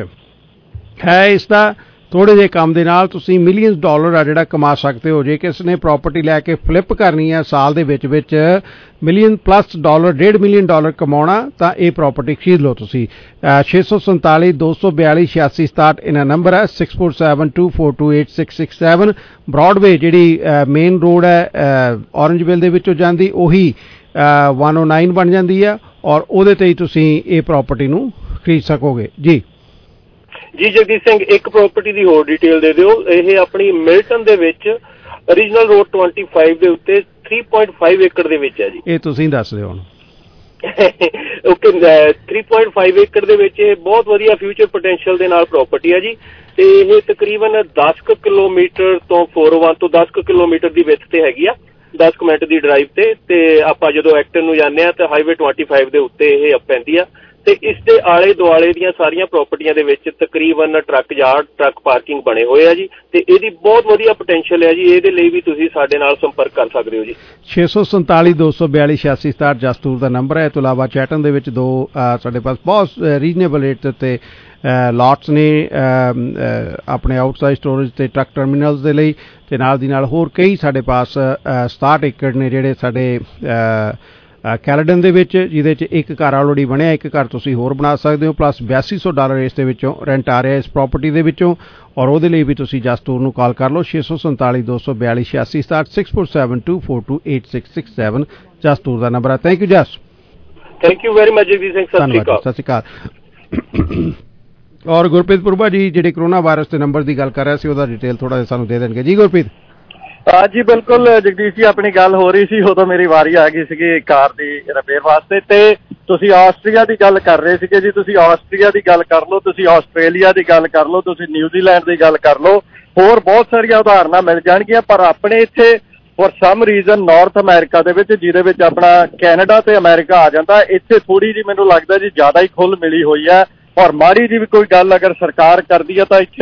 ਹੈ ਇਸ ਦਾ। ਥੋੜੇ ਜਿਹੇ ਕੰਮ ਦੇ ਨਾਲ ਤੁਸੀਂ ਮਿਲੀਅਨਸ ਡਾਲਰ ਆ ਜਿਹੜਾ ਕਮਾ ਸਕਦੇ ਹੋ। ਜੇ ਕਿਸ ਨੇ ਪ੍ਰਾਪਰਟੀ ਲੈ ਕੇ ਫਲਿੱਪ ਕਰਨੀ ਹੈ ਸਾਲ ਦੇ ਵਿੱਚ ਵਿੱਚ ਮਿਲੀਅਨ ਪਲੱਸ ਡਾਲਰ, ਡੇਢ ਮਿਲੀਅਨ ਡਾਲਰ ਕਮਾਉਣਾ ਤਾਂ ਇਹ ਪ੍ਰਾਪਰਟੀ ਖਰੀਦ ਲਓ ਤੁਸੀਂ। ਛੇ ਸੌ ਸੰਤਾਲੀ ਦੋ ਸੌ ਬਿਆਲੀ ਛਿਆਸੀ ਸਤਾਹਠ ਇਹਨਾਂ ਨੰਬਰ ਹੈ, six four seven two four two eight six six seven. Broadway ਜਿਹੜੀ ਮੇਨ ਰੋਡ ਹੈ ਔਰੰਜਵਿਲ ਦੇ ਵਿੱਚੋਂ ਜਾਂਦੀ ਉਹੀ ਇੱਕ ਸੌ ਨੌਂ ਬਣ ਜਾਂਦੀ ਹੈ ਔਰ ਉਹਦੇ ਤੇ ਹੀ ਤੁਸੀਂ ਇਹ ਪ੍ਰਾਪਰਟੀ ਨੂੰ ਖਰੀਦ ਸਕੋਗੇ ਜੀ। ਜੀ ਜਗਦੀਸ਼ ਸਿੰਘ, ਇੱਕ ਪ੍ਰਾਪਰਟੀ ਦੀ ਹੋਰ ਡਿਟੇਲ ਦੇ ਦਿਓ। ਇਹ ਆਪਣੀ ਮਿਲਟਨ ਦੇ ਵਿੱਚ ਓਰੀਜਨਲ ਰੋਡ ਪੱਚੀ ਦੇ ਉੱਤੇ ਤਿੰਨ ਪੁਆਇੰਟ ਪੰਜ ਏਕੜ ਦੇ ਵਿੱਚ ਹੈ ਜੀ। ਇਹ ਤੁਸੀਂ ਦੱਸ ਦਿਓ ਹੁਣ। ਓਕੇ, ਤਿੰਨ ਪੁਆਇੰਟ ਪੰਜ ਏਕੜ ਦੇ ਵਿੱਚ ਇਹ ਬਹੁਤ ਵਧੀਆ ਫਿਊਚਰ ਪੋਟੈਂਸ਼ੀਅਲ ਦੇ ਨਾਲ ਪ੍ਰਾਪਰਟੀ ਹੈ ਜੀ ਤੇ ਇਹ ਤਕਰੀਬਨ ਦਸ ਕੁ ਕਿਲੋਮੀਟਰ ਤੋਂ ਚਾਰ ਸੌ ਇੱਕ ਤੋਂ ਦਸ ਕੁ ਕਿਲੋਮੀਟਰ ਦੀ ਵਿੱਥ ਤੇ ਹੈਗੀ ਆ, ਦਸ ਕੁ ਮਿੰਟ ਦੀ ਡਰਾਈਵ ਤੇ। ਤੇ ਆਪਾਂ ਜਦੋਂ ਐਕਟਨ ਨੂੰ ਜਾਂਦੇ ਆ ਤਾਂ ਹਾਈਵੇ ਪੱਚੀ ਦੇ ਉੱਤੇ ਇਹ ਪੈਂਦੀ ਆ ਤੇ ਇਸ ਦੇ ਆਲੇ ਦੁਆਲੇ ਦੀਆਂ ਸਾਰੀਆਂ ਪ੍ਰਾਪਰਟੀਆਂ ਦੇ ਵਿੱਚ ਤਕਰੀਬਨ ਟਰੱਕ ਯਾਰਡ, ਟਰੱਕ ਪਾਰਕਿੰਗ ਬਣੇ ਹੋਏ ਆ ਜੀ ਤੇ ਇਹਦੀ ਬਹੁਤ ਵਧੀਆ ਪੋਟੈਂਸ਼ੀਅਲ ਹੈ ਜੀ। ਇਹਦੇ ਲਈ ਵੀ ਤੁਸੀਂ ਸਾਡੇ ਨਾਲ ਸੰਪਰਕ ਕਰ ਸਕਦੇ ਹੋ ਜੀ। ਛੇ ਸੌ ਸੰਤਾਲੀ ਦੋ ਸੌ ਬਿਆਲੀ ਛਿਆਸੀ ਸਤਾਹਠ ਜਸਤੂਰ ਦਾ ਨੰਬਰ ਹੈ। ਇਸ ਤੋਂ ਇਲਾਵਾ ਚੈਟਨ ਦੇ ਵਿੱਚ ਦੋ ਸਾਡੇ ਪਾਸ ਬਹੁਤ ਰੀਜ਼ਨੇਬਲ ਰੇਟ ਦੇ ਉੱਤੇ ਲਾਟਸ ਨੇ ਆਪਣੇ ਆਊਟਸਾਈਡ ਸਟੋਰੇਜ ਤੇ ਟਰੱਕ ਟਰਮੀਨਲਸ ਦੇ ਲਈ ਤੇ ਨਾਲ ਦੀ ਨਾਲ ਹੋਰ ਕਈ ਸਾਡੇ ਪਾਸ ਸਤਾਹਠ ਏਕੜ ਨੇ ਜਿਹੜੇ ਸਾਡੇ ਕੈਲਡਨ ਦੇ ਵਿੱਚ, ਜਿਹਦੇ 'ਚ ਇੱਕ ਘਰ ਆਲਰੇਡੀ ਬਣਿਆ, ਇੱਕ ਘਰ ਤੁਸੀਂ ਹੋਰ ਬਣਾ ਸਕਦੇ ਹੋ, ਪਲੱਸ ਬਿਆਸੀ ਸੌ ਡਾਲਰ ਇਸ ਦੇ ਵਿੱਚੋਂ ਰੈਂਟ ਆ ਰਿਹਾ ਇਸ ਪ੍ਰਾਪਰਟੀ ਦੇ ਵਿੱਚੋਂ। ਔਰ ਉਹਦੇ ਲਈ ਵੀ ਤੁਸੀਂ ਜਸਤੂਰ ਨੂੰ ਕਾਲ ਕਰ ਲਓ ਛੇ ਸੌ ਸੰਤਾਲੀ ਦੋ ਸੌ ਬਿਆਲੀ ਛਿਆਸੀ ਸਤਾਹਠ six four seven two four two eight six six seven ਜਸਤੂਰ ਦਾ ਨੰਬਰ ਹੈ। Thank you Jas. Thank you very much Jagdish Singh. ਸਤਿ ਸ਼੍ਰੀ ਅਕਾਲ। ਸਤਿ ਸ਼੍ਰੀ ਅਕਾਲ। ਔਰ ਗੁਰਪ੍ਰੀਤ ਪੁਰਬਾ ਜੀ ਜਿਹੜੇ ਕਰੋਨਾ ਵਾਇਰਸ ਦੇ ਨੰਬਰ ਦੀ ਗੱਲ ਕਰ ਰਿਹਾ ਸੀ ਉਹਦਾ ਡਿਟੇਲ ਥੋੜਾ ਜਿਹਾ ਸਾਨੂੰ ਦੇ ਦੇਣਗੇ ਜੀ ਗੁਰਪ੍ਰੀਤ। ਜੀ ਬਿਲਕੁਲ ਜਗਦੀਸ਼ ਜੀ, ਆਪਣੀ ਗੱਲ ਹੋ ਰਹੀ ਸੀ, ਉਦੋਂ ਮੇਰੀ ਵਾਰੀ ਆ ਗਈ ਸੀਗੀ ਕਾਰ ਦੀ ਰਿਪੇਅਰ ਵਾਸਤੇ ਤੇ ਤੁਸੀਂ ਆਸਟਰੀਆ ਦੀ ਗੱਲ ਕਰ ਰਹੇ ਸੀਗੇ ਜੀ। ਤੁਸੀਂ ਆਸਟਰੀਆ ਦੀ ਗੱਲ ਕਰ ਲਓ, ਤੁਸੀਂ ਆਸਟ੍ਰੇਲੀਆ ਦੀ ਗੱਲ ਕਰ ਲਓ, ਤੁਸੀਂ ਨਿਊਜ਼ੀਲੈਂਡ ਦੀ ਗੱਲ ਕਰ ਲਓ, ਹੋਰ ਬਹੁਤ ਸਾਰੀਆਂ ਉਦਾਹਰਨਾਂ ਮਿਲ ਜਾਣਗੀਆਂ। ਪਰ ਆਪਣੇ ਇੱਥੇ for some reason North America ਦੇ ਵਿੱਚ, ਜਿਹਦੇ ਵਿੱਚ ਆਪਣਾ ਕੈਨੇਡਾ ਤੇ ਅਮਰੀਕਾ ਆ ਜਾਂਦਾ, ਇੱਥੇ ਥੋੜੀ ਜਿਹੀ ਮੈਨੂੰ ਲੱਗਦਾ ਜੀ ਜ਼ਿਆਦਾ ਹੀ ਖੁੱਲ ਮਿਲੀ ਹੋਈ ਹੈ। ਔਰ ਮਾੜੀ ਜੀ ਵੀ ਕੋਈ ਗੱਲ ਅਗਰ ਸਰਕਾਰ ਕਰਦੀ ਹੈ ਤਾਂ ਇੱਥੇ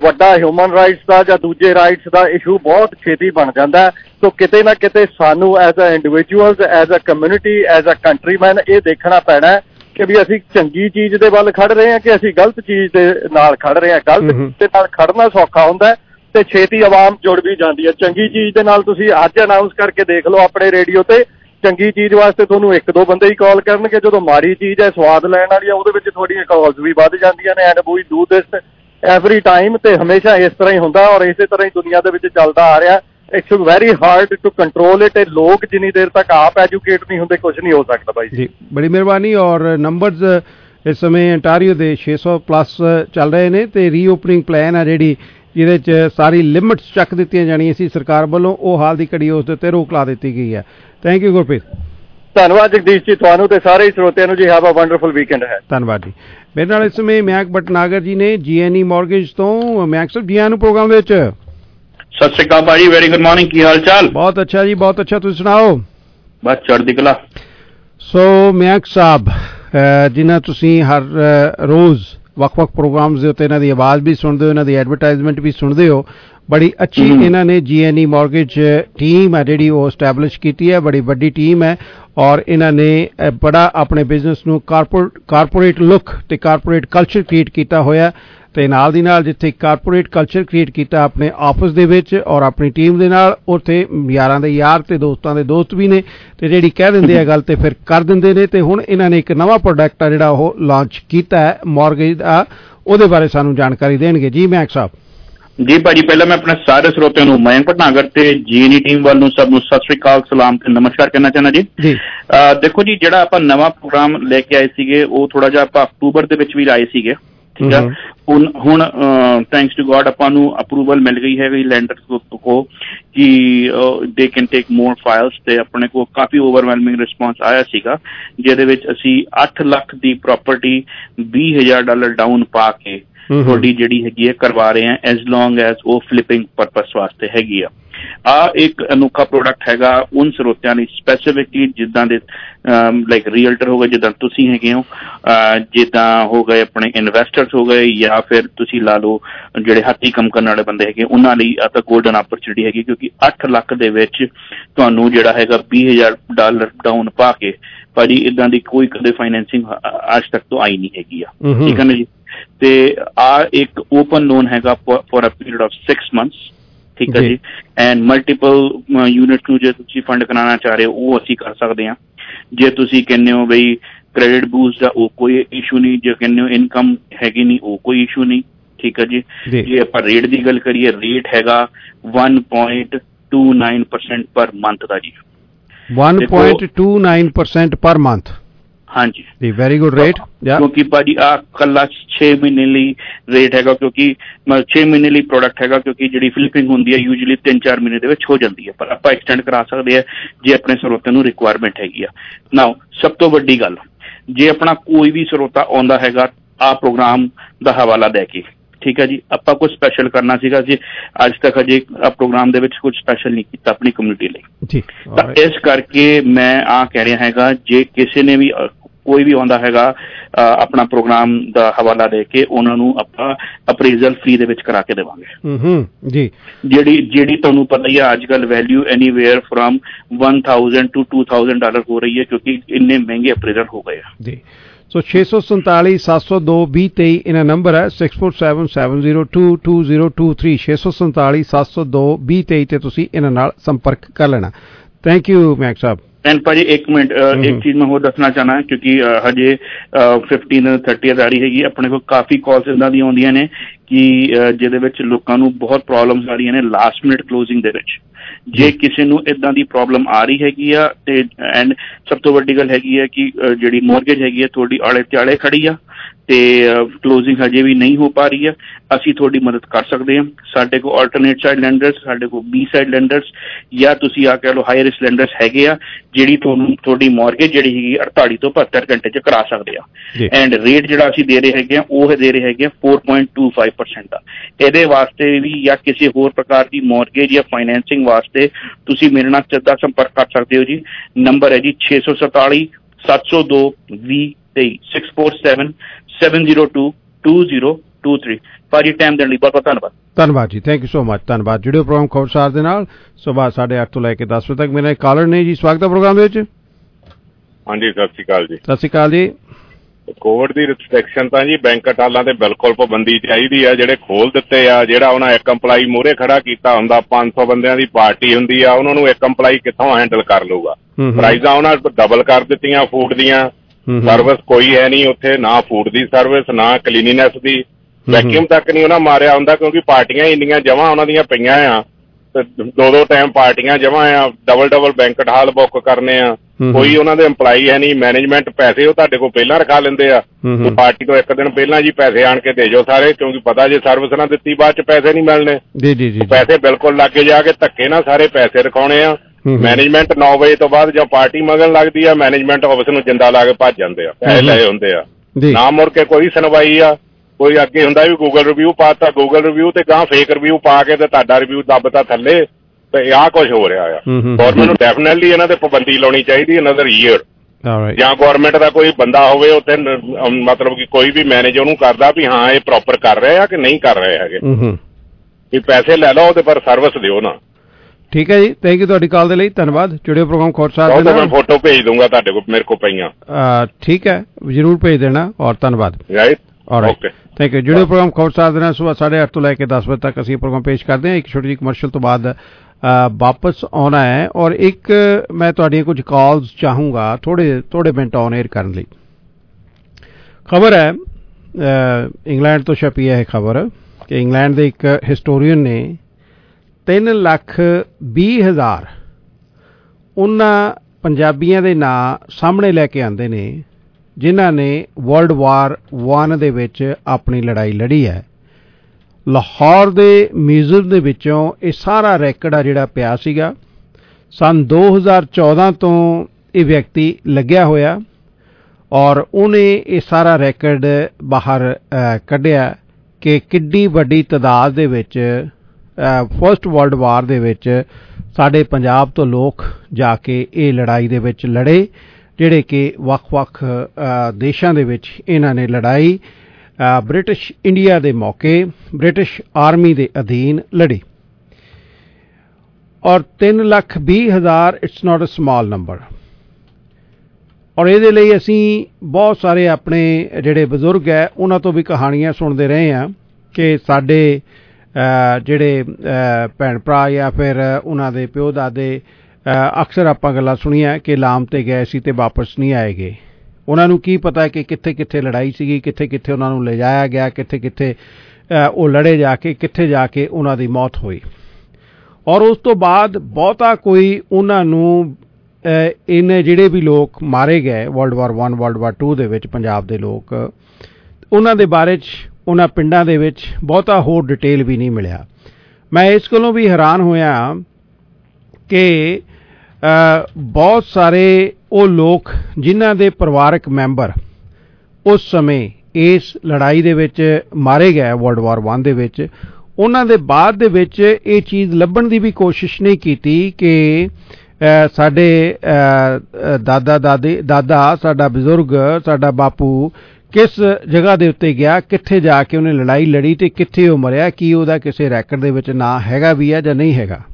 ਵੱਡਾ ਹਿਊਮਨ ਰਾਈਟਸ ਦਾ ਜਾਂ ਦੂਜੇ ਰਾਈਟਸ ਦਾ ਇਸ਼ੂ ਬਹੁਤ ਛੇਤੀ ਬਣ ਜਾਂਦਾ। ਸੋ ਕਿਤੇ ਨਾ ਕਿਤੇ ਸਾਨੂੰ as a individuals, as a community, as a countryman ਇਹ ਦੇਖਣਾ ਪੈਣਾ ਕਿ ਵੀ ਅਸੀਂ ਚੰਗੀ ਚੀਜ਼ ਦੇ ਵੱਲ ਖੜ ਰਹੇ ਹਾਂ ਕਿ ਅਸੀਂ ਗਲਤ ਚੀਜ਼ ਦੇ ਨਾਲ ਖੜ ਰਹੇ ਹਾਂ। ਗਲਤ ਚੀਜ਼ ਦੇ ਨਾਲ ਖੜਨਾ ਸੌਖਾ ਹੁੰਦਾ ਤੇ ਛੇਤੀ ਆਵਾਮ ਜੁੜ ਵੀ ਜਾਂਦੀ ਹੈ। ਚੰਗੀ ਚੀਜ਼ ਦੇ ਨਾਲ ਤੁਸੀਂ ਅੱਜ ਅਨਾਊਂਸ ਕਰਕੇ ਦੇਖ ਲਓ ਆਪਣੇ ਰੇਡੀਓ ਤੇ, ਚੰਗੀ ਚੀਜ਼ ਵਾਸਤੇ ਤੁਹਾਨੂੰ ਇੱਕ ਦੋ ਬੰਦੇ ਹੀ ਕਾਲ ਕਰਨਗੇ। ਜਦੋਂ ਮਾੜੀ ਚੀਜ਼ ਹੈ, ਸਵਾਦ ਲੈਣ ਵਾਲੀ ਹੈ, ਉਹਦੇ ਵਿੱਚ ਤੁਹਾਡੀਆਂ ਕਾਲਸ ਵੀ ਵੱਧ ਜਾਂਦੀਆਂ ਨੇ। And we do this every time, ਤੇ ਹਮੇਸ਼ਾ ਇਸ ਤਰ੍ਹਾਂ ਹੀ ਹੁੰਦਾ ਔਰ ਇਸੇ ਤਰ੍ਹਾਂ ਹੀ ਦੁਨੀਆ ਦੇ ਵਿੱਚ ਚੱਲਦਾ ਆ ਰਿਹਾ। It's very hard to control it. ਲੋਕ ਜਿੰਨੀ ਦੇਰ ਤੱਕ ਆਪ ਐਜੂਕੇਟ ਨਹੀਂ ਹੁੰਦੇ ਕੁਝ ਨਹੀਂ ਹੋ ਸਕਦਾ ਬਾਈ ਜੀ। ਬੜੀ ਮਿਹਰਬਾਨੀ। ਔਰ ਨੰਬਰਸ ਇਸ ਸਮੇਂ ਅੰਟਾਰੀਓ ਦੇ ਛੇ ਸੌ ਪਲੱਸ ਚੱਲ ਰਹੇ ਨੇ ਤੇ ਰੀਓਪਨਿੰਗ ਪਲਾਨ ਆ ਜਿਹੜੀ ਜਿਹਦੇ 'ਚ ਸਾਰੀ ਲਿਮਿਟਸ ਚੱਕ ਦਿੱਤੀਆਂ ਜਾਣੀਆਂ ਸੀ ਸਰਕਾਰ ਵੱਲੋਂ, ਉਹ ਹਾਲ ਦੀ ਘੜੀ ਉਸ ਦੇ ਉੱਤੇ ਰੋਕ ਲਾ ਦਿੱਤੀ ਗਈ ਹੈ। Thank you Gurpreet. ਧੰਨਵਾਦ ਜਗਦੀਸ਼ ਜੀ ਤੁਹਾਨੂੰ ਤੇ ਸਾਰੇ ਸਰੋਤਿਆਂ ਨੂੰ ਜੀ। ਹੈਵ ਅ ਵੰਡਰਫੁਲ ਵੀਕਐਂਡ ਹੈ। ਧੰਨਵਾਦ ਜੀ। ਮੇਰੇ ਨਾਲ ਇਸ ਸਮੇਂ ਮਿਆਕ ਭਟਨਾਗਰ ਜੀ ਨੇ ਜੀਐਨਈ ਮੌਰਗੇਜ ਤੋਂ। ਮਿਆਕ ਸਾਹਿਬ ਜੀ ਆਇਆਂ ਨੂੰ ਪ੍ਰੋਗਰਾਮ ਦੇ ਵਿੱਚ। ਸਤਿ ਸ਼੍ਰੀ ਅਕਾਲ ਭਾਜੀ, ਵੈਰੀ ਗੁੱਡ ਮਾਰਨਿੰਗ, ਕੀ ਹਾਲ ਚਾਲ? ਬਹੁਤ ਅੱਛਾ ਜੀ, ਬਹੁਤ ਅੱਛਾ, ਤੁਸੀਂ ਸੁਣਾਓ? ਬਸ ਚੜ੍ਹਦੀ ਕਲਾ। ਸੋ ਮਿਆਕ ਸਾਹਿਬ, ਜਿਨ੍ਹਾਂ ਤੁਸੀਂ ਹਰ ਰੋਜ਼ ਵੱਖ-ਵੱਖ ਪ੍ਰੋਗਰਾਮਸ ਦੇ ਉੱਤੇ ਇਹਨਾਂ ਦੀ ਆਵਾਜ਼ ਵੀ ਸੁਣਦੇ ਹੋ, ਇਹਨਾਂ ਦੀ ਐਡਵਰਟਾਈਜ਼ਮੈਂਟ ਵੀ ਸੁਣਦੇ ਹੋ। ਬੜੀ ਅੱਛੀ ਇਹਨਾਂ ਨੇ ਜੀਐਨਈ ਮੌਰਗੇਜ ਟੀਮ ਹੈ ਜਿਹੜੀ ਉਹ ਐਸਟੈਬਲਿਸ਼ ਕੀਤੀ ਹੈ, ਬੜੀ ਵੱਡੀ ਟੀਮ ਹੈ ਔਰ ਇਹਨਾਂ ਨੇ ਬੜਾ ਆਪਣੇ ਬਿਜ਼ਨਸ ਨੂੰ ਕਾਰਪੋਰੇਟ ਕਾਰਪੋਰੇਟ ਲੁੱਕ ਤੇ ਕਾਰਪੋਰੇਟ ਕਲਚਰ ਕ੍ਰੀਏਟ ਕੀਤਾ ਹੋਇਆ ਤੇ ਨਾਲ ਦੀ ਨਾਲ ਜਿੱਥੇ ਕਾਰਪੋਰੇਟ ਕਲਚਰ ਕ੍ਰੀਏਟ ਕੀਤਾ ਆਪਣੇ ਆਫਿਸ ਦੇ ਵਿੱਚ ਔਰ ਆਪਣੀ ਟੀਮ ਦੇ ਨਾਲ, ਉੱਥੇ ਯਾਰਾਂ ਦੇ ਯਾਰ ਤੇ ਦੋਸਤਾਂ ਦੇ ਦੋਸਤ ਵੀ ਨੇ ਤੇ ਜਿਹੜੀ ਕਹਿ ਦਿੰਦੇ ਆ ਗੱਲ ਤੇ ਫਿਰ ਕਰ ਦਿੰਦੇ ਨੇ। ਤੇ ਹੁਣ ਇਹਨਾਂ ਨੇ ਇੱਕ ਨਵਾਂ ਪ੍ਰੋਡਕਟ ਆ ਜਿਹੜਾ ਉਹ ਲਾਂਚ ਕੀਤਾ ਹੈ ਮੌਰਗੇਜ ਦਾ, ਉਹਦੇ ਬਾਰੇ ਸਾਨੂੰ ਜਾਣਕਾਰੀ ਦੇਣਗੇ ਜੀ ਮਿਆਕ ਸਾਹਿਬ। ਜੀ ਭਾਜੀ, ਪਹਿਲਾਂ ਮੈਂ ਆਪਣੇ ਸਾਰੇ ਸਰੋਤਿਆਂ ਨੂੰ ਮਯੰਕ ਭਟਨਾਗਰ ਤੇ ਜੀਐਨਈ ਟੀਮ ਵੱਲੋਂ ਸਭ ਨੂੰ ਸਤਿ ਸ੍ਰੀ ਅਕਾਲ, ਸਲਾਮ ਤੇ ਨਮਸਕਾਰ ਕਹਿਣਾ ਚਾਹੁੰਦਾ ਜੀ। ਜੀ ਦੇਖੋ ਜੀ, ਜਿਹੜਾ ਆਪਾਂ ਨਵਾਂ ਪ੍ਰੋਗਰਾਮ ਲੈ ਕੇ ਆਏ ਸੀਗੇ ਉਹ ਥੋੜਾ ਜਿਹਾ ਆਪਾਂ ਅਕਤੂਬਰ ਦੇ ਵਿੱਚ ਵੀ ਲਾਏ ਸੀਗੇ, ਠੀਕ ਆ। ਹੁਣ ਹੁਣ ਥੈਂਕਸ ਟੂ ਗॉड ਆਪਾਂ ਨੂੰ ਅਪਰੂਵਲ ਮਿਲ ਗਈ ਹੈ ਵੀ ਲੈਂਡਰਸ ਕੋ ਕਿ they can take more files ਤੇ ਆਪਣੇ ਕੋਲ ਕਾਫੀ ਓਵਰਵੈਲਮਿੰਗ ਰਿਸਪੌਂਸ ਆਇਆ ਸੀਗਾ, ਜਿਹਦੇ ਵਿੱਚ ਅਸੀਂ ਅੱਠ ਲੱਖ ਦੀ ਪ੍ਰਾਪਰਟੀ ਵੀਹ ਹਜ਼ਾਰ ਡਾਲਰ ਡਾਊਨ ਪਾ ਕੇ ਤੁਹਾਡੀ ਜਿਹੜੀ ਹੈਗੀ ਹੈ ਕਰਵਾ ਰਹੇ ਆ, ਐਜ਼ ਲੌਂਗ ਐਜ਼ ਉਹ ਫਲਿਪਿੰਗ ਪਰਪਸ ਵਾਸਤੇ ਹੈਗੀ ਆ। ਆ ਇੱਕ ਅਨੋਖਾ ਪ੍ਰੋਡਕਟ ਹੈਗਾ ਉਨ ਸਰੋਤਿਆਂ ਲਈ ਸਪੈਸੀਫਿਕਲੀ, ਜਿੱਦਾਂ ਦੇ ਲਾਈਕ ਰੀਅਲਟਰ ਹੋ ਗਏ ਜਿੱਦਾਂ ਤੁਸੀਂ ਹੈਗੇ ਹੋ, ਜਿੱਦਾਂ ਹੋ ਗਏ ਆਪਣੇ ਇਨਵੈਸਟਰਸ ਹੋ ਗਏ, ਜਾਂ ਫਿਰ ਤੁਸੀਂ ਲਾ ਲਓ ਜਿਹੜੇ ਹੱਥੀਂ ਕੰਮ ਕਰਨ ਵਾਲੇ ਬੰਦੇ ਹੈਗੇ, ਉਹਨਾਂ ਲਈ ਆ ਤਾਂ ਗੋਲਡਨ ਅਪਰਚੁਨਿਟੀ ਹੈਗੀ, ਕਿਉਂਕਿ ਅੱਠ ਲੱਖ ਦੇ ਵਿੱਚ ਤੁਹਾਨੂੰ ਜਿਹੜਾ ਹੈਗਾ ਵੀਹ ਹਜ਼ਾਰ ਡਾਲਰ ਡਾਊਨ ਪਾ ਕੇ ਭਾਜੀ ਇੱਦਾਂ ਦੀ ਕੋਈ ਕਦੇ ਫਾਈਨੈਂਸਿੰਗ ਅੱਜ ਤੱਕ ਤੋਂ ਆਈ ਨਹੀਂ ਹੈਗੀ ਆ, ਠੀਕ ਹੈ ਨਾ ਜੀ। ਤੇ ਆ ਇੱਕ ਓਪਨ ਲੋਨ ਹੈਗਾ for a period of six months, ਠੀਕ ਹੈ ਜੀ। ਐਂਡ ਮਲਟੀਪਲ ਯੂਨਿਟ ਨੂੰ ਜੇ ਤੁਸੀਂ ਫੰਡ ਕਰਾਉਣਾ ਚਾਹ ਰਹੇ ਹੋ ਉਹ ਅਸੀਂ ਕਰ ਸਕਦੇ ਹਾਂ। ਜੇ ਤੁਸੀਂ ਕਹਿੰਦੇ ਹੋ ਬਈ ਕ੍ਰੈਡਿਟ ਬੂਸਟ ਦਾ ਉਹ ਕੋਈ ਇਸ਼ੂ ਨਹੀਂ, ਜੇ ਕਹਿੰਦੇ ਹੋ ਇਨਕਮ ਹੈਗੀ ਨਹੀਂ ਉਹ ਕੋਈ ਇਸ਼ੂ ਨਹੀਂ, ਠੀਕ ਹੈ ਜੀ। ਜੇ ਆਪਾਂ ਰੇਟ ਦੀ ਗੱਲ ਕਰੀਏ, ਰੇਟ ਹੈਗਾ one point two nine percent ਪਰ ਮੰਥ ਦਾ ਜੀ। one point two nine percent ਪਰ ਮੰਥ, ਹਾਂਜੀ ਜੀ, ਵੈਰੀ ਗੁੱਡ ਰੇਟ। ਕਿਉਂਕਿ ਭਾਜੀ ਆ ਕੱਲਾ ਛੇ ਮਹੀਨੇ ਲਈ ਰੇਟ ਹੈਗਾ, ਕਿਉਂਕਿ ਛੇ ਮਹੀਨੇ ਲਈ ਪ੍ਰੋਡਕਟ ਹੈਗਾ, ਕਿਉਂਕਿ ਜਿਹੜੀ ਫਲਿਪਿੰਗ ਹੁੰਦੀ ਹੈ ਯੂਜੂਲੀ ਤਿੰਨ ਚਾਰ ਮਹੀਨੇ ਦੇ ਵਿੱਚ ਹੋ ਜਾਂਦੀ ਹੈ, ਪਰ ਆਪਾਂ ਐਕਸਟੈਂਡ ਕਰਾ ਸਕਦੇ ਆ ਜੇ ਆਪਣੇ ਸਰੋਤਿਆਂ ਨੂੰ ਰਿਕੁਆਇਰਮੈਂਟ ਹੈਗੀ ਆ। ਨਾਓ ਸਭ ਤੋਂ ਵੱਡੀ ਗੱਲ, ਜੇ ਆਪਣਾ ਕੋਈ ਵੀ ਸਰੋਤਾ ਆਉਂਦਾ ਹੈਗਾ ਆ ਪ੍ਰੋਗਰਾਮ ਦਾ ਹਵਾਲਾ ਦੇ ਕੇ, ਠੀਕ ਹੈ ਜੀ, ਆਪਾਂ ਕੁਝ ਸਪੈਸ਼ਲ ਕਰਨਾ ਸੀਗਾ ਜੀ, ਅੱਜ ਤੱਕ ਅਜੇ ਪ੍ਰੋਗਰਾਮ ਦੇ ਵਿੱਚ ਕੁਝ ਸਪੈਸ਼ਲ ਨਹੀਂ ਕੀਤਾ ਆਪਣੀ ਕਮਿਊਨਿਟੀ ਲਈ, ਤਾਂ ਇਸ ਕਰਕੇ ਮੈਂ ਆ ਕਹਿ ਰਿਹਾ ਹੈਗਾ ਜੇ ਕਿਸੇ ਨੇ ਵੀ ਕੋਈ ਵੀ ਆਉਂਦਾ ਹੈਗਾ ਆਪਣਾ ਪ੍ਰੋਗਰਾਮ ਦਾ ਹਵਾਲਾ ਦੇ ਕੇ, ਉਹਨਾਂ ਨੂੰ ਆਪਾਂ ਅਪਰੇਜ਼ਲ ਫ੍ਰੀ ਦੇ ਵਿੱਚ ਕਰਾ ਕੇ ਦੇਵਾਂਗੇ ਜੀ। ਜਿਹੜੀ ਜਿਹੜੀ ਤੁਹਾਨੂੰ ਪਤਾ ਹੀ ਆ ਅੱਜ ਕੱਲ੍ਹ value anywhere from one thousand to two thousand dollar ਹੋ ਰਹੀ ਹੈ, ਕਿਉਂਕਿ ਇੰਨੇ ਮਹਿੰਗੇ ਅਪਰੇਜ਼ਲ ਹੋ ਗਏ ਆ ਜੀ। ਸੋ ਛੇ ਸੌ ਸੰਤਾਲੀ ਸੱਤ ਸੌ ਦੋ ਵੀਹ ਤੇਈ ਇਹਨਾਂ ਨੰਬਰ ਹੈ, six four seven seven zero two two zero two three ਛੇ ਸੌ ਸੰਤਾਲੀ ਸੱਤ ਸੌ ਦੋ ਵੀਹ ਤੇਈ ਤੇ ਤੁਸੀਂ ਇਹਨਾਂ ਨਾਲ ਸੰਪਰਕ ਕਰ ਲੈਣਾ। Thank you Mac sahib. And ਭਾਜੀ ਇੱਕ ਮਿੰਟ, ਇੱਕ ਚੀਜ਼ ਮੈਂ ਹੋਰ ਦੱਸਣਾ ਚਾਹਨਾ, ਕਿਉਂਕਿ ਹਜੇ ਫਿਫਟੀਨ ਥਰਟੀਅਥ ਆ ਰਹੀ ਹੈਗੀ, ਆਪਣੇ ਕੋਲ ਕਾਫੀ ਕਾਲਸ ਇੱਦਾਂ ਦੀਆਂ ਆਉਂਦੀਆਂ ਨੇ ਕਿ ਜਿਹਦੇ ਵਿੱਚ ਲੋਕਾਂ ਨੂੰ ਬਹੁਤ ਪ੍ਰੋਬਲਮਸ ਆ ਰਹੀਆਂ ਨੇ ਲਾਸਟ ਮਿੰਟ ਕਲੋਜ਼ਿੰਗ ਦੇ ਵਿੱਚ। ਜੇ ਕਿਸੇ ਨੂੰ ਇੱਦਾਂ ਦੀ ਪ੍ਰੋਬਲਮ ਆ ਰਹੀ ਹੈਗੀ ਆ ਤੇ ਐਂਡ ਸਭ ਤੋਂ ਵੱਡੀ ਗੱਲ ਹੈਗੀ ਹੈ ਕਿ ਜਿਹੜੀ ਮੌਰਗੇਜ ਹੈਗੀ ਹੈ ਤੁਹਾਡੀ ਆਲੇ ਤਿਆਲੇ ਖੜੀ ਆ ਤੇ ਕਲੋਜ਼ਿੰਗ ਹਜੇ ਵੀ ਨਹੀਂ ਹੋ ਪਾ ਰਹੀ ਹੈ, ਅਸੀਂ ਤੁਹਾਡੀ ਮਦਦ ਕਰ ਸਕਦੇ ਹਾਂ। ਸਾਡੇ ਕੋਲ ਆਲਟਰਨੇਟ ਸਾਈਡ ਲੈਂਡਰਸ, ਸਾਡੇ ਕੋਲ ਬੀ ਸਾਈਡ ਲੈਂਡਰਸ, ਜਾਂ ਤੁਸੀਂ ਆ ਕਹਿ ਲਓ ਹਾਈ ਰਿਸਕ ਲੈਂਡਰਸ ਹੈਗੇ ਆ, ਜਿਹੜੀ ਤੁਹਾਨੂੰ ਤੁਹਾਡੀ ਮੌਰਗੇਜ ਜਿਹੜੀ ਹੈਗੀ ਅੜਤਾਲੀ ਤੋਂ ਬਹੱਤਰ ਘੰਟੇ 'ਚ ਕਰਾ ਸਕਦੇ ਆ। ਐਂਡ ਰੇਟ ਜਿਹੜਾ ਅਸੀਂ ਦੇ ਰਹੇ ਹੈਗੇ ਆ ਉਹ ਦੇ ਰਹੇ ਹੈਗੇ ਆ four point two five percent ਦਾ। ਇਹਦੇ ਵਾਸਤੇ ਵੀ ਜਾਂ ਕਿਸੇ ਹੋਰ ਪ੍ਰਕਾਰ ਦੀ ਮੌਰਗੇਜ ਜਾਂ ਫਾਈਨੈਂਸਿੰਗ ਵਾਸਤੇ ਤੁਸੀਂ ਮੇਰੇ ਨਾਲ ਸਿੱਧਾ ਸੰਪਰਕ ਕਰ ਸਕਦੇ ਹੋ ਜੀ। ਨੰਬਰ ਹੈ ਜੀ ਛੇ ਸੌ ਸਤਾਲੀ ਸੱਤ ਸੌ ਦੋ ਵੀਹ ਤੇਈ, six four seven seven zero two two zero two three ਭਾਜੀ ਟਾਈਮ ਦੇਣ ਲਈ ਬਹੁਤ ਬਹੁਤ ਧੰਨਵਾਦ ਧੰਨਵਾਦ ਜੀ ਥੈਂਕ ਯੂ ਸੋ ਮਚ ਧੰਨਵਾਦ ਜੁੜਿਓ ਪ੍ਰੋਗਰਾਮ ਖਬਰਸਾਰ ਦੇ ਨਾਲ ਸੁਬਾਹ ਸਾਢੇ ਅੱਠ ਤੋਂ ਲੈ ਕੇ ਦਸ ਵਜੇ ਤੱਕ ਮੇਰੇ ਕਾਲਰ ਨੇ ਜੀ ਸਵਾਗਤ ਹੈ ਪ੍ਰੋਗਰਾਮ ਦੇ ਵਿੱਚ ਹਾਂਜੀ ਸਤਿ ਸ਼੍ਰੀ ਅਕਾਲ ਜੀ ਸਤਿ ਸ਼੍ਰੀ ਅਕਾਲ ਜੀ ਕੋਵਿਡ ਦੀ ਰਿਸਟ੍ਰਿਕਸ਼ਨ ਤਾਂ ਜੀ ਬੈਂਕਟ ਹਾਲਾਂ ਤੇ ਬਿਲਕੁਲ ਪਾਬੰਦੀ ਚਾਹੀਦੀ ਆ ਜਿਹੜੇ ਖੋਲ ਦਿੱਤੇ ਆ ਜਿਹੜਾ ਉਹਨਾਂ ਇੱਕ ਇੰਪਲਾਈ ਮੂਹਰੇ ਖੜਾ ਕੀਤਾ ਹੁੰਦਾ ਪੰਜ ਸੌ ਬੰਦਿਆਂ ਦੀ ਪਾਰਟੀ ਹੁੰਦੀ ਆ ਉਹਨਾਂ ਨੂੰ ਇੱਕ ਇੰਪਲਾਈ ਕਿੱਥੋਂ ਹੈਂਡਲ ਕਰ ਲਊਗਾ ਪ੍ਰਾਈਜ਼ਾਂ ਉਹਨਾਂ ਡਬਲ ਕਰ ਦਿੱਤੀਆਂ ਫੂਡ ਦੀਆਂ ਸਰਵਿਸ ਕੋਈ ਹੈ ਨਹੀਂ ਉੱਥੇ ਨਾ ਫੂਡ ਦੀ ਸਰਵਿਸ ਨਾ ਕਲੀਨਿਨੈਸ ਦੀ ਵੈਕਿਊਮ ਤੱਕ ਨਹੀਂ ਉਹਨਾਂ ਮਾਰਿਆ ਹੁੰਦਾ ਕਿਉਂਕਿ ਪਾਰਟੀਆਂ ਇੰਨੀਆਂ ਜਮਾਂ ਉਹਨਾਂ ਦੀਆਂ ਪਈਆਂ ਆ ਤੇ ਦੋ ਦੋ ਟਾਈਮ ਪਾਰਟੀਆਂ ਜਮਾਂ ਆ double double banquet hall book ਕਰਨੇ ਆ ਕੋਈ ਉਹਨਾਂ ਦੇ ਇੰਪਲਾਈ ਹੈ ਨਹੀਂ ਮੈਨੇਜਮੈਂਟ ਪੈਸੇ ਉਹ ਤੁਹਾਡੇ ਕੋਲ ਪਹਿਲਾਂ ਰਖਾ ਲੈਂਦੇ ਆ ਪਾਰਟੀ ਤੋਂ ਇੱਕ ਦਿਨ ਪਹਿਲਾਂ ਜੀ ਪੈਸੇ ਆਣ ਕੇ ਦੇ ਜਾਓ ਸਾਰੇ ਕਿਉਂਕਿ ਪਤਾ ਜੇ ਸਰਵਿਸ ਨਾ ਦਿੱਤੀ ਬਾਅਦ ਚ ਪੈਸੇ ਨਹੀਂ ਮਿਲਣੇ ਜੀ ਜੀ ਜੀ ਪੈਸੇ ਬਿਲਕੁਲ ਲਾਗੇ ਜਾ ਕੇ ਧੱਕੇ ਨਾਲ ਸਾਰੇ ਪੈਸੇ ਰਖਾਉਣੇ ਆ ਮੈਨੇਜਮੈਂਟ ਨੌ ਵਜੇ ਤੋਂ ਬਾਅਦ ਜਾਂ ਪਾਰਟੀ ਮਗਨ ਲੱਗਦੀ ਆ ਮੈਨੇਜਮੈਂਟ ਆਫਿਸ ਨੂੰ ਜਿੰਦਾ ਲਾ ਕੇ ਭੱਜ ਜਾਂਦੇ ਆ ਪੈਸੇ ਲਏ ਹੁੰਦੇ ਆ ਨਾ ਮੁੜ ਕੇ ਕੋਈ ਸੁਣਵਾਈ ਆ ਕੋਈ ਅੱਗੇ ਹੁੰਦਾ ਵੀ ਗੂਗਲ ਰਿਵਿਊ ਪਾਤਾ ਗੂਗਲ ਰਿਵਿਊ ਤੇ ਗਾਂ ਫੇਕ ਰਿਵਿਊ ਪਾ ਕੇ ਤੇ ਤੁਹਾਡਾ ਰਿਵਿਊ ਦੱਬਤਾ ਥੱਲੇ ਤੇ ਆਹ ਕੁਝ ਹੋ ਰਿਹਾ ਆ ਗੌਰਮੈਂਟ ਨੂੰ ਡੈਫੀਨੈਟਲੀ ਇਹਨਾਂ ਤੇ ਪਾਬੰਦੀ ਲਾਉਣੀ ਚਾਹੀਦੀ ਅਨਦਰ ਈਅਰ ਜਾਂ ਗੌਰਮੈਂਟ ਦਾ ਕੋਈ ਬੰਦਾ ਹੋਵੇ ਉੱਥੇ ਮਤਲਬ ਕਿ ਕੋਈ ਵੀ ਮੈਨੇਜ ਉਹਨੂੰ ਕਰਦਾ ਵੀ ਹਾਂ ਇਹ ਪ੍ਰੋਪਰ ਕਰ ਰਹੇ ਆ ਕਿ ਨਹੀਂ ਕਰ ਰਹੇ ਹੈਗੇ ਵੀ ਪੈਸੇ ਲੈ ਲਓ ਤੇ ਪਰ ਸਰਵਿਸ ਦਿਓ ਨਾ ਠੀਕ ਹੈ ਜੀ ਥੈਂਕ ਯੂ ਤੁਹਾਡੀ ਕਾਲ ਦੇ ਲਈ ਧੰਨਵਾਦ ਜੁੜਿਓ ਪ੍ਰੋਗਰਾਮ ਖੋਰਸਾਰ ਦੇ ਨਾਲ ਮੈਂ ਫੋਟੋ ਭੇਜ ਦੂੰਗਾ ਤੁਹਾਡੇ ਕੋਲ ਮੇਰੇ ਕੋਲ ਪਈਆਂ ਠੀਕ ਹੈ ਜ਼ਰੂਰ ਭੇਜ ਦੇਣਾ ਔਰ ਧੰਨਵਾਦ ਰਾਈਟ ਓਕੇ ਥੈਂਕ ਯੂ ਜੁੜਿਓ ਪ੍ਰੋਗਰਾਮ ਖਬਰਸਾਰ ਦੇ ਨਾਲ ਸੁਬਾਹ ਸਾਢੇ ਅੱਠ ਤੋਂ ਲੈ ਕੇ ਦਸ ਵਜੇ ਤੱਕ ਅਸੀਂ ਪ੍ਰੋਗਰਾਮ ਪੇਸ਼ ਕਰਦੇ ਹਾਂ ਇੱਕ ਛੋਟੀ ਜਿਹੀ ਕਮਰਸ਼ੀਅਲ ਤੋਂ ਬਾਅਦ ਵਾਪਸ ਆਉਣਾ ਹੈ ਔਰ ਇੱਕ ਮੈਂ ਤੁਹਾਡੀਆਂ ਕੁਝ ਕਾਲਸ ਚਾਹੂੰਗਾ ਥੋੜੇ ਥੋੜੇ ਮਿੰਟ ਔਨ 에ਅਰ ਕਰਨ ਲਈ ਖਬਰ ਹੈ ਇੰਗਲੈਂਡ ਤੋਂ ਛਪੀ ਹੈ ਇਹ ਖਬਰ ਕਿ ਇੰਗਲੈਂਡ ਦੇ ਇੱਕ ਹਿਸਟੋਰੀਅਨ ਨੇ ਤਿੰਨ ਲੱਖ ਵੀਹ ਹਜ਼ਾਰ ਉਹਨਾਂ ਪੰਜਾਬੀਆਂ ਦੇ ਨਾਂ ਸਾਹਮਣੇ ਲੈ ਕੇ ਆਉਂਦੇ ਨੇ ਜਿਨ੍ਹਾਂ ਨੇ ਵਰਲਡ ਵਾਰ ਵਨ ਦੇ ਵਿੱਚ ਆਪਣੀ ਲੜਾਈ ਲੜੀ ਹੈ ਲਾਹੌਰ ਦੇ ਮਿਊਜ਼ੀਅਮ ਦੇ ਵਿੱਚੋਂ ਇਹ ਸਾਰਾ ਰੈਕਡ ਆ ਜਿਹੜਾ ਪਿਆ ਸੀਗਾ ਸੰਨ ਦੋ ਹਜ਼ਾਰ ਚੌਦਾਂ ਤੋਂ ਇਹ ਵਿਅਕਤੀ ਲੱਗਿਆ ਹੋਇਆ ਔਰ ਉਹਨੇ ਇਹ ਸਾਰਾ ਰੈਕਡ ਬਾਹਰ ਕੱਢਿਆ ਕਿ ਕਿੱਡੀ ਵੱਡੀ ਤਾਦਾਦ ਦੇ ਵਿੱਚ ਫਸਟ ਵਰਲਡ ਵਾਰ ਦੇ ਵਿੱਚ ਸਾਡੇ ਪੰਜਾਬ ਤੋਂ ਲੋਕ ਜਾ ਕੇ ਇਹ ਲੜਾਈ ਦੇ ਵਿੱਚ ਲੜੇ ਜਿਹੜੇ ਕਿ ਵੱਖ-ਵੱਖ ਦੇਸ਼ਾਂ ਦੇ ਵਿੱਚ ਇਹਨਾਂ ਨੇ ਲੜਾਈ ਬ੍ਰਿਟਿਸ਼ ਇੰਡੀਆ ਦੇ ਮੌਕੇ ਬ੍ਰਿਟਿਸ਼ ਆਰਮੀ ਦੇ ਅਧੀਨ ਲੜੀ ਔਰ ਤਿੰਨ ਲੱਖ ਵੀਹ ਹਜ਼ਾਰ it's not a small number ਔਰ ਇਹਦੇ ਲਈ ਅਸੀਂ ਬਹੁਤ ਸਾਰੇ ਆਪਣੇ ਜਿਹੜੇ ਬਜ਼ੁਰਗ ਹੈ ਉਹਨਾਂ ਤੋਂ ਵੀ ਕਹਾਣੀਆਂ ਸੁਣਦੇ ਰਹੇ ਹਾਂ ਕਿ ਸਾਡੇ ਜਿਹੜੇ ਭੈਣ ਭਰਾ ਜਾਂ ਫਿਰ ਉਹਨਾਂ ਦੇ ਪਿਓ ਦਾਦੇ ਅਕਸਰ ਆਪਾਂ ਗੱਲਾਂ ਸੁਣੀਆਂ ਕਿ ਲਾਮ ਤੇ ਗਏ ਸੀ ਤੇ ਵਾਪਸ ਨਹੀਂ ਆਏਗੇ ਉਹਨਾਂ ਨੂੰ ਕੀ ਪਤਾ ਕਿ ਕਿੱਥੇ ਕਿੱਥੇ ਲੜਾਈ ਸੀਗੀ ਕਿੱਥੇ ਕਿੱਥੇ ਉਹਨਾਂ ਨੂੰ ਲਿਜਾਇਆ ਗਿਆ ਕਿੱਥੇ ਕਿੱਥੇ ਉਹ ਲੜੇ ਜਾ ਕੇ ਕਿੱਥੇ ਜਾ ਕੇ ਉਹਨਾਂ ਦੀ ਮੌਤ ਹੋਈ ਔਰ ਉਸ ਤੋਂ ਬਾਅਦ ਬਹੁਤਾ ਕੋਈ ਉਹਨਾਂ ਨੂੰ ਇਹਨੇ ਜਿਹੜੇ ਵੀ ਲੋਕ ਮਾਰੇ ਗਏ world war one world war two ਦੇ ਵਿੱਚ ਪੰਜਾਬ ਦੇ ਲੋਕ ਉਹਨਾਂ ਦੇ ਬਾਰੇ 'ਚ ਉਹਨਾਂ ਪਿੰਡਾਂ ਦੇ ਵਿੱਚ ਬਹੁਤਾ ਹੋਰ ਡਿਟੇਲ ਵੀ ਨਹੀਂ ਮਿਲਿਆ ਮੈਂ ਇਸ ਕੋਲੋਂ ਵੀ ਹੈਰਾਨ ਹੋਇਆ ਕਿ ਬਹੁਤ ਸਾਰੇ ਉਹ ਲੋਕ ਜਿਨ੍ਹਾਂ ਦੇ ਪਰਿਵਾਰਕ ਮੈਂਬਰ ਉਸ ਸਮੇਂ ਇਸ ਲੜਾਈ ਦੇ ਵਿੱਚ ਮਾਰੇ ਗਏ ਵਰਲਡ ਵਾਰ ਵਨ ਦੇ ਵਿੱਚ ਉਹਨਾਂ ਦੇ ਬਾਅਦ ਦੇ ਵਿੱਚ ਇਹ ਚੀਜ਼ ਲੱਭਣ ਦੀ ਵੀ ਕੋਸ਼ਿਸ਼ ਨਹੀਂ ਕੀਤੀ ਕਿ ਸਾਡੇ ਦਾਦਾ ਦਾਦੀ ਦਾਦਾ ਸਾਡਾ ਬਜ਼ੁਰਗ ਸਾਡਾ ਬਾਪੂ ਕਿਸ ਜਗ੍ਹਾ ਦੇ ਉੱਤੇ ਗਿਆ ਕਿੱਥੇ ਜਾ ਕੇ ਉਹਨੇ ਲੜਾਈ ਲੜੀ ਤੇ ਕਿੱਥੇ ਉਹ ਮਰਿਆ ਕੀ ਉਹਦਾ ਕਿਸੇ ਰੈਕਡ ਦੇ ਵਿੱਚ ਨਾਂ ਹੈਗਾ ਵੀ ਹੈ ਜਾਂ ਨਹੀਂ ਹੈਗਾ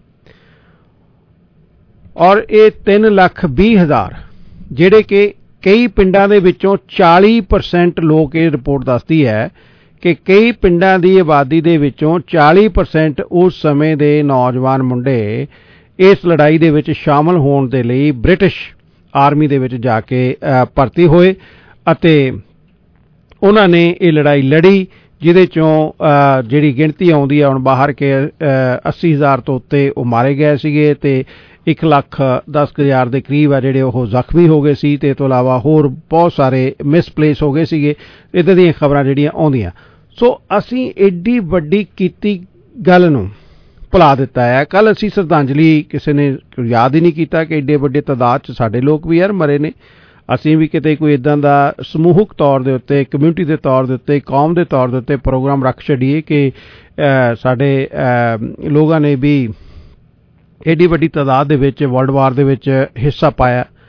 ਔਰ ਇਹ ਤਿੰਨ ਲੱਖ ਵੀਹ ਹਜ਼ਾਰ ਜਿਹੜੇ ਕਿ ਕਈ ਪਿੰਡਾਂ ਦੇ ਵਿੱਚੋਂ ਚਾਲੀ ਪਰਸੈਂਟ ਲੋਕ ਇਹ ਰਿਪੋਰਟ ਦੱਸਦੀ ਹੈ ਕਿ ਕਈ ਪਿੰਡਾਂ ਦੀ ਆਬਾਦੀ ਦੇ ਵਿੱਚੋਂ ਚਾਲੀ ਪਰਸੈਂਟ ਉਸ ਸਮੇਂ ਦੇ ਨੌਜਵਾਨ ਮੁੰਡੇ ਇਸ ਲੜਾਈ ਦੇ ਵਿੱਚ ਸ਼ਾਮਲ ਹੋਣ ਦੇ ਲਈ ਬ੍ਰਿਟਿਸ਼ ਆਰਮੀ ਦੇ ਵਿੱਚ ਜਾ ਕੇ ਭਰਤੀ ਹੋਏ ਅਤੇ ਉਹਨਾਂ ਨੇ ਇਹ ਲੜਾਈ ਲੜੀ ਜਿਹਦੇ ਚੋਂ ਜਿਹੜੀ ਗਿਣਤੀ ਆਉਂਦੀ ਹੈ ਹੁਣ ਬਾਹਰ ਕੇ ਅੱਸੀ ਹਜ਼ਾਰ ਤੋਂ ਉੱਤੇ ਉਹ ਮਾਰੇ ਗਏ ਸੀਗੇ ਤੇ ਇੱਕ ਲੱਖ ਦਸ ਹਜ਼ਾਰ ਦੇ ਕਰੀਬ ਆ ਜਿਹੜੇ ਉਹ ਜ਼ਖਮੀ ਹੋ ਗਏ ਸੀ ਤੇ ਇਸ ਤੋਂ ਇਲਾਵਾ ਹੋਰ ਬਹੁਤ ਸਾਰੇ ਮਿਸਪਲੇਸ ਹੋ ਗਏ ਸੀਗੇ ਇੱਦਾਂ ਦੀਆਂ ਖਬਰਾਂ ਜਿਹੜੀਆਂ ਆਉਂਦੀਆਂ ਸੋ ਅਸੀਂ ਐਡੀ ਵੱਡੀ ਕੀਤੀ ਗੱਲ ਨੂੰ ਭੁਲਾ ਦਿੱਤਾ ਹੈ ਕੱਲ ਅਸੀਂ ਸ਼ਰਧਾਂਜਲੀ ਕਿਸੇ ਨੇ ਯਾਦ ਹੀ ਨਹੀਂ ਕੀਤਾ ਕਿ ਐਡੇ ਵੱਡੇ ਤਾਦਾਦ 'ਚ ਸਾਡੇ ਲੋਕ ਵੀ ਯਾਰ ਮਰੇ ਨੇ ਅਸੀਂ ਵੀ ਕਿਤੇ ਕੋਈ ਇੱਦਾਂ ਦਾ ਸਮੂਹਕ ਤੌਰ ਦੇ ਉੱਤੇ ਕਮਿਊਨਿਟੀ ਦੇ ਤੌਰ ਦੇ ਉੱਤੇ ਕੌਮ ਦੇ ਤੌਰ ਦੇ ਉੱਤੇ ਪ੍ਰੋਗਰਾਮ ਰੱਖ ਛੱਡੀਏ ਕਿ ਸਾਡੇ ਲੋਕਾਂ ਨੇ ਵੀ ਐਡੀ ਵੱਡੀ ਤਾਦਾਦ ਦੇ ਵਿੱਚ ਵਰਲਡ ਵਾਰ ਦੇ ਵਿੱਚ ਹਿੱਸਾ ਪਾਇਆ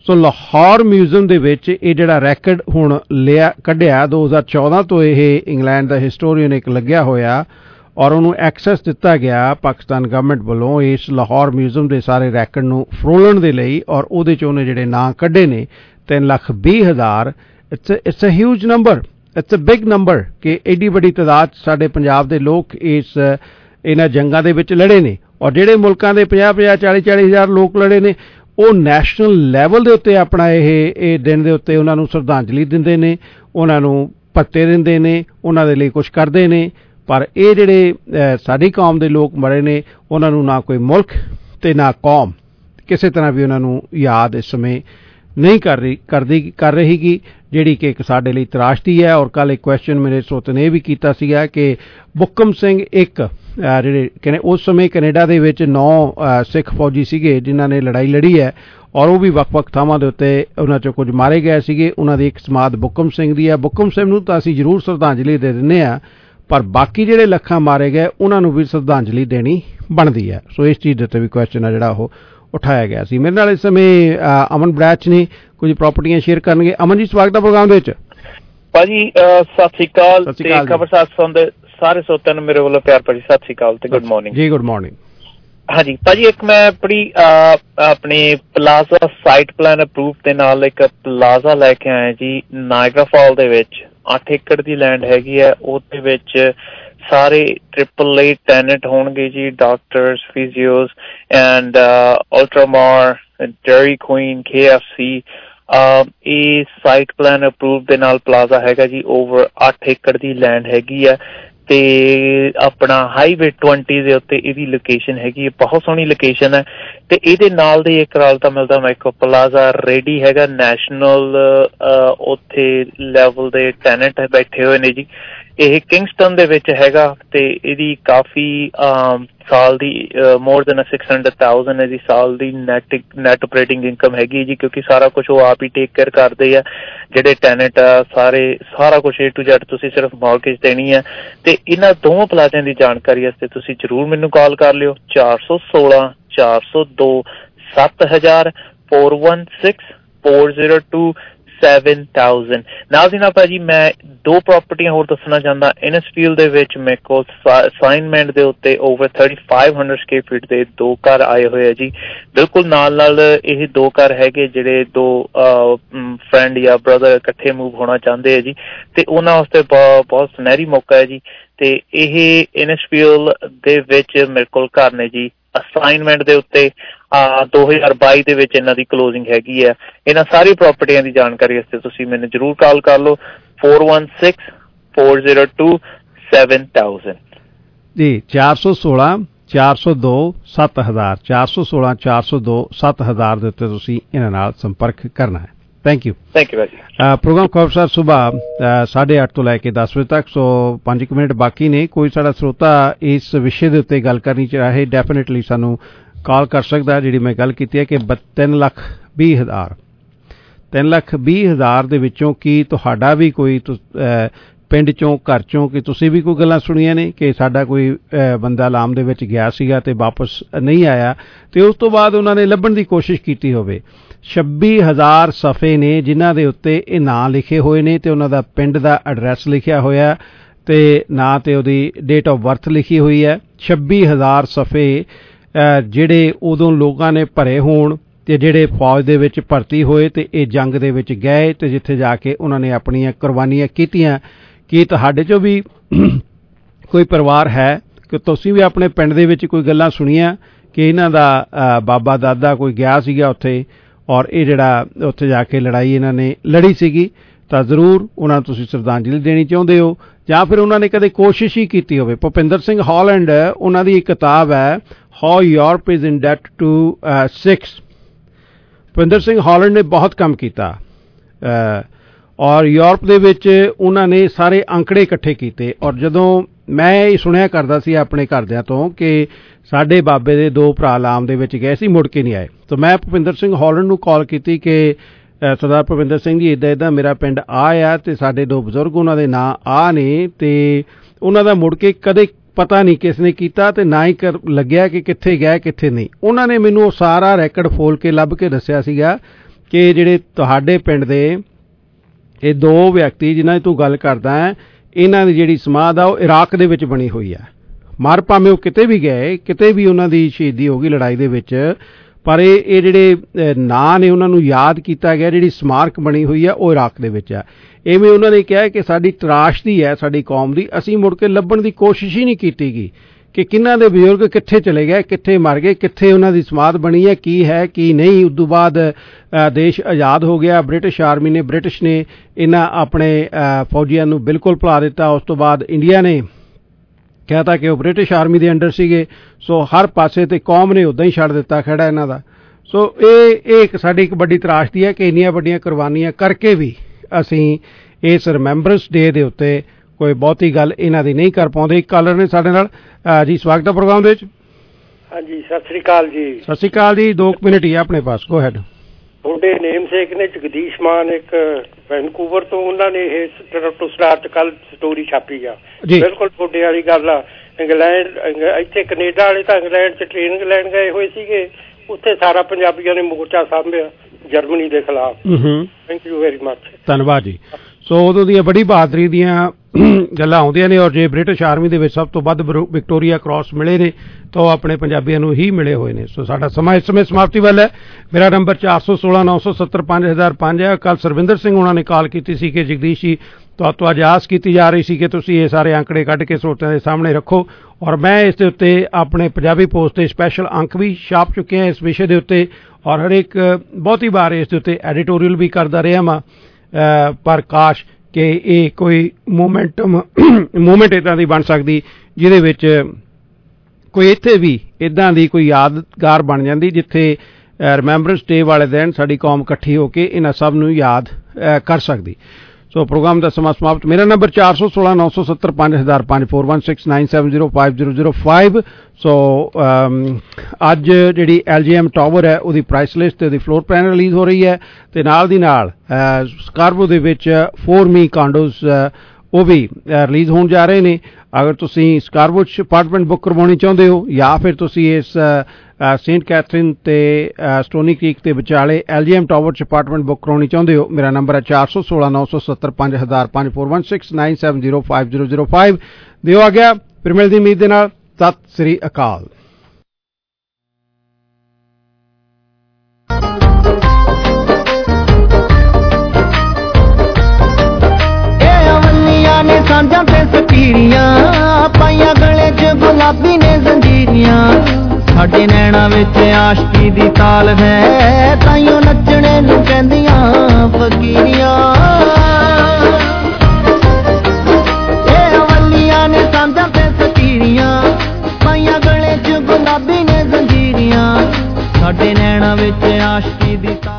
ਸੋ ਲਾਹੌਰ ਮਿਊਜ਼ੀਅਮ ਦੇ ਵਿੱਚ ਇਹ ਜਿਹੜਾ ਰੈਕਡ ਹੁਣ ਲਿਆ ਕੱਢਿਆ ਦੋ ਹਜ਼ਾਰ ਚੌਦਾਂ ਤੋਂ ਇਹ ਇੰਗਲੈਂਡ ਦਾ ਹਿਸਟੋਰੀਅਨ ਇੱਕ ਲੱਗਿਆ ਹੋਇਆ ਔਰ ਉਹਨੂੰ ਐਕਸੈਸ ਦਿੱਤਾ ਗਿਆ ਪਾਕਿਸਤਾਨ ਗਵਰਨਮੈਂਟ ਵੱਲੋਂ ਇਸ ਲਾਹੌਰ ਮਿਊਜ਼ੀਅਮ ਦੇ ਸਾਰੇ ਰੈਕਡ ਨੂੰ ਫਰੋਲਣ ਦੇ ਲਈ ਔਰ ਉਹਦੇ 'ਚ ਉਹਨੇ ਜਿਹੜੇ ਨਾਂ ਕੱਢੇ ਨੇ ਤਿੰਨ ਲੱਖ ਵੀਹ ਹਜ਼ਾਰ it's it's a huge number it's a big number ਕਿ ਐਡੀ ਵੱਡੀ ਤਾਦਾਦ ਸਾਡੇ ਪੰਜਾਬ ਦੇ ਲੋਕ ਇਸ ਇਹਨਾਂ ਜੰਗਾਂ ਦੇ ਵਿੱਚ ਲੜੇ ਨੇ ਔਰ ਜਿਹੜੇ ਮੁਲਕਾਂ ਦੇ ਪੰਜਾਹ ਪੰਜਾਹ ਚਾਲੀ ਚਾਲੀ ਹਜ਼ਾਰ ਲੋਕ ਲੜੇ ਨੇ ਉਹ ਨੈਸ਼ਨਲ ਲੈਵਲ ਦੇ ਉੱਤੇ ਆਪਣਾ ਇਹ ਇਹ ਦਿਨ ਦੇ ਉੱਤੇ ਉਹਨਾਂ ਨੂੰ ਸ਼ਰਧਾਂਜਲੀ ਦਿੰਦੇ ਨੇ ਉਹਨਾਂ ਨੂੰ ਭੱਤੇ ਦਿੰਦੇ ਨੇ ਉਹਨਾਂ ਦੇ ਲਈ ਕੁਝ ਕਰਦੇ ਨੇ ਪਰ ਇਹ ਜਿਹੜੇ ਸਾਡੀ ਕੌਮ ਦੇ ਲੋਕ ਮਰੇ ਨੇ ਉਹਨਾਂ ਨੂੰ ਨਾ ਕੋਈ ਮੁਲਕ ਤੇ ਨਾ ਕੌਮ ਕਿਸੇ ਤਰ੍ਹਾਂ ਵੀ ਉਹਨਾਂ ਨੂੰ ਯਾਦ ਇਸ ਸਮੇਂ ਨਹੀਂ ਕਰ ਰਹੀ ਕਰਦੀ ਕਰ ਰਹੀਗੀ ਜਿਹੜੀ ਕਿ ਇੱਕ ਸਾਡੇ ਲਈ ਤਰਾਸ਼ਦੀ ਹੈ ਔਰ ਕੱਲ ਇੱਕ ਕੁਐਸਚਨ ਮੇਰੇ ਸਰੋਤੇ ਨੇ ਇਹ ਵੀ ਕੀਤਾ ਸੀਗਾ ਕਿ ਬੁੱਕਮ ਸਿੰਘ ਇੱਕ ਜਿਹੜੇ ਕਹਿੰਦੇ ਉਸ ਸਮੇਂ ਕੈਨੇਡਾ ਦੇ ਵਿੱਚ ਨੌ ਸਿੱਖ ਫੌਜੀ ਸੀਗੇ ਜਿਨ੍ਹਾਂ ਨੇ ਲੜਾਈ ਲੜੀ ਹੈ ਔਰ ਉਹ ਵੀ ਵੱਖ-ਵੱਖ ਥਾਵਾਂ ਦੇ ਉੱਤੇ ਉਹਨਾਂ 'ਚੋਂ ਕੁਝ ਮਾਰੇ ਗਏ ਸੀਗੇ ਉਹਨਾਂ ਦੀ ਇੱਕ ਸਮਾਧ ਬੁੱਕਮ ਸਿੰਘ ਦੀ ਹੈ ਬੁੱਕਮ ਸਿੰਘ ਨੂੰ ਤਾਂ ਅਸੀਂ ਜ਼ਰੂਰ ਸ਼ਰਧਾਂਜਲੀ ਦੇ ਦਿੰਦੇ ਹਾਂ ਪਰ ਬਾਕੀ ਜਿਹੜੇ ਲੱਖਾਂ ਮਾਰੇ ਗਏ ਉਹਨਾਂ ਨੂੰ ਵੀ ਸ਼ਰਧਾਂਜਲੀ ਦੇਣੀ ਬਣਦੀ ਹੈ ਸੋ ਇਸ ਚੀਜ਼ ਦੇ ਉੱਤੇ ਵੀ ਕੁਐਸਚਨ ਆ ਜਿਹੜਾ ਉਹ ਉਠਾਇਆ ਗਿਆ ਸੀ ਮੇਰੇ ਨਾਲ ਇਸ ਸਮੇਂ ਅਮਨ ਬ੍ਰੈਚ ਨੇ ਕੁਝ ਪ੍ਰਾਪਰਟੀਆਂ ਸ਼ੇਅਰ ਕਰਨਗੇ ਅਮਨ ਜੀ ਸਵਾਗਤ ਹੈ ਪ੍ਰੋਗਰਾਮ ਦੇ ਵਿੱਚ ਭਾਜੀ ਸਤਿ ਸ੍ਰੀ ਅਕਾਲ ਤੇ ਖਬਰਸਾਰ ਸੁਣਦੇ ਸਾਰੇ ਸਰੋਤਿਆਂ ਨੂੰ ਮੇਰੇ ਵੱਲੋਂ ਪਿਆਰ ਭਰੀ ਸਤਿ ਸ੍ਰੀ ਅਕਾਲ ਤੇ ਗੁੱਡ ਮਾਰਨਿੰਗ ਜੀ ਗੁੱਡ ਮਾਰਨਿੰਗ ਹਾਂਜੀ ਭਾਜੀ ਇੱਕ ਮੈਂ ਆਪਣੀ ਆਪਣੀ ਪਲਾਜ਼ਾ ਸਾਈਟ ਪਲਾਨ ਅਪਰੂਵ ਦੇ ਨਾਲ ਇੱਕ ਪਲਾਜ਼ਾ ਲੈ ਕੇ ਆਇਆ ਜੀ ਨਾਇਗਰਾ ਫਾਲ ਦੇ ਵਿੱਚ ਅੱਠ ਏਕੜ ਦੀ ਲੈਂਡ ਹੈਗੀ ਹੈ ਉਹਦੇ ਵਿੱਚ ਸਾਰੇ ਟ੍ਰਿਪਲ ਏ ਟੈਨੈਂਟ ਹੋਣਗੇ ਜੀ doctors physios and Ultramar Dairy Queen K F C ਇਹ ਸਾਈਟ ਪਲਾਨ ਅਪਰੂਵ ਦੇ ਨਾਲ ਪਲਾਜ਼ਾ ਹੈਗਾ ਜੀ ਓਵਰ ਅੱਠ ਏਕੜ ਦੀ ਲੈਂਡ ਹੈਗੀ ਹੈ ਤੇ ਆਪਣਾ ਹਾਈਵੇ ਟਵੰਟੀ ਦੇ ਉੱਤੇ ਇਹਦੀ ਲੋਕੇਸ਼ਨ ਹੈਗੀ ਹੈ ਬਹੁਤ ਸੋਹਣੀ ਲੋਕੇਸ਼ਨ ਹੈ ਤੇ ਇਹਦੇ ਨਾਲ ਦੇ ਇੱਕ ਰਲਦਾ ਮਿਲਦਾ ਮਾਈਕਰੋ ਪਲਾਜ਼ਾ ਰੈਡੀ ਹੈਗਾ ਨੈਸ਼ਨਲ ਉੱਥੇ ਲੈਵਲ ਦੇ ਟੈਨੈਂਟ ਬੈਠੇ ਹੋਏ ਨੇ ਜੀ ਇਹ ਕਿੰਗਸਟਨ ਦੇ ਵਿੱਚ ਹੈਗਾ ਤੇ ਇਹਦੀ ਕਾਫੀ ਸਾਲ ਦੀ more than six hundred thousand ਇਹਦੀ ਸਾਲ ਦੀ ਨੈਟ ਨੈਟ ਆਪਰੇਟਿੰਗ ਇਨਕਮ ਹੈਗੀ ਜੀ ਕਿਉਂਕਿ ਸਾਰਾ ਕੁਛ ਉਹ ਆਪ ਹੀ ਟੇਕ ਕੇਅਰ ਕਰਦੇ ਆ ਜਿਹੜੇ ਟੈਨੈਂਟ ਆ ਸਾਰੇ ਸਾਰਾ ਕੁਛ ਏ ਟੂ ਜ਼ੈਡ ਤੁਸੀਂ ਸਿਰਫ ਮੌਰਗੇਜ ਦੇਣੀ ਹੈ ਤੇ ਇਹਨਾਂ ਦੋਵਾਂ ਪਲਾਜ਼ਿਆਂ ਦੀ ਜਾਣਕਾਰੀ ਵਾਸਤੇ ਤੁਸੀਂ ਜ਼ਰੂਰ ਮੈਨੂੰ ਕਾਲ ਕਰ ਲਿਓ ਚਾਰ ਸੌ ਸੋਲਾਂ ਚਾਰ ਸੌ ਦੋ ਸੱਤ ਹਜ਼ਾਰ four one six four zero two seven thousand ਨਾਲ ਦੀ ਨਾਲ ਭਾਜੀ ਮੈਂ ਦੋ ਪ੍ਰਾਪਰਟੀਆਂ ਹੋਰ ਦੱਸਣਾ ਚਾਹੁੰਦਾ ਇਨਸਫੀਲਡ ਦੇ ਵਿੱਚ ਮੇਰੇ ਕੋਲ ਅਸਾਈਨਮੈਂਟ ਦੇ ਉੱਤੇ over thirty five hundred square feet ਦੇ ਦੋ ਘਰ ਆਏ ਹੋਏ ਆ ਜੀ ਬਿਲਕੁਲ ਨਾਲ ਨਾਲ ਇਹ ਦੋ ਘਰ ਹੈਗੇ ਜਿਹੜੇ ਦੋ ਫਰੈਂਡ ਜਾਂ ਬ੍ਰਦਰ ਇਕੱਠੇ ਮੂਵ ਹੋਣਾ ਚਾਹੁੰਦੇ ਆ ਜੀ ਤੇ ਉਹਨਾਂ ਵਾਸਤੇ ਬਹੁਤ ਸੁਨਹਿਰੀ ਮੌਕਾ ਹੈ ਜੀ ਤੇ ਇਹ ਇਨਸਫੀਲਡ ਦੇ ਵਿੱਚ ਮੇਰੇ ਕੋਲ ਘਰ ਨੇ ਜੀ ਅਸਾਈਨਮੈਂਟ ਦੇ ਉੱਤੇ ਦੋ ਹਜ਼ਾਰ ਬਾਈ ਦੇ ਵਿੱਚ ਇਹਨਾਂ ਦੀ ਕਲੋਜ਼ਿੰਗ ਹੈਗੀ ਹੈ ਇਹਨਾਂ ਸਾਰੀ ਪ੍ਰਾਪਰਟੀਆਂ ਦੀ ਜਾਣਕਾਰੀ ਵਾਸਤੇ ਤੁਸੀਂ ਮੈਨੂੰ ਜ਼ਰੂਰ ਕਾਲ ਕਰ ਲਓ four one six four zero two seven thousand ਜੀ ਚਾਰ ਸੌ ਸੋਲਾਂ ਚਾਰ ਸੌ ਦੋ ਸੱਤ ਹਜ਼ਾਰ ਚਾਰ ਸੌ ਸੋਲਾਂ ਚਾਰ ਸੌ ਦੋ ਸੱਤ ਹਜ਼ਾਰ ਦੇ ਉੱਤੇ ਤੁਸੀਂ ਇਹਨਾਂ ਨਾਲ ਸੰਪਰਕ ਕਰਨਾ ਹੈ ਥੈਂਕ ਯੂ ਥੈਂਕ ਯੂ ਭਾਜੀ ਪ੍ਰੋਗਰਾਮ ਖਬਰਸਾਰ ਸੁਬਾਹ ਸਾਢੇ ਅੱਠ ਤੋਂ ਲੈ ਕੇ ਦਸ ਵਜੇ ਤੱਕ ਸੋ ਪੰਜ ਕੁ ਮਿੰਟ ਬਾਕੀ ਨੇ ਕੋਈ ਸਾਡਾ ਸਰੋਤਾ ਇਸ ਵਿਸ਼ੇ ਦੇ ਉੱਤੇ ਗੱਲ ਕਰਨੀ ਚਾਹੇ ਡੈਫੀਨੇਟਲੀ ਸਾਨੂੰ ਕਾਲ ਕਰ ਸਕਦਾ ਜਿਹੜੀ ਮੈਂ ਗੱਲ ਕੀਤੀ ਹੈ ਕਿ ਤਿੰਨ ਲੱਖ ਵੀਹ ਹਜ਼ਾਰ ਤਿੰਨ ਲੱਖ ਵੀਹ ਹਜ਼ਾਰ ਦੇ ਵਿੱਚੋਂ ਕੀ ਤੁਹਾਡਾ ਵੀ ਕੋਈ ਪਿੰਡ ਚੋਂ ਘਰ ਚੋਂ ਕਿ ਤੁਸੀਂ ਵੀ ਕੋਈ ਗੱਲਾਂ ਸੁਣੀਆਂ ਨੇ ਕਿ ਸਾਡਾ ਕੋਈ ਬੰਦਾ ਲਾਮ ਦੇ ਵਿੱਚ ਗਿਆ ਸੀਗਾ ਤੇ ਵਾਪਸ ਨਹੀਂ ਆਇਆ ਤੇ ਉਸ ਤੋਂ ਬਾਅਦ ਉਹਨਾਂ ਨੇ ਲੱਭਣ ਦੀ ਕੋਸ਼ਿਸ਼ ਕੀਤੀ ਹੋਵੇ ਛੱਬੀ ਹਜ਼ਾਰ ਸਫ਼ੇ ਨੇ ਜਿਨ੍ਹਾਂ ਦੇ ਉੱਤੇ ਇਹ ਨਾਂ ਲਿਖੇ ਹੋਏ ਨੇ ਤੇ ਉਹਨਾਂ ਦਾ ਪਿੰਡ ਦਾ ਐਡਰੈਸ ਲਿਖਿਆ ਹੋਇਆ ਤੇ ਨਾਂ ਤੇ ਉਹਦੀ ਡੇਟ ਆਫ ਬਰਥ ਲਿਖੀ ਹੋਈ ਹੈ ਛੱਬੀ ਹਜ਼ਾਰ ਸਫ਼ੇ ਜਿਹੜੇ ਉਦੋਂ ਲੋਕਾਂ ਨੇ ਭਰੇ ਹੋਣ ਤੇ ਜਿਹੜੇ ਫੌਜ ਦੇ ਵਿੱਚ ਭਰਤੀ ਹੋਏ ਤੇ ਇਹ ਜੰਗ ਦੇ ਵਿੱਚ ਗਏ ਤੇ ਜਿੱਥੇ ਜਾ ਕੇ ਉਹਨਾਂ ਨੇ ਆਪਣੀਆਂ ਕੁਰਬਾਨੀਆਂ ਕੀਤੀਆਂ ਕੀ ਤੁਹਾਡੇ ਚੋਂ ਵੀ ਕੋਈ ਪਰਿਵਾਰ ਹੈ ਕਿ ਤੁਸੀਂ ਵੀ ਆਪਣੇ ਪਿੰਡ ਦੇ ਵਿੱਚ ਕੋਈ ਗੱਲਾਂ ਸੁਣੀਆਂ ਕਿ ਇਹਨਾਂ ਦਾ ਬਾਬਾ ਦਾਦਾ ਕੋਈ ਗਿਆ ਸੀਗਾ ਉੱਥੇ ਔਰ ਇਹ ਜਿਹੜਾ ਉੱਥੇ ਜਾ ਕੇ ਲੜਾਈ ਇਹਨਾਂ ਨੇ ਲੜੀ ਸੀਗੀ ਤਾਂ ਜ਼ਰੂਰ ਉਹਨਾਂ ਨੂੰ ਤੁਸੀਂ ਸ਼ਰਧਾਂਜਲੀ ਦੇਣੀ ਚਾਹੁੰਦੇ ਹੋ ਜਾਂ ਫਿਰ ਉਹਨਾਂ ਨੇ ਕਦੇ ਕੋਸ਼ਿਸ਼ ਹੀ ਕੀਤੀ ਹੋਵੇ ਭੁਪਿੰਦਰ ਸਿੰਘ ਹਾਲੈਂਡ ਉਹਨਾਂ ਦੀ ਇੱਕ ਕਿਤਾਬ ਹੈ how Europe is indebted to Sikhs Bhupinder Singh Holland ਨੇ ਬਹੁਤ ਕੰਮ ਕੀਤਾ ਔਰ ਯੂਰਪ ਦੇ ਵਿੱਚ ਉਹਨਾਂ ਨੇ ਸਾਰੇ ਅੰਕੜੇ ਇਕੱਠੇ ਕੀਤੇ ਔਰ ਜਦੋਂ ਮੈਂ ਇਹ ਸੁਣਿਆ ਕਰਦਾ ਸੀ ਆਪਣੇ ਘਰਦਿਆਂ ਤੋਂ ਕਿ ਸਾਡੇ ਬਾਬੇ ਦੇ ਦੋ ਭਰਾ ਲਾਮ ਦੇ ਵਿੱਚ ਗਏ ਸੀ ਮੁੜ ਕੇ ਨਹੀਂ ਆਏ ਤਾਂ ਮੈਂ ਭੁਪਿੰਦਰ ਸਿੰਘ ਹਾਲੈਂਡ ਨੂੰ ਕਾਲ ਕੀਤੀ ਕਿ ਸਰਦਾਰ ਭੁਪਿੰਦਰ ਸਿੰਘ ਜੀ ਇੱਦਾਂ ਇੱਦਾਂ ਮੇਰਾ ਪਿੰਡ ਆ ਆ ਤੇ ਸਾਡੇ ਦੋ ਬਜ਼ੁਰਗ ਉਹਨਾਂ ਦੇ ਨਾਂ ਆ ਨੇ ਤੇ ਉਹਨਾਂ ਦਾ ਮੁੜ ਕੇ ਕਦੇ ਪਤਾ ਨਹੀਂ ਕਿਸ ਨੇ ਕੀਤਾ ਤੇ ਨਾ ਹੀ ਲੱਗਿਆ ਕਿ ਕਿੱਥੇ ਗਿਆ ਕਿੱਥੇ ਨਹੀਂ ਉਹਨਾਂ ਨੇ ਮੈਨੂੰ ਉਹ ਸਾਰਾ ਰੈਕਡ ਫੋਲ ਕੇ ਲੱਭ ਕੇ ਦੱਸਿਆ ਸੀਗਾ ਕਿ ਜਿਹੜੇ ਤੁਹਾਡੇ ਪਿੰਡ ਦੇ ਇਹ ਦੋ ਵਿਅਕਤੀ ਜਿਨ੍ਹਾਂ ਦੀ ਤੂੰ ਗੱਲ ਕਰਦਾ ਹੈ, ਇਹਨਾਂ ਦੀ ਜਿਹੜੀ ਸਮਾਧ ਆ ਉਹ ਇਰਾਕ ਦੇ ਵਿੱਚ ਬਣੀ ਹੋਈ ਹੈ। ਮਰ ਭਾਵੇਂ ਉਹ ਕਿਤੇ ਵੀ ਗਏ, ਕਿਤੇ ਵੀ ਉਹਨਾਂ ਦੀ ਸ਼ਹੀਦੀ ਹੋ ਗਈ ਲੜਾਈ ਦੇ ਵਿੱਚ, ਪਰ ਇਹ ਇਹ ਜਿਹੜੇ ਨਾਂ ਨੇ ਉਹਨਾਂ ਨੂੰ ਯਾਦ ਕੀਤਾ ਗਿਆ, ਜਿਹੜੀ ਸਮਾਰਕ ਬਣੀ ਹੋਈ ਹੈ ਉਹ ਇਰਾਕ ਦੇ ਵਿੱਚ ਹੈ। ਇਵੇਂ ਉਹਨਾਂ ਨੇ ਕਿਹਾ ਕਿ ਸਾਡੀ ਤਰਾਸ਼ਦੀ ਹੈ ਸਾਡੀ ਕੌਮ ਦੀ, ਅਸੀਂ ਮੁੜ ਕੇ ਲੱਭਣ ਦੀ ਕੋਸ਼ਿਸ਼ ਹੀ ਨਹੀਂ ਕੀਤੀ ਗਈ ਕਿ ਕਿਹਨਾਂ ਦੇ ਬਜ਼ੁਰਗ ਕਿੱਥੇ ਚਲੇ ਗਏ, ਕਿੱਥੇ ਮਰ ਗਏ, ਕਿੱਥੇ ਉਹਨਾਂ ਦੀ ਸਮਾਧ ਬਣੀ ਹੈ, ਕੀ ਹੈ ਕੀ ਨਹੀਂ। ਉਸ ਤੋਂ ਬਾਅਦ ਦੇਸ਼ ਆਜ਼ਾਦ ਹੋ ਗਿਆ, ਬ੍ਰਿਟਿਸ਼ ਆਰਮੀ ਨੇ ਬ੍ਰਿਟਿਸ਼ ਨੇ ਇਹਨਾਂ ਆਪਣੇ ਫੌਜੀਆਂ ਨੂੰ ਬਿਲਕੁਲ ਭੁਲਾ ਦਿੱਤਾ। ਉਸ ਤੋਂ ਬਾਅਦ ਇੰਡੀਆ ਨੇ ਕਹਿਤਾ ਕਿ ਉਹ ਬ੍ਰਿਟਿਸ਼ ਆਰਮੀ ਦੇ ਅੰਡਰ ਸੀਗੇ, ਸੋ ਹਰ ਪਾਸੇ ਤੇ ਕੌਮ ਨੇ ਉੱਦਾਂ ਹੀ ਛੱਡ ਦਿੱਤਾ ਖੜਾ ਇਹਨਾਂ ਦਾ। ਸੋ ਇਹ ਇਹ ਇੱਕ ਸਾਡੀ ਇੱਕ ਵੱਡੀ ਤਰਾਸ਼ਦੀ ਹੈ ਕਿ ਇੰਨੀਆਂ ਵੱਡੀਆਂ ਕੁਰਬਾਨੀਆਂ ਕਰਕੇ ਵੀ ਅਸੀਂ ਇਸ ਰਿਮੈਂਬਰੈਂਸ ਡੇ ਦੇ ਉੱਤੇ ਕੋਈ ਬਹੁਤੀ ਗੱਲ ਇਹਨਾਂ ਦੀ ਨਹੀਂ ਕਰ ਪਾਉਂਦੇ। ਇੱਕ ਕਾਲਰ ਨੇ ਸਾਡੇ ਨਾਲ ਜੀ, ਸਵਾਗਤ ਹੈ ਪ੍ਰੋਗਰਾਮ ਦੇ ਵਿੱਚ। ਹਾਂਜੀ, ਸਤਿ ਸ੍ਰੀ ਅਕਾਲ ਜੀ। ਸਤਿ ਸ੍ਰੀ ਅਕਾਲ ਜੀ, ਦੋ ਮਿੰਟ ਹੀ ਆਪਣੇ ਪਾਸ, ਗੋ ਹੈਡ। ਤੁਹਾਡੇ ਨੇਮ ਸੇਕ ਨੇ ਜਗਦੀਸ਼ ਮਾਨ ਇੱਕ ਵੈਨਕੂਵਰ ਤੋਂ, ਉਹਨਾਂ ਨੇ ਇਹ ਟੋਰਾਂਟੋ ਸਟਾਰ ਚ ਕੱਲ ਸਟੋਰੀ ਛਾਪੀ ਆ। ਬਿਲਕੁਲ ਤੁਹਾਡੇ ਵਾਲੀ ਗੱਲ ਆ। ਇੰਗਲੈਂਡ ਇੱਥੇ ਕੈਨੇਡਾ ਵਾਲੇ ਤਾਂ ਇੰਗਲੈਂਡ ਚ ਟ੍ਰੇਨਿੰਗ ਲੈਣ ਗਏ ਹੋਏ ਸੀਗੇ, ਉੱਥੇ ਸਾਰਾ ਪੰਜਾਬੀਆਂ ਨੇ ਮੋਰਚਾ ਸਾਂਭਿਆ ਜਰਮਨੀ ਦੇ ਖਿਲਾਫ। Thank you very much. ਧੰਨਵਾਦ ਜੀ। ਸੋ ਉਦੋਂ ਦੀਆਂ ਬੜੀ ਬਹਾਦਰੀ ਦੀਆਂ ਗੱਲਾਂ ਆਉਂਦੀਆਂ ਨੇ, ਔਰ ਜੇ ਬ੍ਰਿਟਿਸ਼ ਆਰਮੀ ਦੇ ਵਿੱਚ ਸਭ ਤੋਂ ਵੱਧ ਵਿਕਟੋਰੀਆ ਕ੍ਰਾਸ ਮਿਲੇ ਨੇ ਤਾਂ ਉਹ ਆਪਣੇ ਪੰਜਾਬੀਆਂ ਨੂੰ ਹੀ ਮਿਲੇ ਹੋਏ ਨੇ। ਸੋ ਸਾਡਾ ਸਮਾਂ ਇਸ ਸਮੇਂ ਸਮਾਪਤੀ ਵੱਲ ਹੈ। ਮੇਰਾ ਨੰਬਰ ਚਾਰ ਸੌ ਸੋਲਾਂ ਨੌ ਸੌ ਸੱਤਰ ਪੰਜ ਹਜ਼ਾਰ ਪੰਜ ਹੈ। ਕੱਲ ਸਰਵਿੰਦਰ ਸਿੰਘ ਉਹਨਾਂ ਨੇ ਕਾਲ ਕੀਤੀ ਸੀ ਕਿ ਜਗਦੀਸ਼ ਜੀ ਤੁਹਾਤੋਂ ਅੱਜ ਆਸ ਕੀਤੀ ਜਾ ਰਹੀ ਸੀ ਕਿ ਤੁਸੀਂ ਇਹ ਸਾਰੇ ਅੰਕੜੇ ਕੱਢ ਕੇ ਸਰੋਤਿਆਂ ਦੇ ਸਾਹਮਣੇ ਰੱਖੋ, ਔਰ ਮੈਂ ਇਸ ਦੇ ਉੱਤੇ ਆਪਣੇ ਪੰਜਾਬੀ ਪੋਸਟ ਤੇ ਸਪੈਸ਼ਲ ਅੰਕ ਵੀ ਛਾਪ ਚੁੱਕੇ ਹਾਂ ਇਸ ਵਿਸ਼ੇ ਦੇ ਉੱਤੇ, ਔਰ ਹਰੇਕ ਬਹੁਤੀ ਵਾਰ ਇਸ ਦੇ ਉੱਤੇ ਐਡੀਟੋਰੀਅਲ ਵੀ ਕਰਦਾ ਰਿਹਾ ਵਾਂ। ਪਰ ਕਾਸ਼ ਕਿ ਇਹ ਕੋਈ ਮੂਵਮੈਂਟਮ ਮੂਵਮੈਂਟ ਇੱਦਾਂ ਦੀ ਬਣ ਸਕਦੀ ਜਿਹਦੇ ਵਿੱਚ ਕੋਈ ਇੱਥੇ ਵੀ ਇੱਦਾਂ ਦੀ ਕੋਈ ਯਾਦਗਾਰ ਬਣ ਜਾਂਦੀ ਜਿੱਥੇ ਰਿਮੈਂਬਰੈਂਸ ਡੇ ਵਾਲੇ ਦਿਨ ਸਾਡੀ ਕੌਮ ਇਕੱਠੀ ਹੋ ਕੇ ਇਹਨਾਂ ਸਭ ਨੂੰ ਯਾਦ ਕਰ ਸਕਦੀ। ਸੋ ਪ੍ਰੋਗਰਾਮ ਦਾ ਸਮਾਂ ਸਮਾਪਤ। ਮੇਰਾ ਨੰਬਰ ਚਾਰ ਸੌ ਸੋਲਾਂ ਨੌ ਸੌ ਸੱਤਰ ਪੰਜ ਹਜ਼ਾਰ ਪੰਜ four one six nine seven zero five zero zero five. So ਅੱਜ ਜਿਹੜੀ ਐਲ ਜੀ ਐਮ ਟਾਵਰ ਹੈ ਉਹਦੀ ਪ੍ਰਾਈਸ ਲਿਸਟ ਤੇ ਉਹਦੀ ਫਲੋਰ ਪਲਾਨ ਰਿਲੀਜ਼ ਹੋ ਰਹੀ ਹੈ, ਤੇ ਨਾਲ ਦੀ ਨਾਲ ਸਕਾਰਬੋ ਦੇ ਵਿੱਚ ਫੋਰ ਮੀ ਕਾਂਡੋਜ਼ ਉਹ ਵੀ ਰਿਲੀਜ਼ ਹੋਣ ਜਾ ਰਹੇ ਨੇ। ਅਗਰ ਤੁਸੀਂ ਸਕਾਰਬੋ 'ਚ ਅਪਾਰਟਮੈਂਟ ਬੁੱਕ ਕਰਵਾਉਣੀ ਚਾਹੁੰਦੇ ਹੋ ਜਾਂ ਫਿਰ ਤੁਸੀਂ ਇਸ ਸੇਂਟ ਕੈਥਰੀਨ ਤੇ ਸਟੋਨੀ ਕ੍ਰੀਕ ਦੇ ਵਿਚਾਲੇ ਐਲ ਜੀ ਐਮ ਟਾਵਰ 'ਚ ਅਪਾਰਟਮੈਂਟ ਬੁੱਕ ਕਰਵਾਉਣੀ ਚਾਹੁੰਦੇ ਹੋ, ਮੇਰਾ ਨੰਬਰ ਹੈ ਚਾਰ ਸੌ ਸੋਲਾਂ ਨੌ ਸੌ ਸੱਤਰ ਪੰਜ ਹਜ਼ਾਰ ਪੰਜ four one six nine seven zero five zero zero five. ਦਿਓ ਆ ਗਿਆ, ਫਿਰ ਮਿਲਦੀ ਉਮੀਦ ਦੇ ਨਾਲ। ਸਤਿ ਸ੍ਰੀ ਅਕਾਲ। ਨੇ ਸਾਂਝਾਂ ਤੇ ਸਕੀਰੀਆਂ ਪਾਈਆਂ ਗਲੇ 'ਚ ਗੁਲਾਬੀ ਨੇ ਜ਼ੰਜੀਰੀਆਂ, ਸਾਡੇ ਨੈਣਾ ਵਿੱਚ ਆਸ਼ਕੀ ਦੀ ਤਾਲ ਹੈ, ਤਾਈਓ ਨੱਚਣੇ ਨੂੰ ਕਹਿੰਦੀਆਂ ਫਕੀਰੀਆਂ। ਇਹ ਅਵਲੀਆਂ ਨੇ ਸਾਂਝਾਂ ਤੇ ਸਕੀਰੀਆਂ ਪਾਈਆਂ ਗਲੇ 'ਚ ਗੁਲਾਬੀ ਨੇ ਜ਼ੰਜੀਰੀਆਂ, ਸਾਡੇ ਨੈਣਾ ਵਿੱਚ ਆਸ਼ਕੀ ਦੀ ਤਾਲ।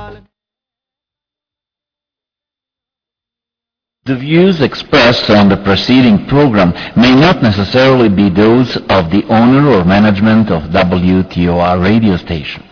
The views expressed on the preceding program may not necessarily be those of the owner or management of W T O R radio station.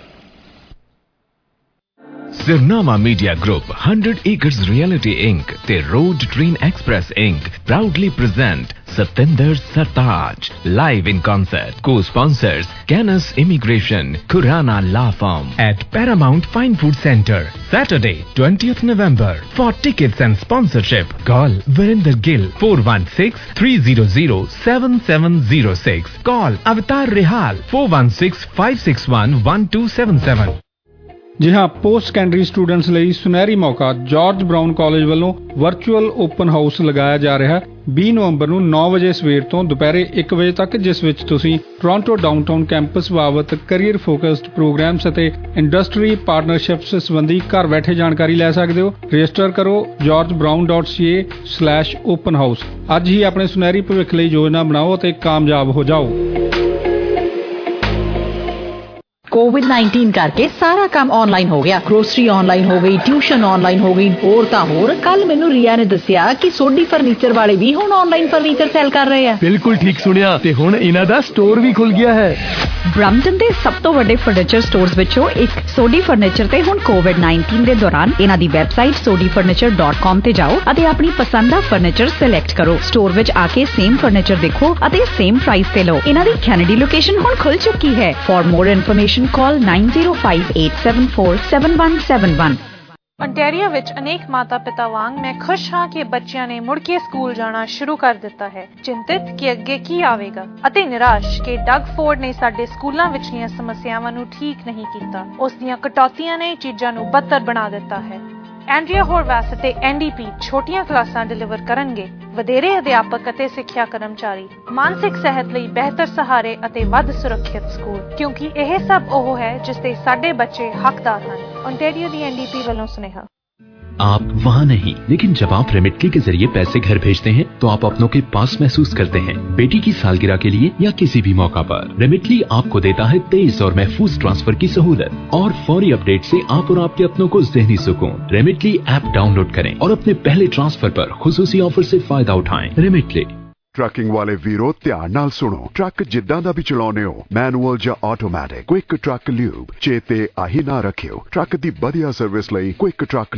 Sirnama Media Group, one hundred Acres Reality Incorporated ਤੇ Road Train Express Incorporated proudly present Satinder Sartaj live in concert. Co-sponsors Canis Immigration, Kurana Law Firm at Paramount Fine Food Center. Saturday, twentieth November. For tickets and sponsorship, call Verinder Gill four one six, three zero zero, seven seven zero six. Call Avatar Rehal four one six, five six one, one two seven seven. ਜੀ ਹਾਂ, post secondary students ਲਈ ਸੁਨਹਿਰੀ ਮੌਕਾ George Brown College ਵੱਲੋਂ virtual open house ਲਗਾਇਆ ਜਾ ਰਿਹਾ ਹੈ ਵੀਹ ਨਵੰਬਰ ਨੂੰ ਨੌ ਵਜੇ ਸਵੇਰ ਤੋਂ ਦੁਪਹਿਰੇ ਇੱਕ ਵਜੇ ਤੱਕ, ਜਿਸ ਵਿੱਚ ਤੁਸੀਂ ਟੋਰਾਂਟੋ ਡਾਊਨਟਾਊਨ ਕੈਂਪਸ ਬਾਬਤ ਕੈਰੀਅਰ ਫੋਕਸਡ ਪ੍ਰੋਗਰਾਮਸ ਅਤੇ ਇੰਡਸਟਰੀ ਪਾਰਟਨਰਸ਼ਿਪਸ ਸੰਬੰਧੀ ਘਰ ਬੈਠੇ ਜਾਣਕਾਰੀ ਲੈ ਸਕਦੇ ਹੋ। ਰਜਿਸਟਰ ਕਰੋ george brown dot c a slash open house। ਅੱਜ ਹੀ ਆਪਣੇ ਸੁਨਹਿਰੀ ਭਵਿੱਖ ਲਈ ਯੋਜਨਾ ਬਣਾਓ ਅਤੇ ਕਾਮਯਾਬ ਹੋ ਜਾਓ। ਕੋਵਿਡ ਨਾਈਨਟੀਨ ਕਰਕੇ ਸਾਰਾ ਕੰਮ ਆਨਲਾਈਨ ਹੋ ਗਿਆ। ਗਰੋਸਰੀ ਆਨਲਾਈਨ ਹੋ ਗਈ, ਟਿਊਸ਼ਨ ਆਨਲਾਈਨ ਹੋ ਗਈ, ਹੋਰ ਤਾਂ ਹੋਰ। ਕੱਲ ਮੈਨੂੰ ਰੀਆ ਨੇ ਦੱਸਿਆ ਕਿ ਸੋਢੀ ਫਰਨੀਚਰ ਵਾਲੇ ਵੀ ਹੁਣ ਆਨਲਾਈਨ ਫਰਨੀਚਰ ਸੈਲ ਕਰ ਰਹੇ ਆ। ਬਿਲਕੁਲ ਠੀਕ ਸੁਣਿਆ, ਤੇ ਹੁਣ ਇਹਨਾਂ ਦਾ ਸਟੋਰ ਵੀ ਖੁੱਲ ਗਿਆ ਹੈ। ਬ੍ਰੈਂਪਟਨ ਦੇ ਸਭ ਤੋਂ ਵੱਡੇ ਫਰਨੀਚਰ ਸਟੋਰਸ ਵਿੱਚੋਂ ਇੱਕ ਸੋਢੀ ਫਰਨੀਚਰ ਤੇ ਹੁਣ ਕੋਵਿਡ ਨਾਈਨਟੀਨ ਦੇ ਦੌਰਾਨ ਇਹਨਾਂ ਦੀ website Sodhi furniture dot com ਤੇ ਜਾਓ ਅਤੇ ਆਪਣੀ ਪਸੰਦ ਦਾ ਫਰਨੀਚਰ ਸਿਲੈਕਟ ਕਰੋ। ਸਟੋਰ ਵਿੱਚ ਆ ਕੇ ਸੇਮ ਫਰਨੀਚਰ ਦੇਖੋ ਅਤੇ ਸੇਮ ਪ੍ਰਾਈਸ ਤੇ ਲਓ। ਇਹਨਾਂ ਦੀ ਕੈਨੇਡੀ ਲੋਕੇਸ਼ਨ ਹੁਣ ਖੁੱਲ ਚੁੱਕੀ ਹੈ। For more information call nine zero five eight seven four seven one seven one। ontario ਵਿੱਚ ਅਨੇਕ ਮਾਤਾ ਪਿਤਾ ਵਾਂਗ ਮੈਂ ਖੁਸ਼ ਹਾਂ ਕਿ ਬੱਚਿਆਂ ਨੇ ਮੁੜ ਕੇ ਸਕੂਲ ਜਾਣਾ ਸ਼ੁਰੂ ਕਰ ਦਿੱਤਾ ਹੈ ਚਿੰਤਿਤ ਕਿ ਅੱਗੇ ਕੀ ਆਵੇਗਾ ਅਤੇ ਨਿਰਾਸ਼ ਕਿ ਡਗ ਫੋਰਡ ਨੇ ਸਾਡੇ ਸਕੂਲਾਂ ਵਿਚਲੀਆਂ ਸਮੱਸਿਆਵਾਂ ਨੂੰ ਠੀਕ ਨਹੀਂ ਕੀਤਾ ਉਸ ਦੀਆਂ ਕਟੌਤੀਆਂ ਨੇ ਚੀਜ਼ਾਂ ਨੂੰ ਬਦਤਰ ਬਣਾ ਦਿੱਤਾ ਹੈ ਐਂਡਰੀਆ ਹੋਰਵੈਸ ਅਤੇ ਐਨ ਡੀ ਪੀ ਛੋਟੀਆਂ ਕਲਾਸਾਂ ਡਿਲੀਵਰ ਕਰਨਗੇ ਵਧੇਰੇ ਅਧਿਆਪਕ ਅਤੇ ਸਿੱਖਿਆ ਕਰਮਚਾਰੀ ਮਾਨਸਿਕ ਸਿਹਤ ਲਈ ਬਿਹਤਰ ਸਹਾਰੇ ਅਤੇ ਵੱਧ ਸੁਰੱਖਿਅਤ ਸਕੂਲ ਕਿਉਂਕਿ ਇਹ ਸਭ ਉਹ ਹੈ ਜਿਸ ਦੇ ਸਾਡੇ ਬੱਚੇ ਹੱਕਦਾਰ ਹਨ ओंटारियो दी एन डी पी वालों सुनेहा आप वहाँ नहीं लेकिन जब आप रेमिटली के जरिए पैसे घर भेजते हैं तो आप अपनों के पास महसूस करते हैं बेटी की सालगिरह के लिए या किसी भी मौका पर रेमिटली आपको देता है तेज और महफूज ट्रांसफर की सहूलत और फौरी अपडेट से आप और आपके अपनों को ज़हनी सुकून रेमिटली ऐप डाउनलोड करें और अपने पहले ट्रांसफर पर खुसूसी ऑफर से फायदा उठाएं रेमिटली ट्रकिंग वाले वीरो ध्यान नाल सुनो ट्रक जिद्दां दा भी चलाउने हो मैनुअल या ऑटोमैटिक क्विक ट्रक ल्यूब चेते आही ना रखियो ट्रक दी बढ़िया सर्विस लई क्विक ट्रक